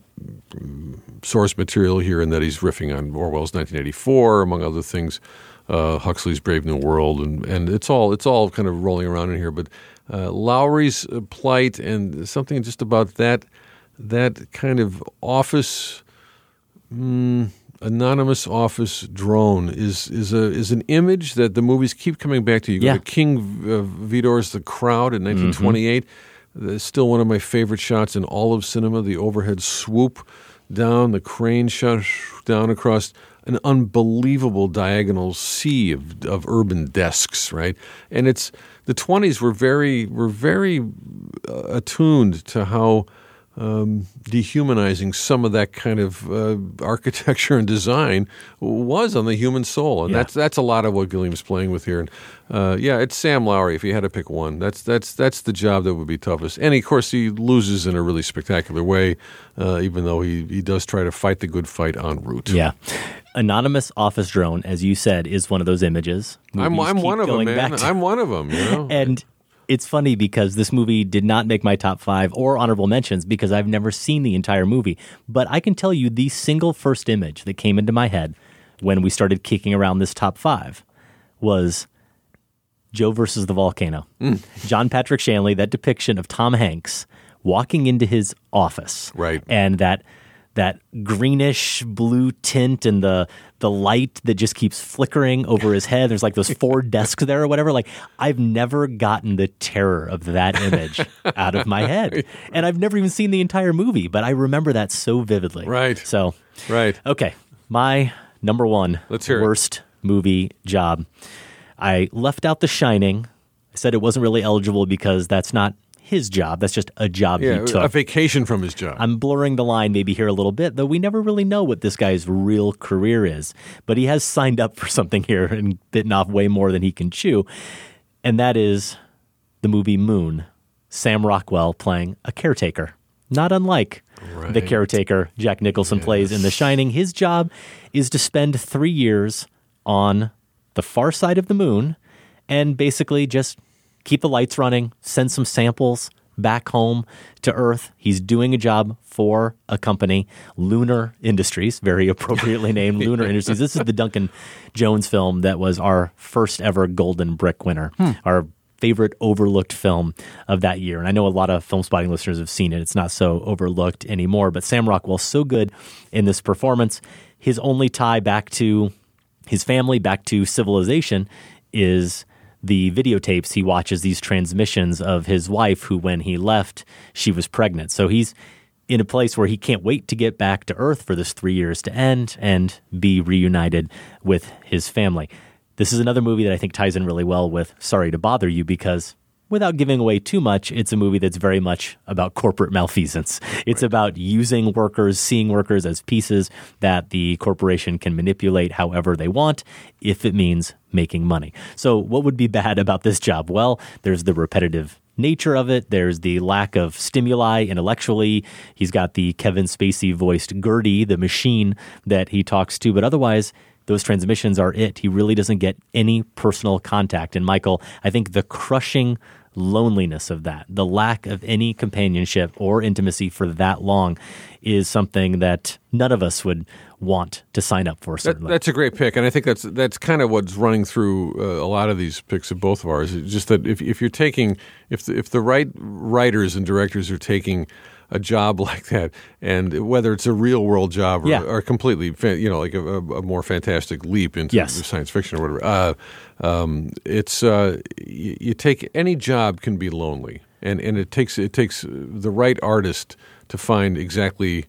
Speaker 5: source material here, in that he's riffing on Orwell's nineteen eighty-four, among other things, uh, Huxley's Brave New World, and and it's all it's all kind of rolling around in here, but. Uh, Lowry's uh, plight and something just about that that kind of office, mm, anonymous office drone is is a is an image that the movies keep coming back to. You go
Speaker 4: Yeah.
Speaker 5: to King uh, Vidor's The Crowd in nineteen twenty-eight. Mm-hmm. It's still one of my favorite shots in all of cinema. The overhead swoop down, the crane shot down across an unbelievable diagonal sea of of urban desks, right? And it's the twenties were very were very uh, attuned to how um, dehumanizing some of that kind of uh, architecture and design was on the human soul, and
Speaker 4: Yeah.
Speaker 5: that's that's a lot of what Gilliam's playing with here. And uh, yeah, it's Sam Lowry. If you had to pick one, that's that's that's the job that would be toughest. And of course, he loses in a really spectacular way, uh, even though he he does try to fight the good fight en route.
Speaker 4: Yeah. Anonymous office drone, as you said, is one of those images.
Speaker 5: I'm
Speaker 4: Movies
Speaker 5: I'm
Speaker 4: keep
Speaker 5: one of them,
Speaker 4: going
Speaker 5: man.
Speaker 4: back to.
Speaker 5: I'm one of them. You know.
Speaker 4: And it's funny because this movie did not make my top five or honorable mentions because I've never seen the entire movie. But I can tell you the single first image that came into my head when we started kicking around this top five was Joe versus the Volcano.
Speaker 5: Mm.
Speaker 4: John Patrick Shanley, that depiction of Tom Hanks walking into his office.
Speaker 5: Right.
Speaker 4: And that that greenish blue tint and the the light that just keeps flickering over his head. There's like those four desks there or whatever. Like, I've never gotten the terror of that image out of my head. And I've never even seen the entire movie, but I remember that so vividly.
Speaker 5: Right.
Speaker 4: So,
Speaker 5: right.
Speaker 4: Okay. My number one
Speaker 5: Let's hear it.
Speaker 4: worst movie job. I left out The Shining. I said it wasn't really eligible because that's not his job. That's just a job
Speaker 5: Yeah,
Speaker 4: he took.
Speaker 5: a vacation from his job.
Speaker 4: I'm blurring the line maybe here a little bit, though we never really know what this guy's real career is. But he has signed up for something here and bitten off way more than he can chew. And that is the movie Moon. Sam Rockwell playing a caretaker. Not unlike the
Speaker 5: Right.
Speaker 4: caretaker Jack Nicholson plays in The Shining. His job is to spend three years on the far side of the moon and basically just keep the lights running, send some samples back home to Earth. He's doing a job for a company, Lunar Industries, very appropriately named Lunar Industries. This is the Duncan Jones film that was our first ever Golden Brick winner,
Speaker 5: Hmm.
Speaker 4: our favorite overlooked film of that year. And I know a lot of Film Spotting listeners have seen it. It's not so overlooked anymore, but Sam Rockwell's so good in this performance. His only tie back to his family, back to civilization, is the videotapes. He watches these transmissions of his wife who, when he left, she was pregnant. So he's in a place where he can't wait to get back to Earth for this three years to end and be reunited with his family. This is another movie that I think ties in really well with Sorry to Bother You because, without giving away too much, it's a movie that's very much about corporate malfeasance. It's right. about using workers, seeing workers as pieces that the corporation can manipulate however they want if it means making money. So what would be bad about this job? Well, there's the repetitive nature of it. There's the lack of stimuli intellectually. He's got the Kevin Spacey voiced Gertie, the machine that he talks to. But otherwise, those transmissions are it. He really doesn't get any personal contact. And Michael, I think the crushing loneliness of that, the lack of any companionship or intimacy for that long is something that none of us would want to sign up for.
Speaker 5: That, that's a great pick, and I think that's that's kind of what's running through uh, a lot of these picks of both of ours. It's just that if if you're taking if the, if the right writers and directors are taking a job like that, and whether it's a real world job or,
Speaker 4: Yeah.
Speaker 5: or completely, fa- you know, like a, a more fantastic leap into
Speaker 4: Yes.
Speaker 5: science fiction or whatever, uh, um, it's uh, you, you take any job can be lonely, and and it takes it takes the right artist to find exactly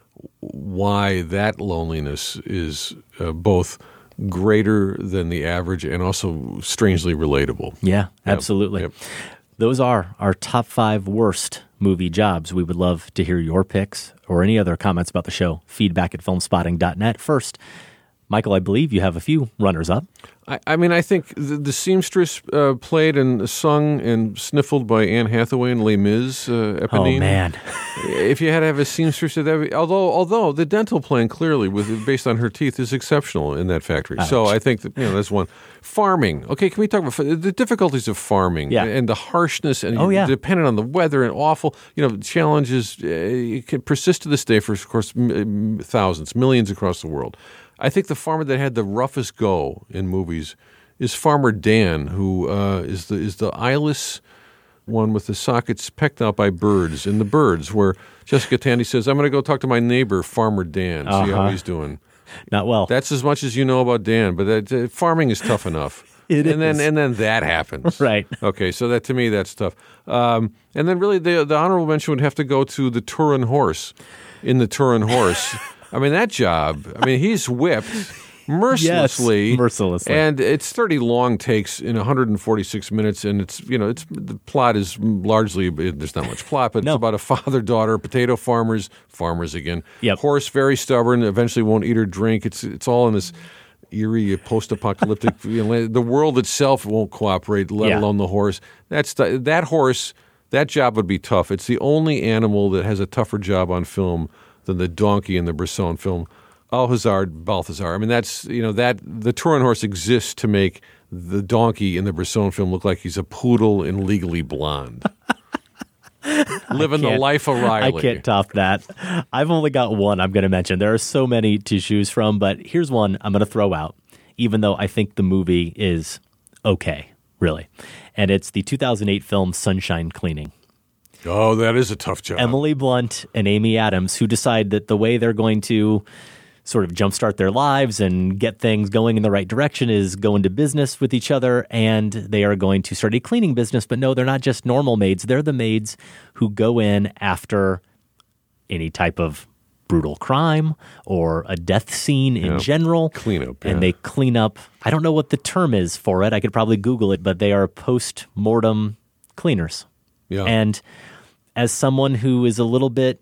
Speaker 5: why that loneliness is uh, both greater than the average and also strangely relatable.
Speaker 4: Yeah, absolutely.
Speaker 5: Yep.
Speaker 4: Those are our top five worst movie jobs. We would love to hear your picks or any other comments about the show. Feedback at filmspotting dot net. First, Michael, I believe you have a few runners-up.
Speaker 5: I, I mean, I think the, the seamstress uh, played and sung and sniffled by Anne Hathaway in Les Mis, uh, Eponine.
Speaker 4: Oh, man.
Speaker 5: If you had to have a seamstress, that would be, although although the dental plan clearly, with based on her teeth, is exceptional in that factory.
Speaker 4: Ouch.
Speaker 5: So I think that you know that's one. Farming. Okay, can we talk about the difficulties of farming
Speaker 4: Yeah.
Speaker 5: and the harshness and
Speaker 4: Oh, yeah.
Speaker 5: dependent on the weather and awful, you know, challenges. Uh, it can persist to this day for, of course, m- m- thousands, millions across the world. I think the farmer that had the roughest go in movies is Farmer Dan, who uh, is the is the eyeless one with the sockets pecked out by birds in The Birds, where Jessica Tandy says, "I'm going to go talk to my neighbor, Farmer Dan, see how
Speaker 4: Uh-huh.
Speaker 5: he's doing."
Speaker 4: Not well.
Speaker 5: That's as much as you know about Dan, but that, uh, farming is tough enough.
Speaker 4: It
Speaker 5: and
Speaker 4: is.
Speaker 5: then and then that happens.
Speaker 4: Right.
Speaker 5: Okay, so that to me that's tough. Um, and then really the the honorable mention would have to go to the Turin horse in the Turin horse. I mean that job. I mean he's whipped mercilessly,
Speaker 4: Yes, mercilessly.
Speaker 5: and it's thirty long takes in one hundred forty-six minutes, and it's you know it's the plot is largely there's not much plot, but
Speaker 4: No.
Speaker 5: it's about a father daughter, potato farmers, farmers again.
Speaker 4: Yep.
Speaker 5: Horse very stubborn, eventually won't eat or drink. It's it's all in this eerie post-apocalyptic. You know, the world itself won't cooperate, let
Speaker 4: Yeah.
Speaker 5: alone the horse. That's the, that horse. That job would be tough. It's the only animal that has a tougher job on film than the donkey in the Bresson film. Alhazar, Balthazar. I mean, that's, you know, that the Turin horse exists to make the donkey in the Bresson film look like he's a poodle and Legally Blonde. Living the
Speaker 4: can't-
Speaker 5: life of Riley.
Speaker 4: I can't top that. I've only got one I'm going to mention. There are so many to choose from, but here's one I'm going to throw out, even though I think the movie is okay, really. And it's the two thousand eight film Sunshine Cleaning.
Speaker 5: Oh, that is a tough job.
Speaker 4: Emily Blunt and Amy Adams, who decide that the way they're going to sort of jumpstart their lives and get things going in the right direction is go into business with each other, and they are going to start a cleaning business. But no, they're not just normal maids. They're the maids who go in after any type of brutal crime or a death scene in
Speaker 5: Yeah.
Speaker 4: general.
Speaker 5: Clean up,
Speaker 4: And
Speaker 5: yeah.
Speaker 4: they clean up. I don't know what the term is for it. I could probably Google it, but they are post-mortem cleaners.
Speaker 5: Yeah.
Speaker 4: And as someone who is a little bit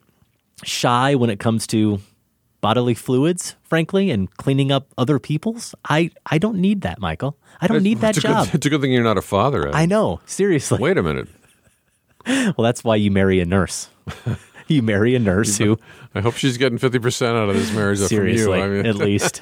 Speaker 4: shy when it comes to bodily fluids, frankly, and cleaning up other people's, I, I don't need that, Michael. I don't need that
Speaker 5: it's a good-
Speaker 4: job.
Speaker 5: it's a good thing you're not a father. Adam.
Speaker 4: I know, seriously.
Speaker 5: Wait a minute.
Speaker 4: Well, that's why you marry a nurse. You marry a nurse who...
Speaker 5: I hope she's getting fifty percent out of this marriage
Speaker 4: Seriously,
Speaker 5: from you. I mean.
Speaker 4: at least.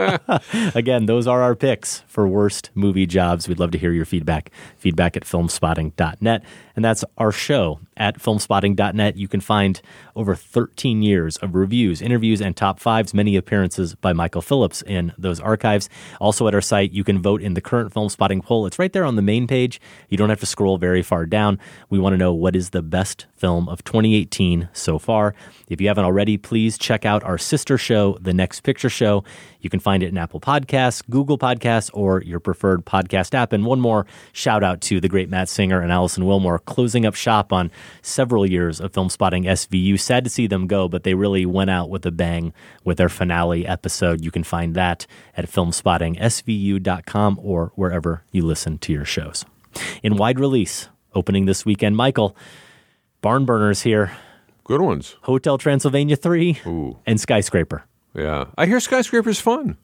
Speaker 4: Again, those are our picks for worst movie jobs. We'd love to hear your feedback. Feedback at filmspotting dot net. And that's our show at filmspotting dot net. You can find over thirteen years of reviews, interviews, and top fives, many appearances by Michael Phillips in those archives. Also at our site, you can vote in the current Film Spotting poll. It's right there on the main page. You don't have to scroll very far down. We want to know what is the best film of twenty eighteen so far. If you haven't already, please check out our sister show, The Next Picture Show. You can find it in Apple Podcasts, Google Podcasts, or your preferred podcast app. And one more shout out to the great Matt Singer and Allison Wilmore, closing up shop on several years of Film Spotting S V U. Sad to see them go, but they really went out with a bang with their finale episode. You can find that at filmspotting S V U dot com or wherever you listen to your shows. In wide release, opening this weekend, Michael, Barn Burners here.
Speaker 5: Good ones.
Speaker 4: Hotel Transylvania three
Speaker 5: Ooh.
Speaker 4: and Skyscraper.
Speaker 5: Yeah. I hear Skyscraper's fun.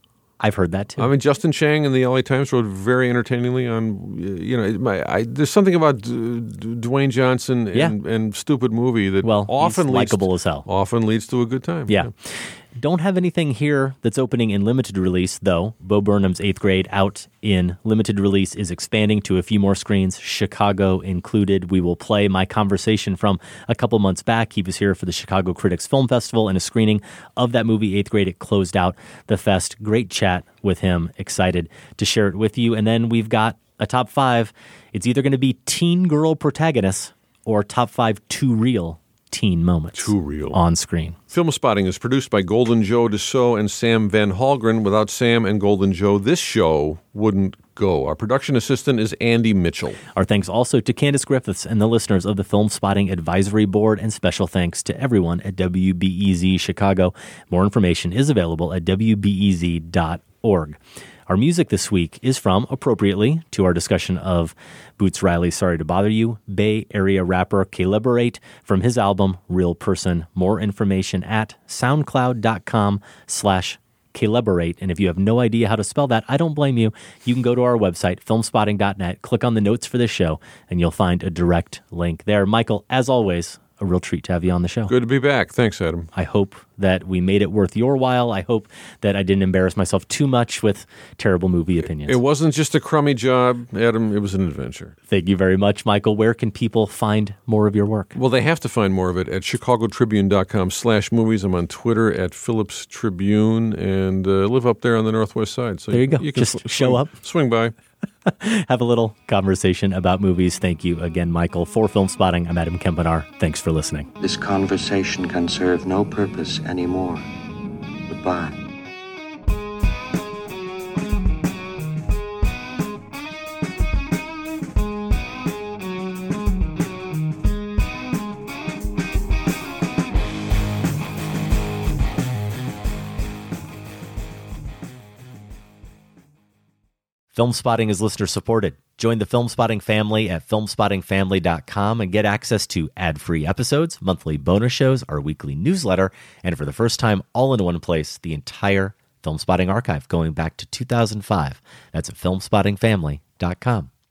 Speaker 4: I've heard that too.
Speaker 5: I mean, Justin Chang in the L A Times wrote very entertainingly on, you know, my, I, there's something about D- D- Dwayne Johnson and,
Speaker 4: Yeah.
Speaker 5: and stupid movie that
Speaker 4: Well,
Speaker 5: often
Speaker 4: he's
Speaker 5: leads
Speaker 4: likable
Speaker 5: to,
Speaker 4: as hell.
Speaker 5: Often leads to a good time.
Speaker 4: Yeah. Don't have anything here that's opening in limited release, though. Bo Burnham's Eighth Grade out in limited release is expanding to a few more screens, Chicago included. We will play my conversation from a couple months back. He was here for the Chicago Critics Film Festival and a screening of that movie, Eighth Grade. It closed out the fest. Great chat with him. Excited to share it with you. And then we've got a top five. It's either going to be teen girl protagonists or top five too real teen moments.
Speaker 5: Too real.
Speaker 4: On screen.
Speaker 5: Film Spotting is produced by Golden Joe Dassault and Sam Van Halgren. Without Sam and Golden Joe, this show wouldn't go. Our production assistant is Andy Mitchell.
Speaker 4: Our thanks also to Candace Griffiths and the listeners of the Film Spotting Advisory Board, and special thanks to everyone at W B E Z Chicago. More information is available at W B E Z dot org. Our music this week is from, appropriately, to our discussion of Boots Riley's Sorry to Bother You, Bay Area rapper Caliberate from his album Real Person. More information at soundcloud.com slash Caliberate. And if you have no idea how to spell that, I don't blame you. You can go to our website, filmspotting dot net, click on the notes for this show, and you'll find a direct link there. Michael, as always, a real treat to have you on the show.
Speaker 5: Good to be back. Thanks, Adam.
Speaker 4: I hope that we made it worth your while. I hope that I didn't embarrass myself too much with terrible movie opinions.
Speaker 5: It wasn't just a crummy job, Adam. It was an adventure.
Speaker 4: Thank you very much, Michael. Where can people find more of your work?
Speaker 5: Well, they have to find more of it at chicagotribune.com slash movies. I'm on Twitter at Phillips Tribune and uh, live up there on the northwest side. So
Speaker 4: there you go.
Speaker 5: You can
Speaker 4: Just
Speaker 5: sw-
Speaker 4: show
Speaker 5: swing,
Speaker 4: up.
Speaker 5: Swing by.
Speaker 4: Have a little conversation about movies. Thank you again, Michael. For Film Spotting, I'm Adam Kempenar. Thanks for listening.
Speaker 12: This conversation can serve no purpose anymore. Goodbye.
Speaker 4: Film Spotting is listener supported. Join the Film Spotting family at film spotting family dot com and get access to ad-free episodes, monthly bonus shows, our weekly newsletter, and for the first time, all in one place, the entire Film Spotting archive going back to two thousand five. That's at film spotting family dot com.